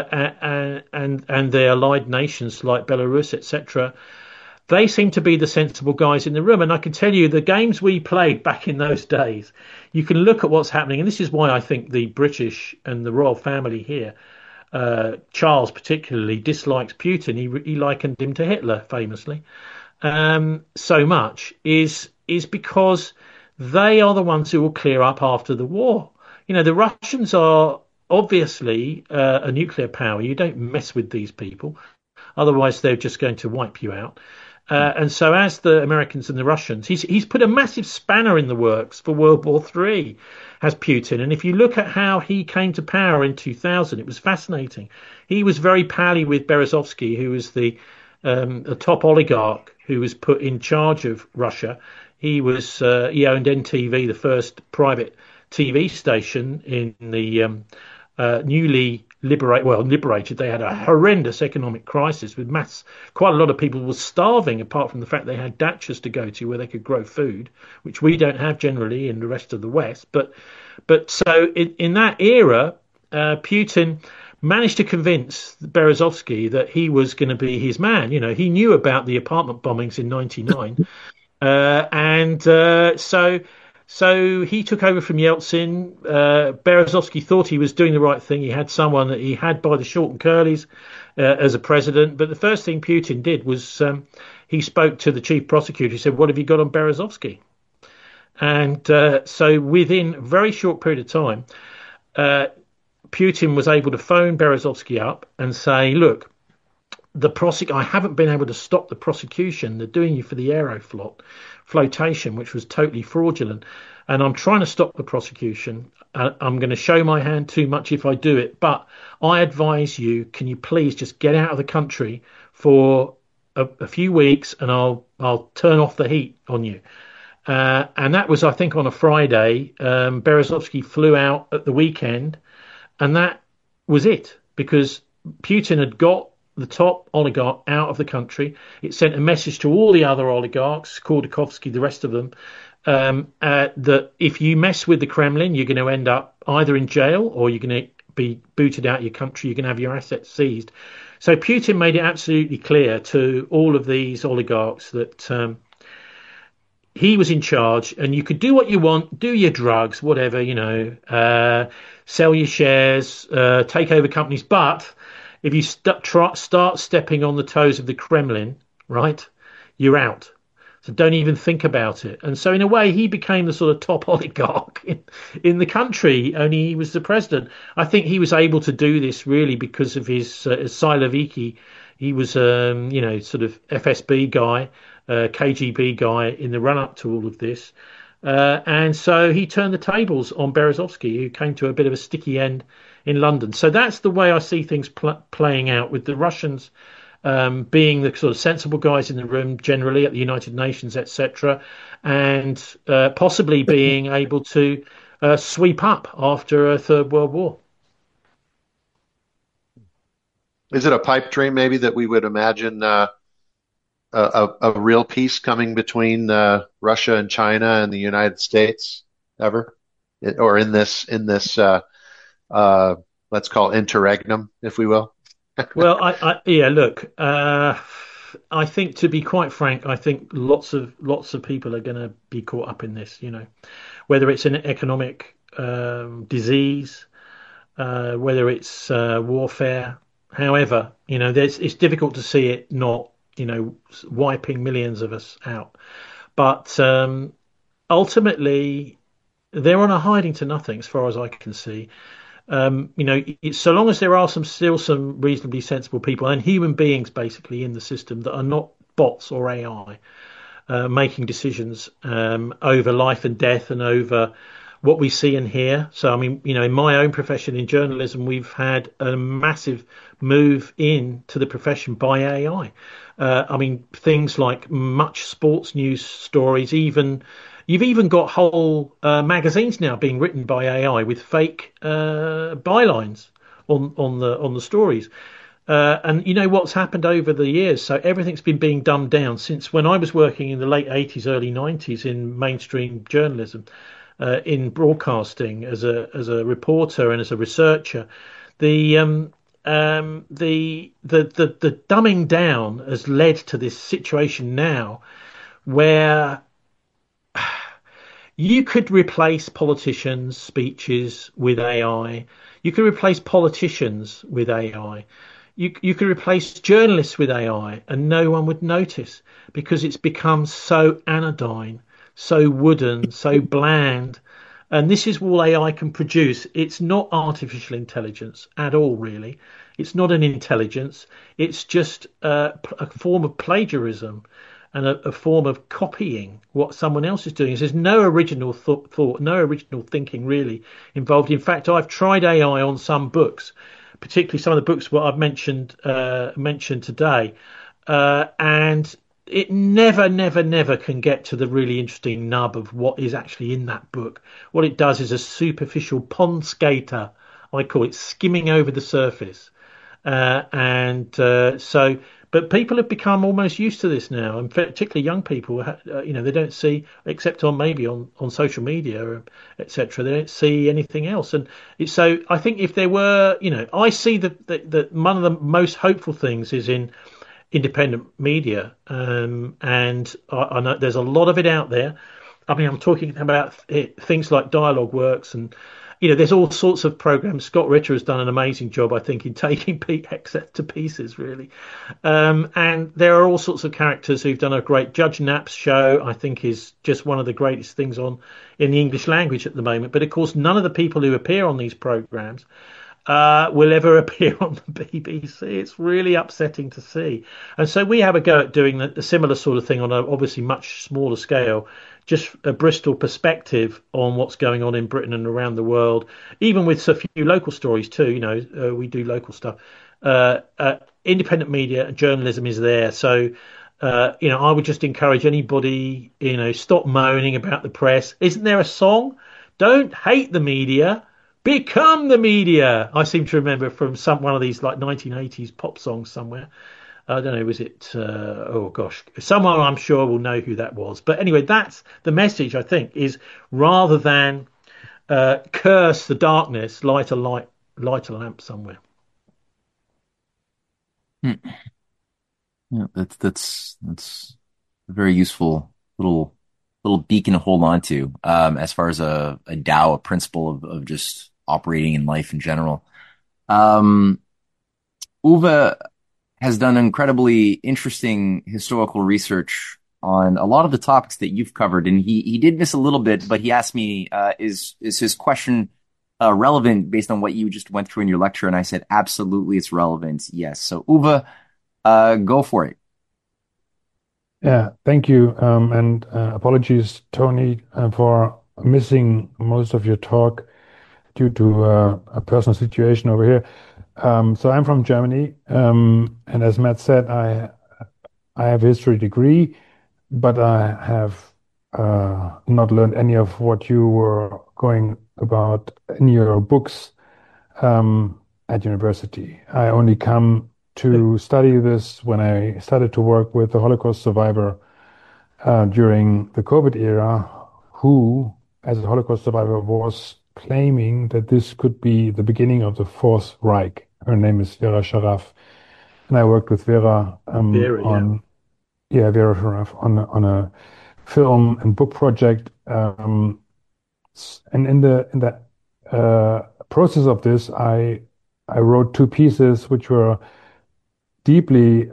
and their allied nations like Belarus, etc., they seem to be the sensible guys in the room. And I can tell you, the games we played back in those days, you can look at what's happening. And this is why I think the British and the royal family here, Charles particularly, dislikes Putin. He likened him to Hitler famously. So much is because they are the ones who will clear up after the war. The Russians are obviously a nuclear power. You don't mess with these people, otherwise they're just going to wipe you out. And so, as the Americans and the Russians, he's put a massive spanner in the works for World War III, has Putin. And if you look at how he came to power in 2000, it was fascinating. He was very pally with Berezovsky, who was the top oligarch who was put in charge of Russia. He owned NTV, the first private TV station in the newly liberated. They had a horrendous economic crisis with quite a lot of people were starving, apart from the fact they had dachas to go to where they could grow food, which we don't have generally in the rest of the West. But so in that era, Putin managed to convince Berezovsky that he was going to be his man. You know, he knew about the apartment bombings in '99, so he took over from Yeltsin. Berezovsky thought he was doing the right thing. He had someone that he had by the short and curlies as a president. But the first thing Putin did was he spoke to the chief prosecutor. He said, "What have you got on Berezovsky?" And so within a very short period of time, Putin was able to phone Berezovsky up and say, "Look, I haven't been able to stop the prosecution. They're doing you for the flotation, which was totally fraudulent. And I'm trying to stop the prosecution. I'm going to show my hand too much if I do it. But I advise you, can you please just get out of the country for a few weeks and I'll turn off the heat on you." And that was, I think, on a Friday. Berezovsky flew out at the weekend, and that was it, because Putin had got the top oligarch out of the country. It sent a message to all the other oligarchs, Khodorkovsky, the rest of them, that if you mess with the Kremlin, you're going to end up either in jail or you're going to be booted out of your country. You're going to have your assets seized. So Putin made it absolutely clear to all of these oligarchs that he was in charge, and you could do what you want, do your drugs, whatever, sell your shares, take over companies. But if you start stepping on the toes of the Kremlin, right, you're out. So don't even think about it. And so in a way, he became the sort of top oligarch in the country, only he was the president. I think he was able to do this really because of his Siloviki. He was, sort of FSB guy, KGB guy in the run-up to all of this. And so he turned the tables on Berezovsky, who came to a bit of a sticky end in London. So that's the way I see things playing out, with the Russians being the sort of sensible guys in the room generally at the United Nations, etc., and possibly being able to sweep up after a Third World War. Is it a pipe dream maybe that we would imagine a real peace coming between Russia and China and the United States ever, or in this let's call it interregnum, if we will? Well, look, I think, to be quite frank, I think lots of people are going to be caught up in this. Whether it's an economic disease, whether it's warfare. However, it's difficult to see it not, wiping millions of us out. But ultimately, they're on a hiding to nothing, as far as I can see. So long as there are still some reasonably sensible people and human beings basically in the system that are not bots or AI making decisions over life and death and over what we see and hear. So, I mean, in my own profession in journalism, we've had a massive move into the profession by AI. Things like much sports news stories, you've even got whole magazines now being written by AI with fake bylines on the stories. And what's happened over the years? So everything's been being dumbed down since when I was working in the late 80s, early 90s in mainstream journalism, in broadcasting as a reporter and as a researcher. The dumbing down has led to this situation now where you could replace politicians' speeches with AI. You could replace politicians with AI. You could replace journalists with AI, and no one would notice, because it's become so anodyne, so wooden, so bland. And this is all AI can produce. It's not artificial intelligence at all, really. It's not an intelligence. It's just a form of plagiarism and a form of copying what someone else is doing. There's no original thought, no original thinking really involved. In fact, I've tried AI on some books, particularly some of the books what I've mentioned today, and it never can get to the really interesting nub of what is actually in that book. What it does is a superficial pond skater, I call it, skimming over the surface. But people have become almost used to this now, and particularly young people. They don't see, except on social media, etc. They don't see anything else, and so I think if there were, I see that one of the most hopeful things is in independent media, and I know there's a lot of it out there. I mean, I'm talking about things like Dialogue Works, and there's all sorts of programs. Scott Ritter has done an amazing job, I think, in taking XF to pieces, really. And there are all sorts of characters who've done a great. Judge Knapp's show, I think, is just one of the greatest things on in the English language at the moment. But of course, none of the people who appear on these programs will ever appear on the BBC. It's really upsetting to see. And so we have a go at doing a similar sort of thing on a obviously much smaller scale, just a Bristol perspective on what's going on in Britain and around the world, even with a few local stories too. We do local stuff. Independent media and journalism is there. So, I would just encourage anybody, stop moaning about the press. Isn't there a song? Don't hate the media. Become the media. I seem to remember from one of these like 1980s pop songs somewhere. I don't know, was it, oh gosh, someone I'm sure will know who that was. But anyway, that's the message, I think, is rather than curse the darkness, light a lamp somewhere. Yeah, that's a very useful little beacon to hold on to, as far as a Tao, a principle of just operating in life in general. Uwe has done incredibly interesting historical research on a lot of the topics that you've covered, and he did miss a little bit, but he asked me, is his question relevant based on what you just went through in your lecture? And I said, absolutely, it's relevant. Yes. So Uwe, go for it. Yeah, thank you. And apologies, Tony, for missing most of your talk due to a personal situation over here. So I'm from Germany, and as Matt said, I have a history degree, but I have not learned any of what you were going about in your books at university. I only come to study this when I started to work with a Holocaust survivor during the COVID era, who, as a Holocaust survivor, was claiming that this could be the beginning of the Fourth Reich. Her name is Vera Sharaf, and I worked with Vera Vera Sharaf on a film and book project. And in the process of this, I wrote two pieces which were deeply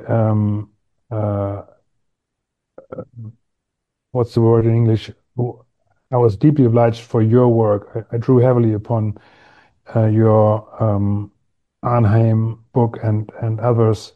what's the word in English? I was deeply obliged for your work. I drew heavily upon your Arnhem book and others.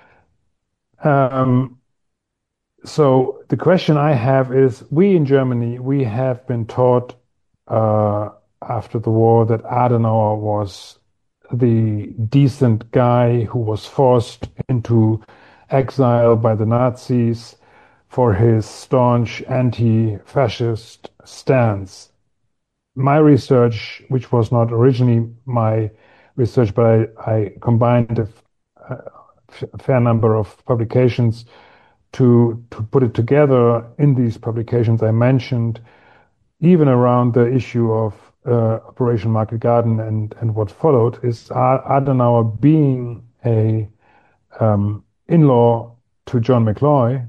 So the question I have is, we in Germany, we have been taught after the war that Adenauer was the decent guy who was forced into exile by the Nazis for his staunch anti-fascist stance. My research, which was not originally my research, but I combined a fair number of publications to put it together. In these publications, I mentioned even around the issue of Operation Market Garden and what followed, is Adenauer being a in-law to John McCloy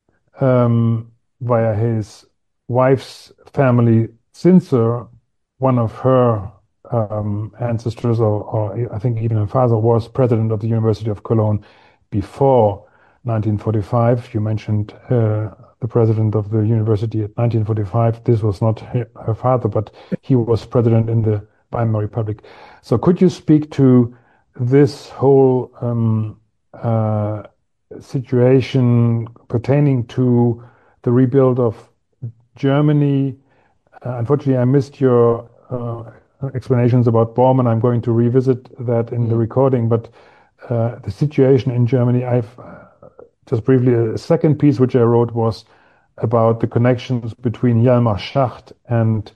via his wife's family. Sincer, one of her ancestors, or I think even her father, was president of the University of Cologne before 1945. You mentioned the president of the university at 1945. This was not her father, but he was president in the Weimar Republic. So could you speak to this whole situation pertaining to the rebuild of Germany? Unfortunately, I missed your explanations about Bormann. I'm going to revisit that in the recording, but the situation in Germany, just briefly, a second piece which I wrote was about the connections between Hjalmar Schacht and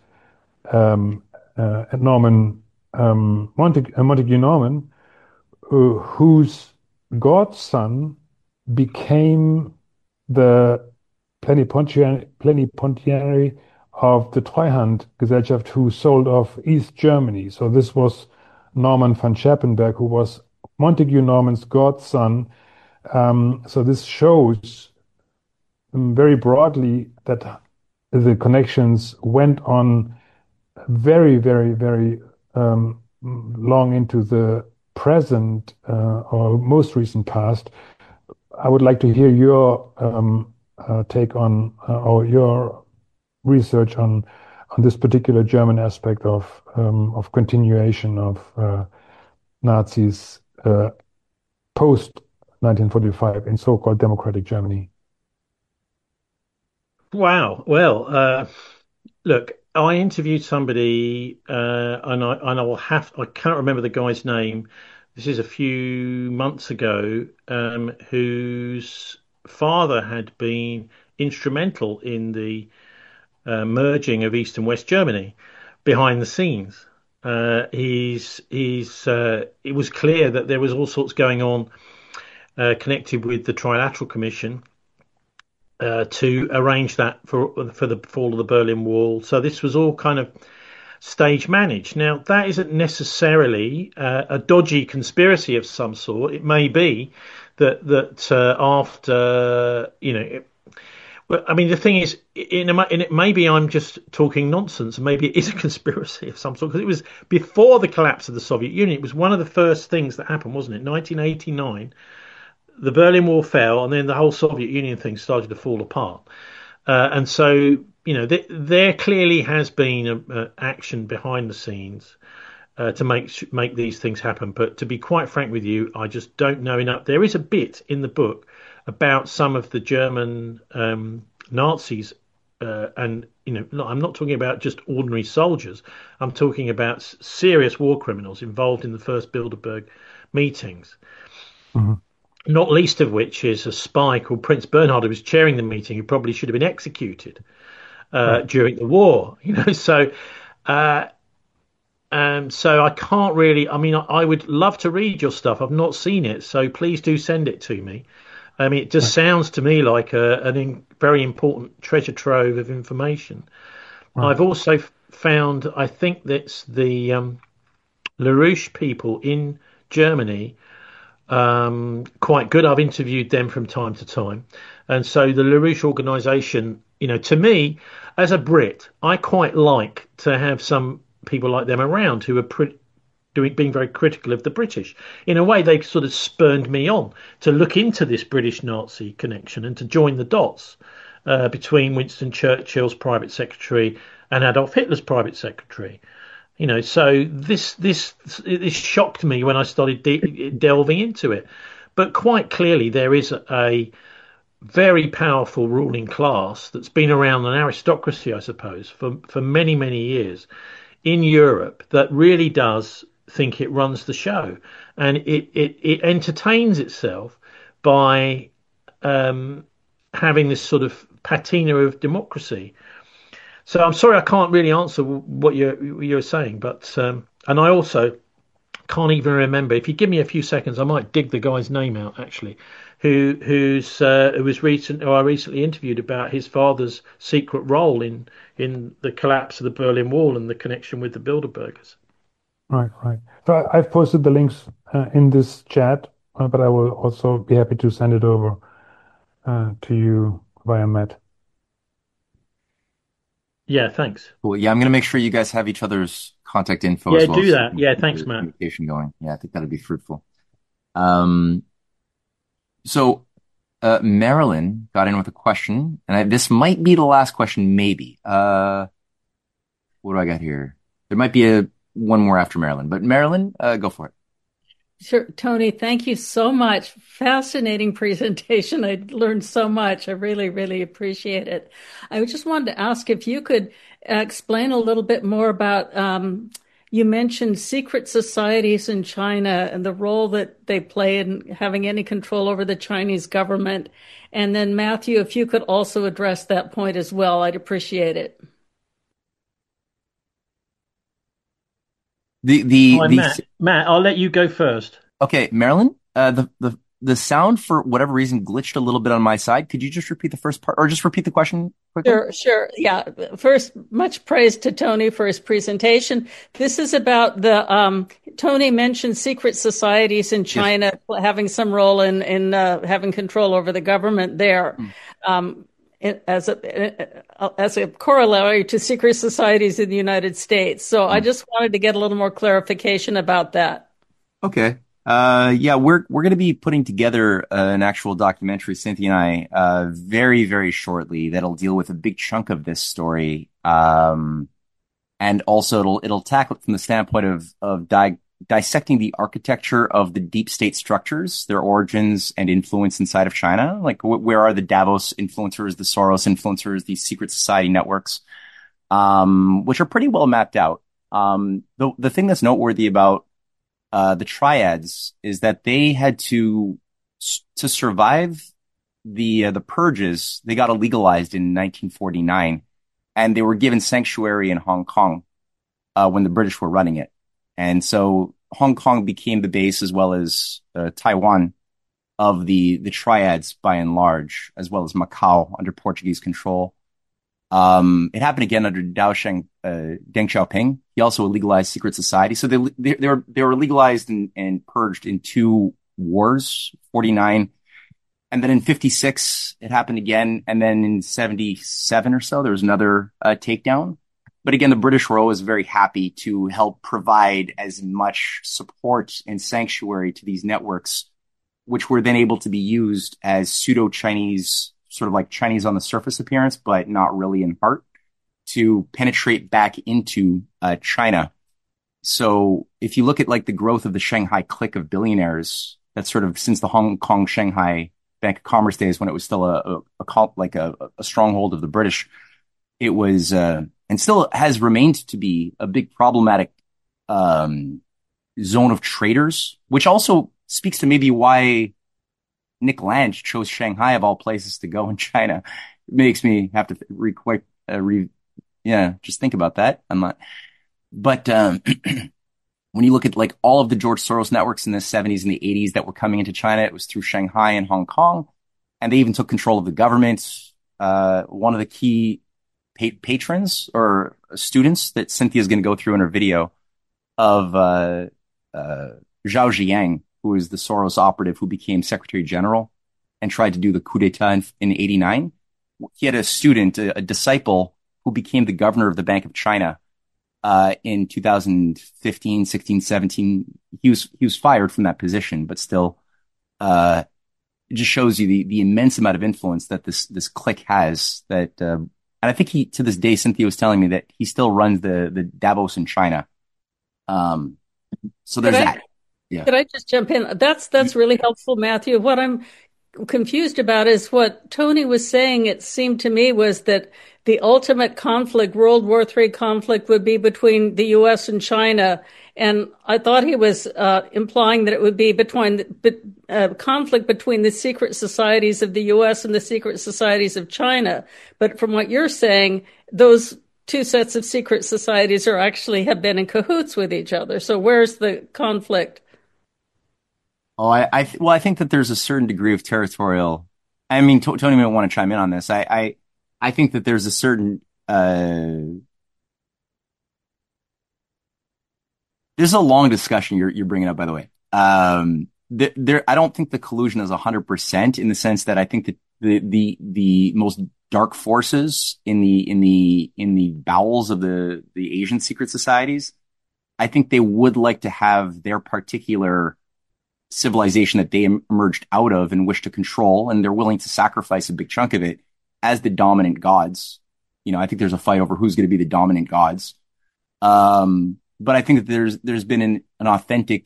Norman Montague Norman, whose godson became the plenipotentiary of the Treuhandgesellschaft, who sold off East Germany. So this was Norman von Scherpenberg, who was Montague Norman's godson. So this shows very broadly that the connections went on very, very, very long into the present or most recent past. I would like to hear your take on or your research on this particular German aspect of continuation of Nazis post 1945 in so-called democratic Germany. Wow. Well, look, I interviewed somebody, and I can't remember the guy's name. This is a few months ago, whose father had been instrumental in the merging of East and West Germany behind the scenes. It was clear that there was all sorts going on connected with the Trilateral Commission to arrange that for the fall of the Berlin Wall. So this was all kind of stage managed. Now, that isn't necessarily a dodgy conspiracy of some sort. It may be that after, well, I mean, the thing is, maybe I'm just talking nonsense. Maybe it is a conspiracy of some sort, because it was before the collapse of the Soviet Union. It was one of the first things that happened, wasn't it? 1989, the Berlin Wall fell, and then the whole Soviet Union thing started to fall apart. And so, there clearly has been action behind the scenes to make these things happen. But to be quite frank with you, I just don't know enough. There is a bit in the book about some of the German Nazis, and I'm not talking about just ordinary soldiers. I'm talking about serious war criminals involved in the first Bilderberg meetings. Mm-hmm. Not least of which is a spy called Prince Bernhard, who was chairing the meeting, who probably should have been executed during the war. So I can't really. I mean, I would love to read your stuff. I've not seen it, so please do send it to me. I mean, it just sounds to me like a very important treasure trove of information. Right. I've also found, I think that's the LaRouche people in Germany quite good. I've interviewed them from time to time. And so the LaRouche organisation, to me, as a Brit, I quite like to have some people like them around who are being very critical of the British. In a way, they sort of spurned me on to look into this British Nazi connection and to join the dots between Winston Churchill's private secretary and Adolf Hitler's private secretary. So this shocked me when I started delving into it. But quite clearly, there is a very powerful ruling class that's been around, an aristocracy, I suppose, for many, many years in Europe that really does think it runs the show, and it entertains itself by having this sort of patina of democracy. So I'm sorry I can't really answer what you're saying, but and I also can't even remember. If you give me a few seconds, I might dig the guy's name out actually, who I recently interviewed about his father's secret role in the collapse of the Berlin Wall and the connection with the Bilderbergers. Right. So I've posted the links in this chat, but I will also be happy to send it over to you via Matt. Yeah, thanks. Cool. Yeah, I'm going to make sure you guys have each other's contact info as well. Yeah, do that. Yeah, thanks, Matt. Communication going. Yeah, I think that'd be fruitful. So Marilyn got in with a question, and this might be the last question, maybe. What do I got here? There might be one more after Marilyn, but Marilyn, go for it. Sure, Tony, thank you so much. Fascinating presentation. I learned so much. I really, really appreciate it. I just wanted to ask if you could explain a little bit more about you mentioned secret societies in China and the role that they play in having any control over the Chinese government. And then, Matthew, if you could also address that point as well, I'd appreciate it. Matt, I'll let you go first. Okay, Marilyn, the sound for whatever reason glitched a little bit on my side. Could you just repeat the first part, or just repeat the question quickly? Sure. Yeah. First, much praise to Tony for his presentation. This is about the Tony mentioned secret societies in China having some role in having control over the government there. As a corollary to secret societies in the United States. So I just wanted to get a little more clarification about that. Okay. We're going to be putting together an actual documentary, Cynthia and I, very, very shortly that'll deal with a big chunk of this story. And also it'll tackle it from the standpoint of dissecting the architecture of the deep state structures, their origins and influence inside of China. Like where are the Davos influencers, the Soros influencers, these secret society networks, which are pretty well mapped out. The thing that's noteworthy about the triads is that they had to survive the purges. They got illegalized in 1949, and they were given sanctuary in Hong Kong when the British were running it. And so Hong Kong became the base, as well as Taiwan, of the triads by and large, as well as Macau under Portuguese control. It happened again under Deng Xiaoping. He also legalized secret society. So they were legalized and purged in two wars, 49. And then in 56, it happened again. And then in 77 or so, there was another takedown. But again, the British were always very happy to help provide as much support and sanctuary to these networks, which were then able to be used as pseudo-Chinese, sort of like Chinese on the surface appearance, but not really in heart, to penetrate back into China. So if you look at like the growth of the Shanghai clique of billionaires, that's sort of since the Hong Kong Shanghai Bank of Commerce days, when it was still a stronghold of the British, it was and still has remained to be a big problematic zone of traders, which also speaks to maybe why Nick Land chose Shanghai of all places to go in China. It makes me have to just think about that. But when you look at like all of the George Soros networks in the 70s and the 80s that were coming into China, it was through Shanghai and Hong Kong, and they even took control of the government. One of the key patrons or students that Cynthia is going to go through in her video of Zhao Ziyang, who is the Soros operative who became Secretary General and tried to do the coup d'etat in 89. He had a student, a disciple, who became the governor of the Bank of China in 2015, 16, 17. He was fired from that position, but still, it just shows you the immense amount of influence that this clique has. That and I think he, to this day, Cynthia was telling me that he still runs the Davos in China. So there's that. Yeah. Could I just jump in? That's really helpful, Matthew. What I'm confused about is what Tony was saying. It seemed to me was that the ultimate conflict, World War III conflict, would be between the U.S. and China. And I thought he was implying that it would be conflict between the secret societies of the U.S. and the secret societies of China. But from what you're saying, those two sets of secret societies have been in cahoots with each other. So where's the conflict? Oh, I think that there's a certain degree of territorial. I mean, Tony may want to chime in on this. I think that there's a certain this is a long discussion you're bringing up, by the way. I don't think the collusion is 100% in the sense that I think that the most dark forces in the bowels of the Asian secret societies, I think they would like to have their particular civilization that they emerged out of and wish to control, and they're willing to sacrifice a big chunk of it as the dominant gods. You know, I think there's a fight over who's going to be the dominant gods. But I think that there's been an authentic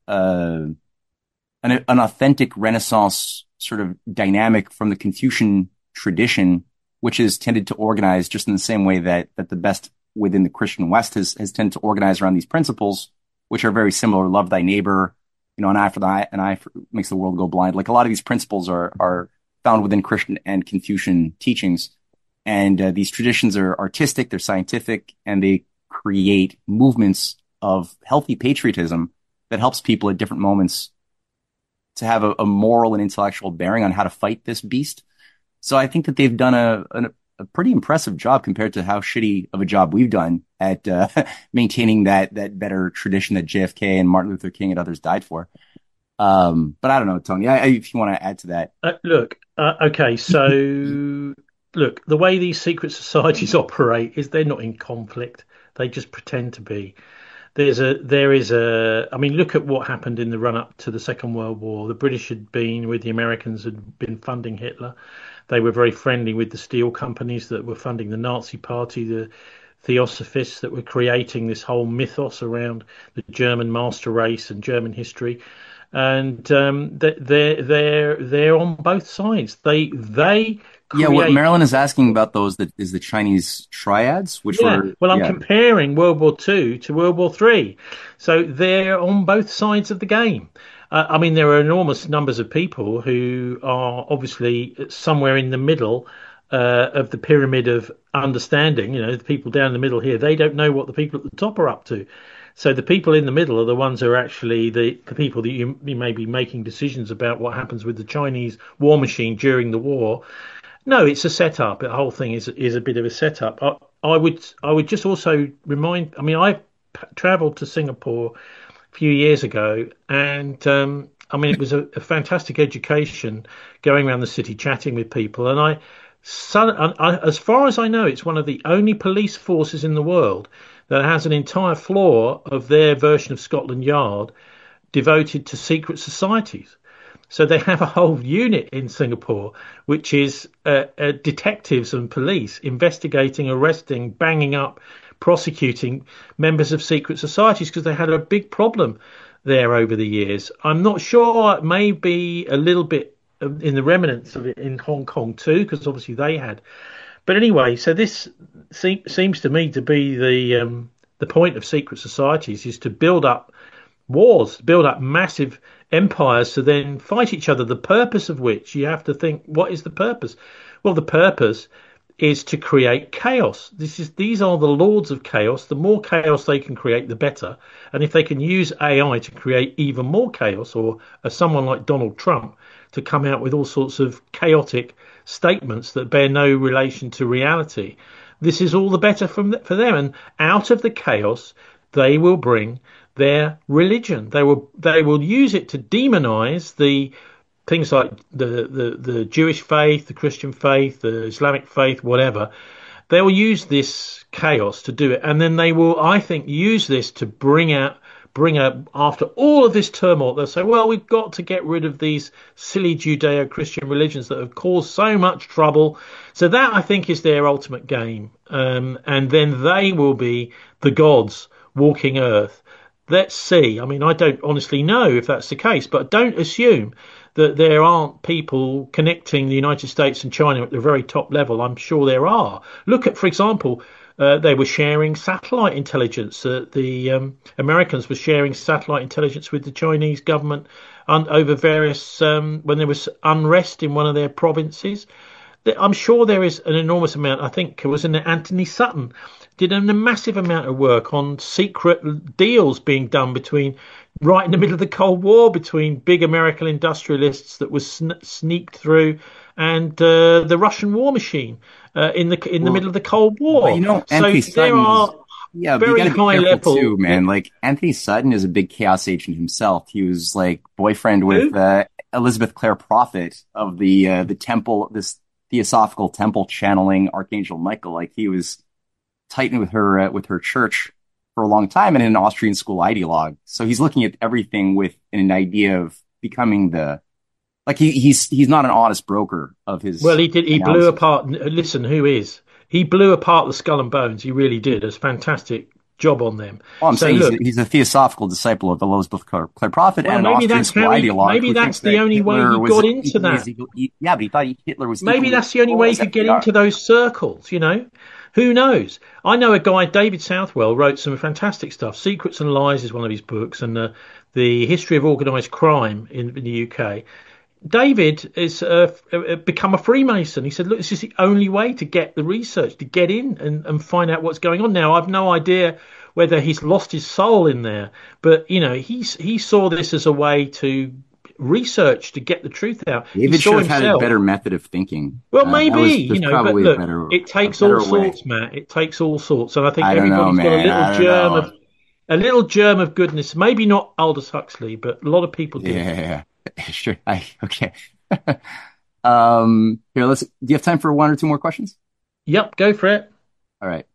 Renaissance sort of dynamic from the Confucian tradition, which has tended to organize just in the same way that the best within the Christian West has tended to organize around these principles, which are very similar. Love thy neighbor, an eye for the eye, an eye makes the world go blind. Like a lot of these principles are found within Christian and Confucian teachings. And these traditions are artistic, they're scientific, and they create movements of healthy patriotism that helps people at different moments to have a moral and intellectual bearing on how to fight this beast. So I think that they've done a pretty impressive job compared to how shitty of a job we've done at maintaining that better tradition that JFK and Martin Luther King and others died for. But I don't know, Tony, if you want to add to that. Okay, so look, the way these secret societies operate is they're not in conflict. They just pretend to be. I mean, look at what happened in the run-up to the Second World War. The British had been with the Americans, had been funding Hitler. They were very friendly with the steel companies that were funding the Nazi Party, the Theosophists that were creating this whole mythos around the German master race and German history. And they're on both sides. They create... what Marilyn is asking about those is the Chinese triads, which were... Well, I'm comparing World War II to World War III. So they're on both sides of the game. I mean, there are enormous numbers of people who are obviously somewhere in the middle of the pyramid of understanding. The people down the middle here, they don't know what the people at the top are up to. So the people in the middle are the ones who are actually the people that you may be making decisions about what happens with the Chinese war machine during the war. No, it's a setup. The whole thing is a bit of a setup. I would just also remind. I mean, I travelled to Singapore a few years ago, and I mean, it was a fantastic education going around the city, chatting with people. And as far as I know, it's one of the only police forces in the world that has an entire floor of their version of Scotland Yard devoted to secret societies. So they have a whole unit in Singapore, which is detectives and police investigating, arresting, banging up, prosecuting members of secret societies, because they had a big problem there over the years. I'm not sure, it may be a little bit in the remnants of it in Hong Kong too, because obviously they had. But anyway, so this seems to me to be the point of secret societies, is to build up wars, build up massive empires to then fight each other, the purpose of which you have to think, what is the purpose? Well, the purpose is to create chaos. These are the lords of chaos. The more chaos they can create, the better. And if they can use AI to create even more chaos, or someone like Donald Trump to come out with all sorts of chaotic statements that bear no relation to reality, this is all the better for them. And out of the chaos, they will bring their religion. They will use it to demonize the things like the Jewish faith, the Christian faith, the Islamic faith, whatever. They will use this chaos to do it, and then they will, I think, use this to bring out after all of this turmoil. They'll say, well, we've got to get rid of these silly Judeo-Christian religions that have caused so much trouble. So that, I think, is their ultimate game. And then they will be the gods walking earth. Let's see. I mean, I don't honestly know if that's the case, but don't assume that there aren't people connecting the United States and China at the very top level. I'm sure there are. Look at, for example, they were sharing satellite intelligence. The Americans were sharing satellite intelligence with the Chinese government over various, when there was unrest in one of their provinces. I'm sure there is an enormous amount. I think it was Anthony Sutton did a massive amount of work on secret deals being done right in the middle of the Cold War between big American industrialists that was sneaked through and the Russian war machine in the middle of the Cold War. Anthony so there are very high level too, man. Like Anthony Sutton is a big chaos agent himself. He was like boyfriend with Elizabeth Clare Prophet of the temple, this Theosophical temple channeling Archangel Michael. Like he was tightened with her church for a long time, and an Austrian school ideologue. So he's looking at everything with an idea of becoming he's not an honest broker of his. Well, he did. He blew apart. Listen, he blew apart the Skull and Bones. He really did. It's fantastic job on them. Well, I'm saying he's a theosophical disciple of Elizabeth Clare Prophet and an Austrian ideologue. Maybe that's the only way he got into that. Yeah, but he thought Hitler was. Maybe that's the only way he could get into those circles. Who knows? I know a guy, David Southwell, wrote some fantastic stuff. Secrets and Lies is one of his books, and the history of organised crime in the UK. David has become a Freemason. He said, look, this is the only way to get the research, to get in and find out what's going on. Now, I've no idea whether he's lost his soul in there, but, he saw this as a way to research, to get the truth out. David should have had a better method of thinking. Well, maybe, but look, it takes all sorts, Matt. It takes all sorts. And I think everybody's got a little germ of goodness. Maybe not Aldous Huxley, but a lot of people do. Yeah. Sure. Okay. Here, do you have time for one or two more questions? Yep, go for it. All right.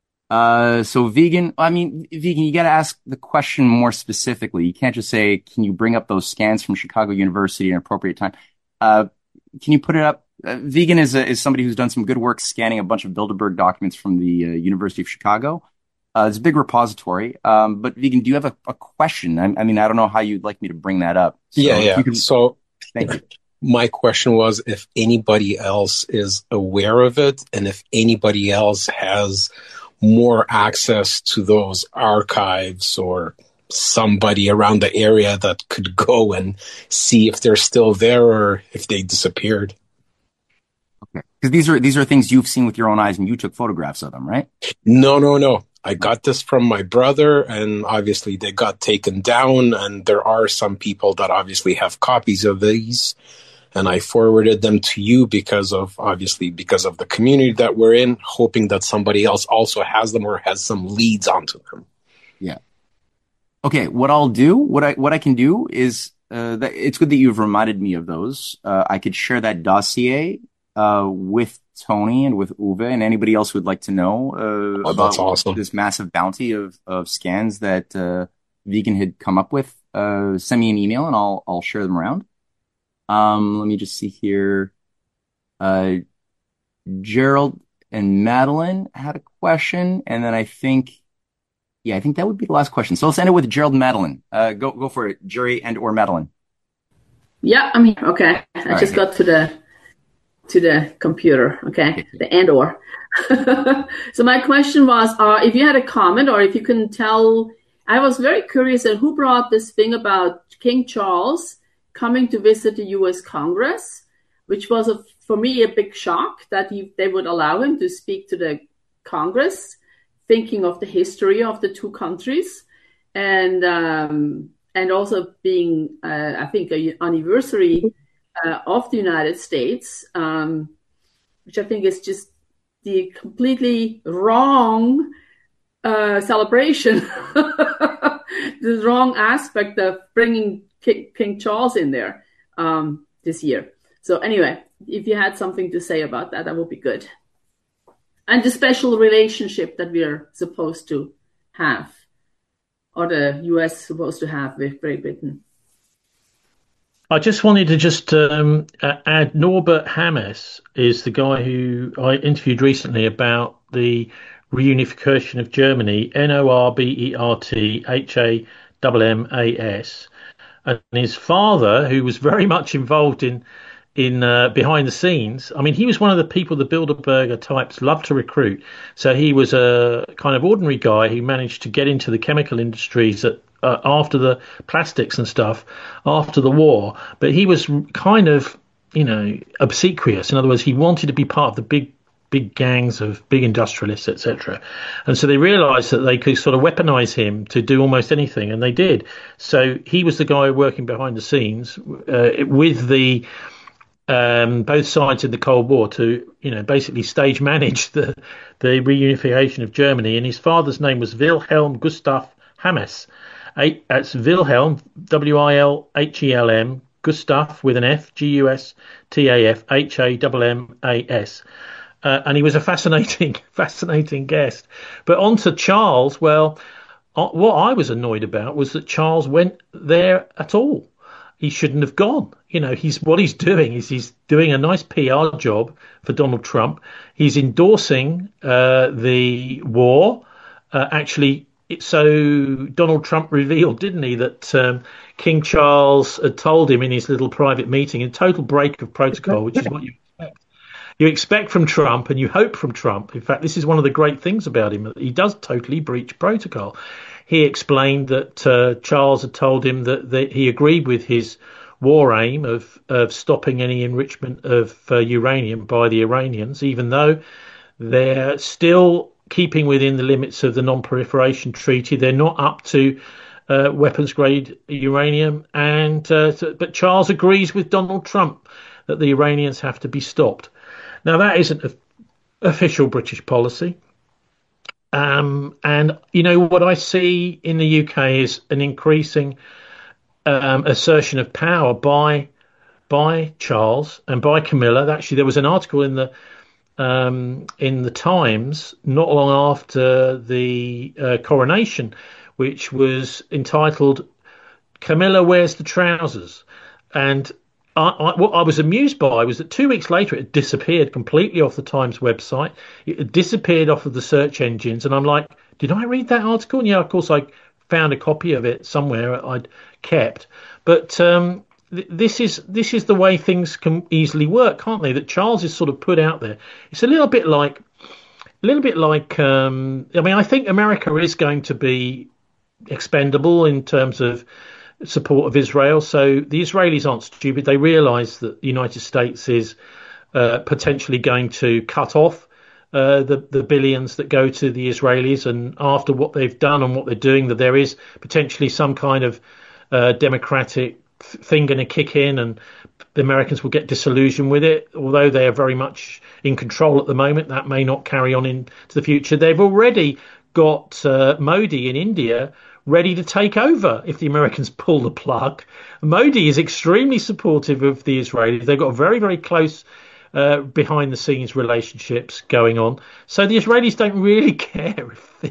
So Vegan, you got to ask the question more specifically. You can't just say, can you bring up those scans from Chicago University at an appropriate time? Can you put it up? Vegan is somebody who's done some good work scanning a bunch of Bilderberg documents from the University of Chicago. It's a big repository. But Vegan, do you have a question? I don't know how you'd like me to bring that up. So yeah. So thank you. My question was if anybody else is aware of it and if anybody else has more access to those archives or somebody around the area that could go and see if they're still there or if they disappeared. Okay. Because these are things you've seen with your own eyes and you took photographs of them, right? No. I got this from my brother, and obviously they got taken down, and there are some people that obviously have copies of these, and I forwarded them to you because of the community that we're in, hoping that somebody else also has them or has some leads onto them. Yeah. Okay, what I'll do, what I can do is, that it's good that you've reminded me of those. I could share that dossier with Tony and with Uwe and anybody else who would like to know about this massive bounty of scans that Vegan had come up with. Send me an email and I'll share them around. Let me just see here. Gerald and Madeline had a question, and then I think that would be the last question. So let's end it with Gerald and Madeline. Go for it, Jerry and or Madeline. Yeah, I'm here. Okay, I just got to the computer. Okay, the and or. So my question was, if you had a comment or if you can tell, I was very curious at who brought this thing about King Charles coming to visit the U.S. Congress, which was for me a big shock that they would allow him to speak to the Congress, thinking of the history of the two countries, and also being I think an anniversary of the United States, which I think is just the completely wrong celebration, the wrong aspect of bringing King Charles in there this year. So anyway, if you had something to say about that, that would be good. And the special relationship that we're supposed to have, or the U.S. supposed to have with Great Britain. I just wanted to add Norbert Hammes is the guy who I interviewed recently about the reunification of Germany, NORBERTHAMMAS. And his father, who was very much involved in behind the scenes. I mean, he was one of the people the Bilderberger types loved to recruit. So he was a kind of ordinary guy who managed to get into the chemical industries after the plastics and stuff after the war. But he was kind of, obsequious. In other words, he wanted to be part of the big gangs of big industrialists, etc. And so they realized that they could sort of weaponize him to do almost anything, and they did. So he was the guy working behind the scenes with the both sides in the Cold War to, basically stage manage the reunification of Germany. And his father's name was Wilhelm Gustav Hammes. That's Wilhelm, Wilhelm, Gustav with an F, Gustaf, Hammas. And he was a fascinating guest. But on to Charles. Well, what I was annoyed about was that Charles went there at all. He shouldn't have gone. He's doing a nice PR job for Donald Trump. He's endorsing the war, actually so Donald Trump revealed, didn't he, that King Charles had told him in his little private meeting, a total break of protocol, which is what you expect from Trump and you hope from Trump. In fact, this is one of the great things about him, that he does totally breach protocol. He explained that Charles had told him that he agreed with his war aim of stopping any enrichment of uranium by the Iranians, even though they're still keeping within the limits of the Non-Proliferation Treaty. They're not up to weapons-grade uranium, but Charles agrees with Donald Trump that the Iranians have to be stopped. Now, that isn't official British policy. And, what I see in the UK is an increasing assertion of power by Charles and by Camilla. Actually, there was an article in the Times not long after the coronation, which was entitled "Camilla Wears the Trousers," and what I was amused by was that 2 weeks later it had disappeared completely off the Times website. It had disappeared off of the search engines, and I'm like, did I read that article? And yeah, of course I found a copy of it somewhere I'd kept. But this is the way things can easily work, can't they? That Charles is sort of put out there. It's a little bit like. I mean, I think America is going to be expendable in terms of support of Israel. So the Israelis aren't stupid. They realise that the United States is potentially going to cut off the billions that go to the Israelis. And after what they've done and what they're doing, that there is potentially some kind of democratic thing going to kick in, and the Americans will get disillusioned with it. Although they are very much in control at the moment, that may not carry on into the future. They've already got Modi in India ready to take over if the Americans pull the plug. Modi is extremely supportive of the Israelis. They've got very, very close behind-the-scenes relationships going on. So the Israelis don't really care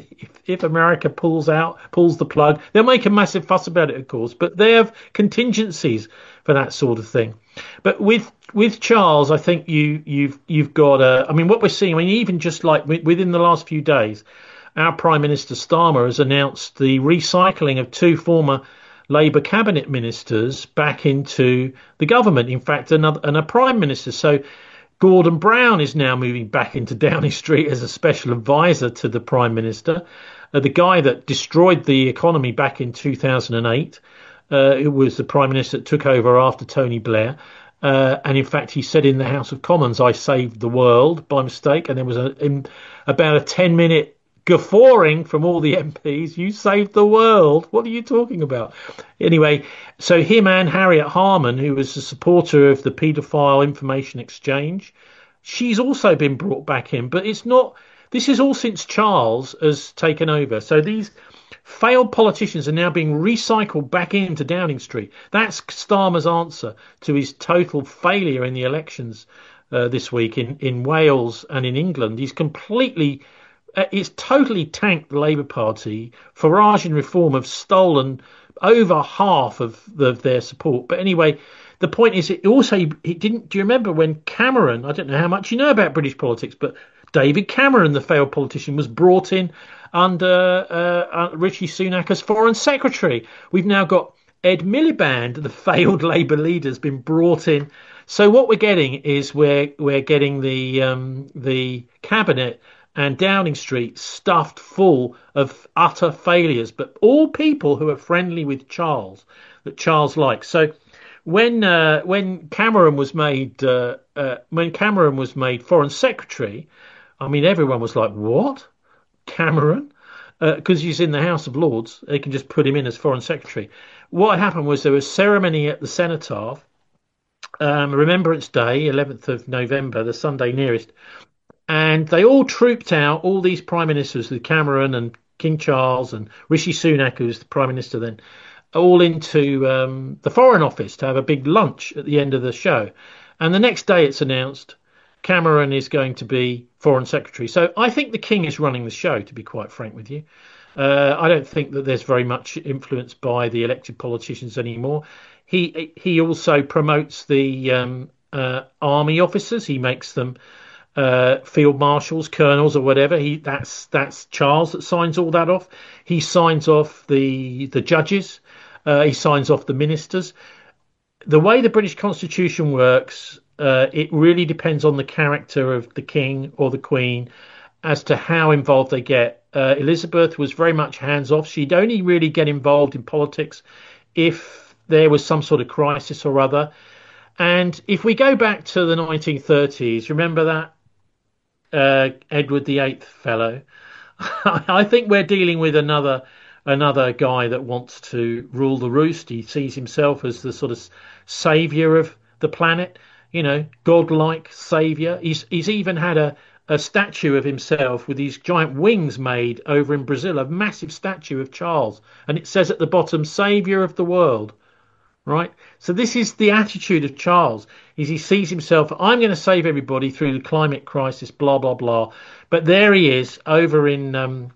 if America pulls the plug. They'll make a massive fuss about it, of course, but they have contingencies for that sort of thing. But with Charles, I think you've got I mean, what we're seeing, I mean, even just like within the last few days, our Prime Minister Starmer has announced the recycling of two former Labour cabinet ministers back into the government. In fact, a Prime Minister. So Gordon Brown is now moving back into Downing Street as a special advisor to the Prime Minister. The guy that destroyed the economy back in 2008, it was the Prime Minister that took over after Tony Blair. And in fact, he said in the House of Commons, "I saved the world," by mistake. And there was about a 10-minute guffawing from all the MPs. "You saved the world. What are you talking about?" Anyway, so him and Harriet Harman, who was a supporter of the paedophile information exchange, she's also been brought back in. But it's not. This is all since Charles has taken over. So these failed politicians are now being recycled back into Downing Street. That's Starmer's answer to his total failure in the elections this week in Wales and in England. He's completely. It's totally tanked the Labour Party. Farage and Reform have stolen over half of their support. But anyway, the point is, it didn't. Do you remember when Cameron? I don't know how much you know about British politics, but David Cameron, the failed politician, was brought in under Rishi Sunak as Foreign Secretary. We've now got Ed Miliband, the failed Labour leader, has been brought in. So what we're getting is we're getting the cabinet and Downing Street stuffed full of utter failures, but all people who are friendly with Charles, that Charles likes. So when Cameron was made Foreign Secretary, I mean, everyone was like, "What, Cameron?" Because he's in the House of Lords, they can just put him in as Foreign Secretary. What happened was there was a ceremony at the Cenotaph, Remembrance Day, 11th of November, the Sunday nearest. And they all trooped out, all these prime ministers, with Cameron and King Charles and Rishi Sunak, who was the prime minister then, all into the Foreign Office to have a big lunch at the end of the show. And the next day it's announced Cameron is going to be Foreign Secretary. So I think the King is running the show, to be quite frank with you. I don't think that there's very much influence by the elected politicians anymore. He also promotes the army officers. He makes them field marshals, colonels, or whatever. That's Charles that signs all that off. He signs off the judges. He signs off the ministers. The way the British Constitution works, it really depends on the character of the king or the queen as to how involved they get. Elizabeth was very much hands off. She'd only really get involved in politics if there was some sort of crisis or other. And if we go back to the 1930s, remember that Edward VIII fellow? I think we're dealing with another guy that wants to rule the roost. He sees himself as the sort of savior of the planet, godlike savior. He's even had a statue of himself with these giant wings made over in Brazil, a massive statue of Charles, and it says at the bottom, "Savior of the world." Right? So this is the attitude of Charles, is he sees himself, I'm going to save everybody through the climate crisis, blah, blah, blah. But there he is over in the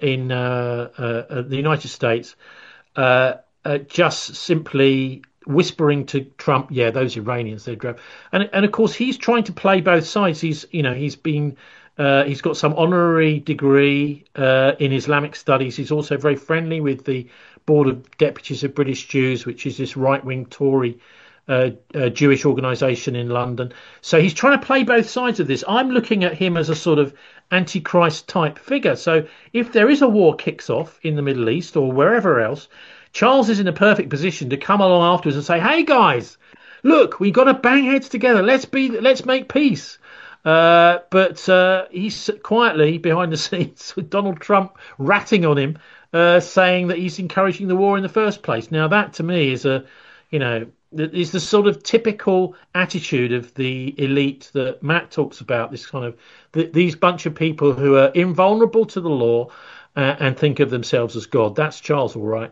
United States, just simply whispering to Trump, yeah, those Iranians, they're drove. And of course, he's trying to play both sides. He's got some honorary degree in Islamic studies. He's also very friendly with the Board of Deputies of British Jews, which is this right-wing Tory Jewish organisation in London. So he's trying to play both sides of this. I'm looking at him as a sort of Antichrist type figure. So if there is a war kicks off in the Middle East or wherever else, Charles is in a perfect position to come along afterwards and say, hey guys, look, we've got to bang heads together. Let's make peace. But he's quietly behind the scenes with Donald Trump ratting on him, saying that he's encouraging the war in the first place. Now, that to me is is the sort of typical attitude of the elite that Matt talks about. This kind of these bunch of people who are invulnerable to the law and think of themselves as God. That's Charles, all right.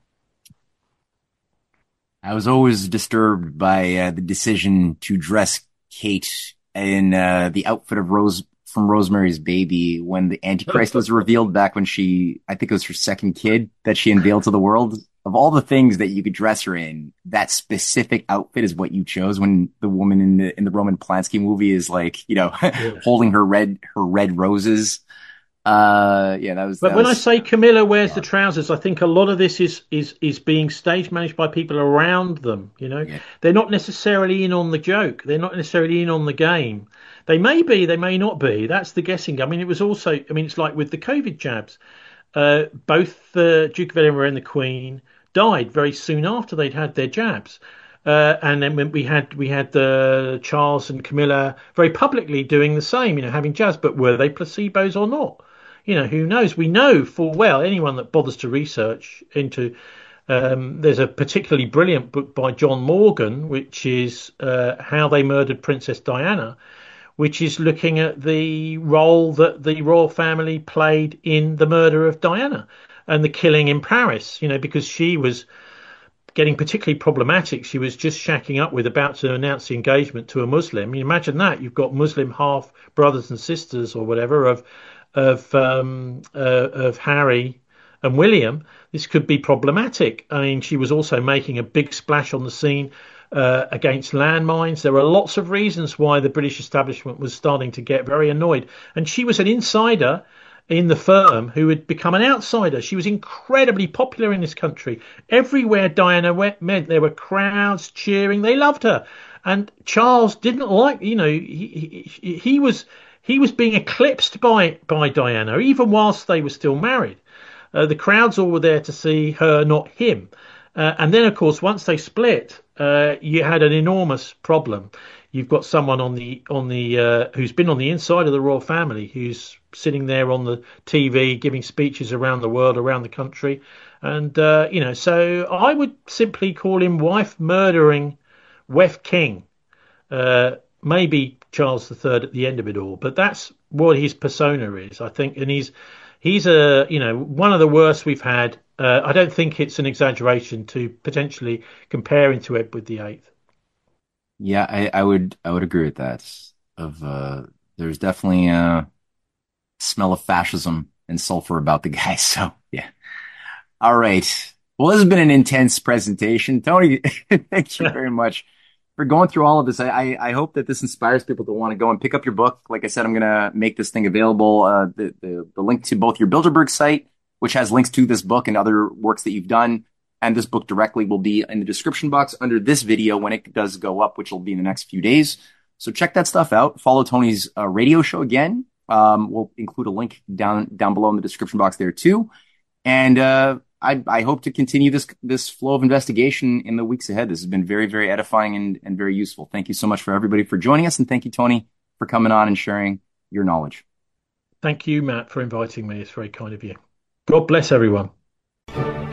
I was always disturbed by the decision to dress Kate in the outfit of Rose from Rosemary's Baby when the Antichrist was revealed back when I think it was her second kid that she unveiled to the world. Of all the things that you could dress her in, that specific outfit is what you chose when the woman in the Roman Polanski movie is like, holding her red roses. That was. But when I say Camilla wears the trousers, I think a lot of this is being stage managed by people around them. They're not necessarily in on the joke. They're not necessarily in on the game. They may be, they may not be. That's the guessing. I mean, it was also. I mean, it's like with the COVID jabs. Both the Duke of Edinburgh and the Queen died very soon after they'd had their jabs. And then when we had Charles and Camilla very publicly doing the same, having jabs. But were they placebos or not? Who knows? We know full well, anyone that bothers to research into, there's a particularly brilliant book by John Morgan, which is How They Murdered Princess Diana, which is looking at the role that the royal family played in the murder of Diana and the killing in Paris, because she was getting particularly problematic. She was just shacking up with, about to announce the engagement to a Muslim. Imagine that. You've got Muslim half brothers and sisters or whatever of Harry and William. This could be problematic. I mean, she was also making a big splash on the scene against landmines. There were lots of reasons why the British establishment was starting to get very annoyed. And she was an insider in the firm who had become an outsider. She was incredibly popular in this country. Everywhere Diana went, there were crowds cheering. They loved her. And Charles didn't like, he was being eclipsed by Diana, even whilst they were still married. The crowds all were there to see her, not him. And then, of course, once they split, you had an enormous problem. You've got someone on the who's been on the inside of the royal family, who's sitting there on the TV giving speeches around the world, around the country, and so I would simply call him wife murdering Wef King. Maybe Charles III at the end of it all, but that's what his persona is, I think, and he's one of the worst we've had. I don't think it's an exaggeration to potentially compare him to Edward VIII. Yeah, I would agree with that. There's definitely a smell of fascism and sulfur about the guy. So yeah. All right. Well, this has been an intense presentation, Tony. Thank you very much going through all of this. I hope that this inspires people to want to go and pick up your book. Like I said, I'm going to make this thing available. The link to both your Bilderberg site, which has links to this book and other works that you've done, and this book directly will be in the description box under this video when it does go up, which will be in the next few days. So check that stuff out. Follow Tony's radio show again. We'll include a link down below in the description box there too. And I hope to continue this flow of investigation in the weeks ahead. This has been very, very edifying and very useful. Thank you so much for everybody for joining us. And thank you, Tony, for coming on and sharing your knowledge. Thank you, Matt, for inviting me. It's very kind of you. God bless everyone.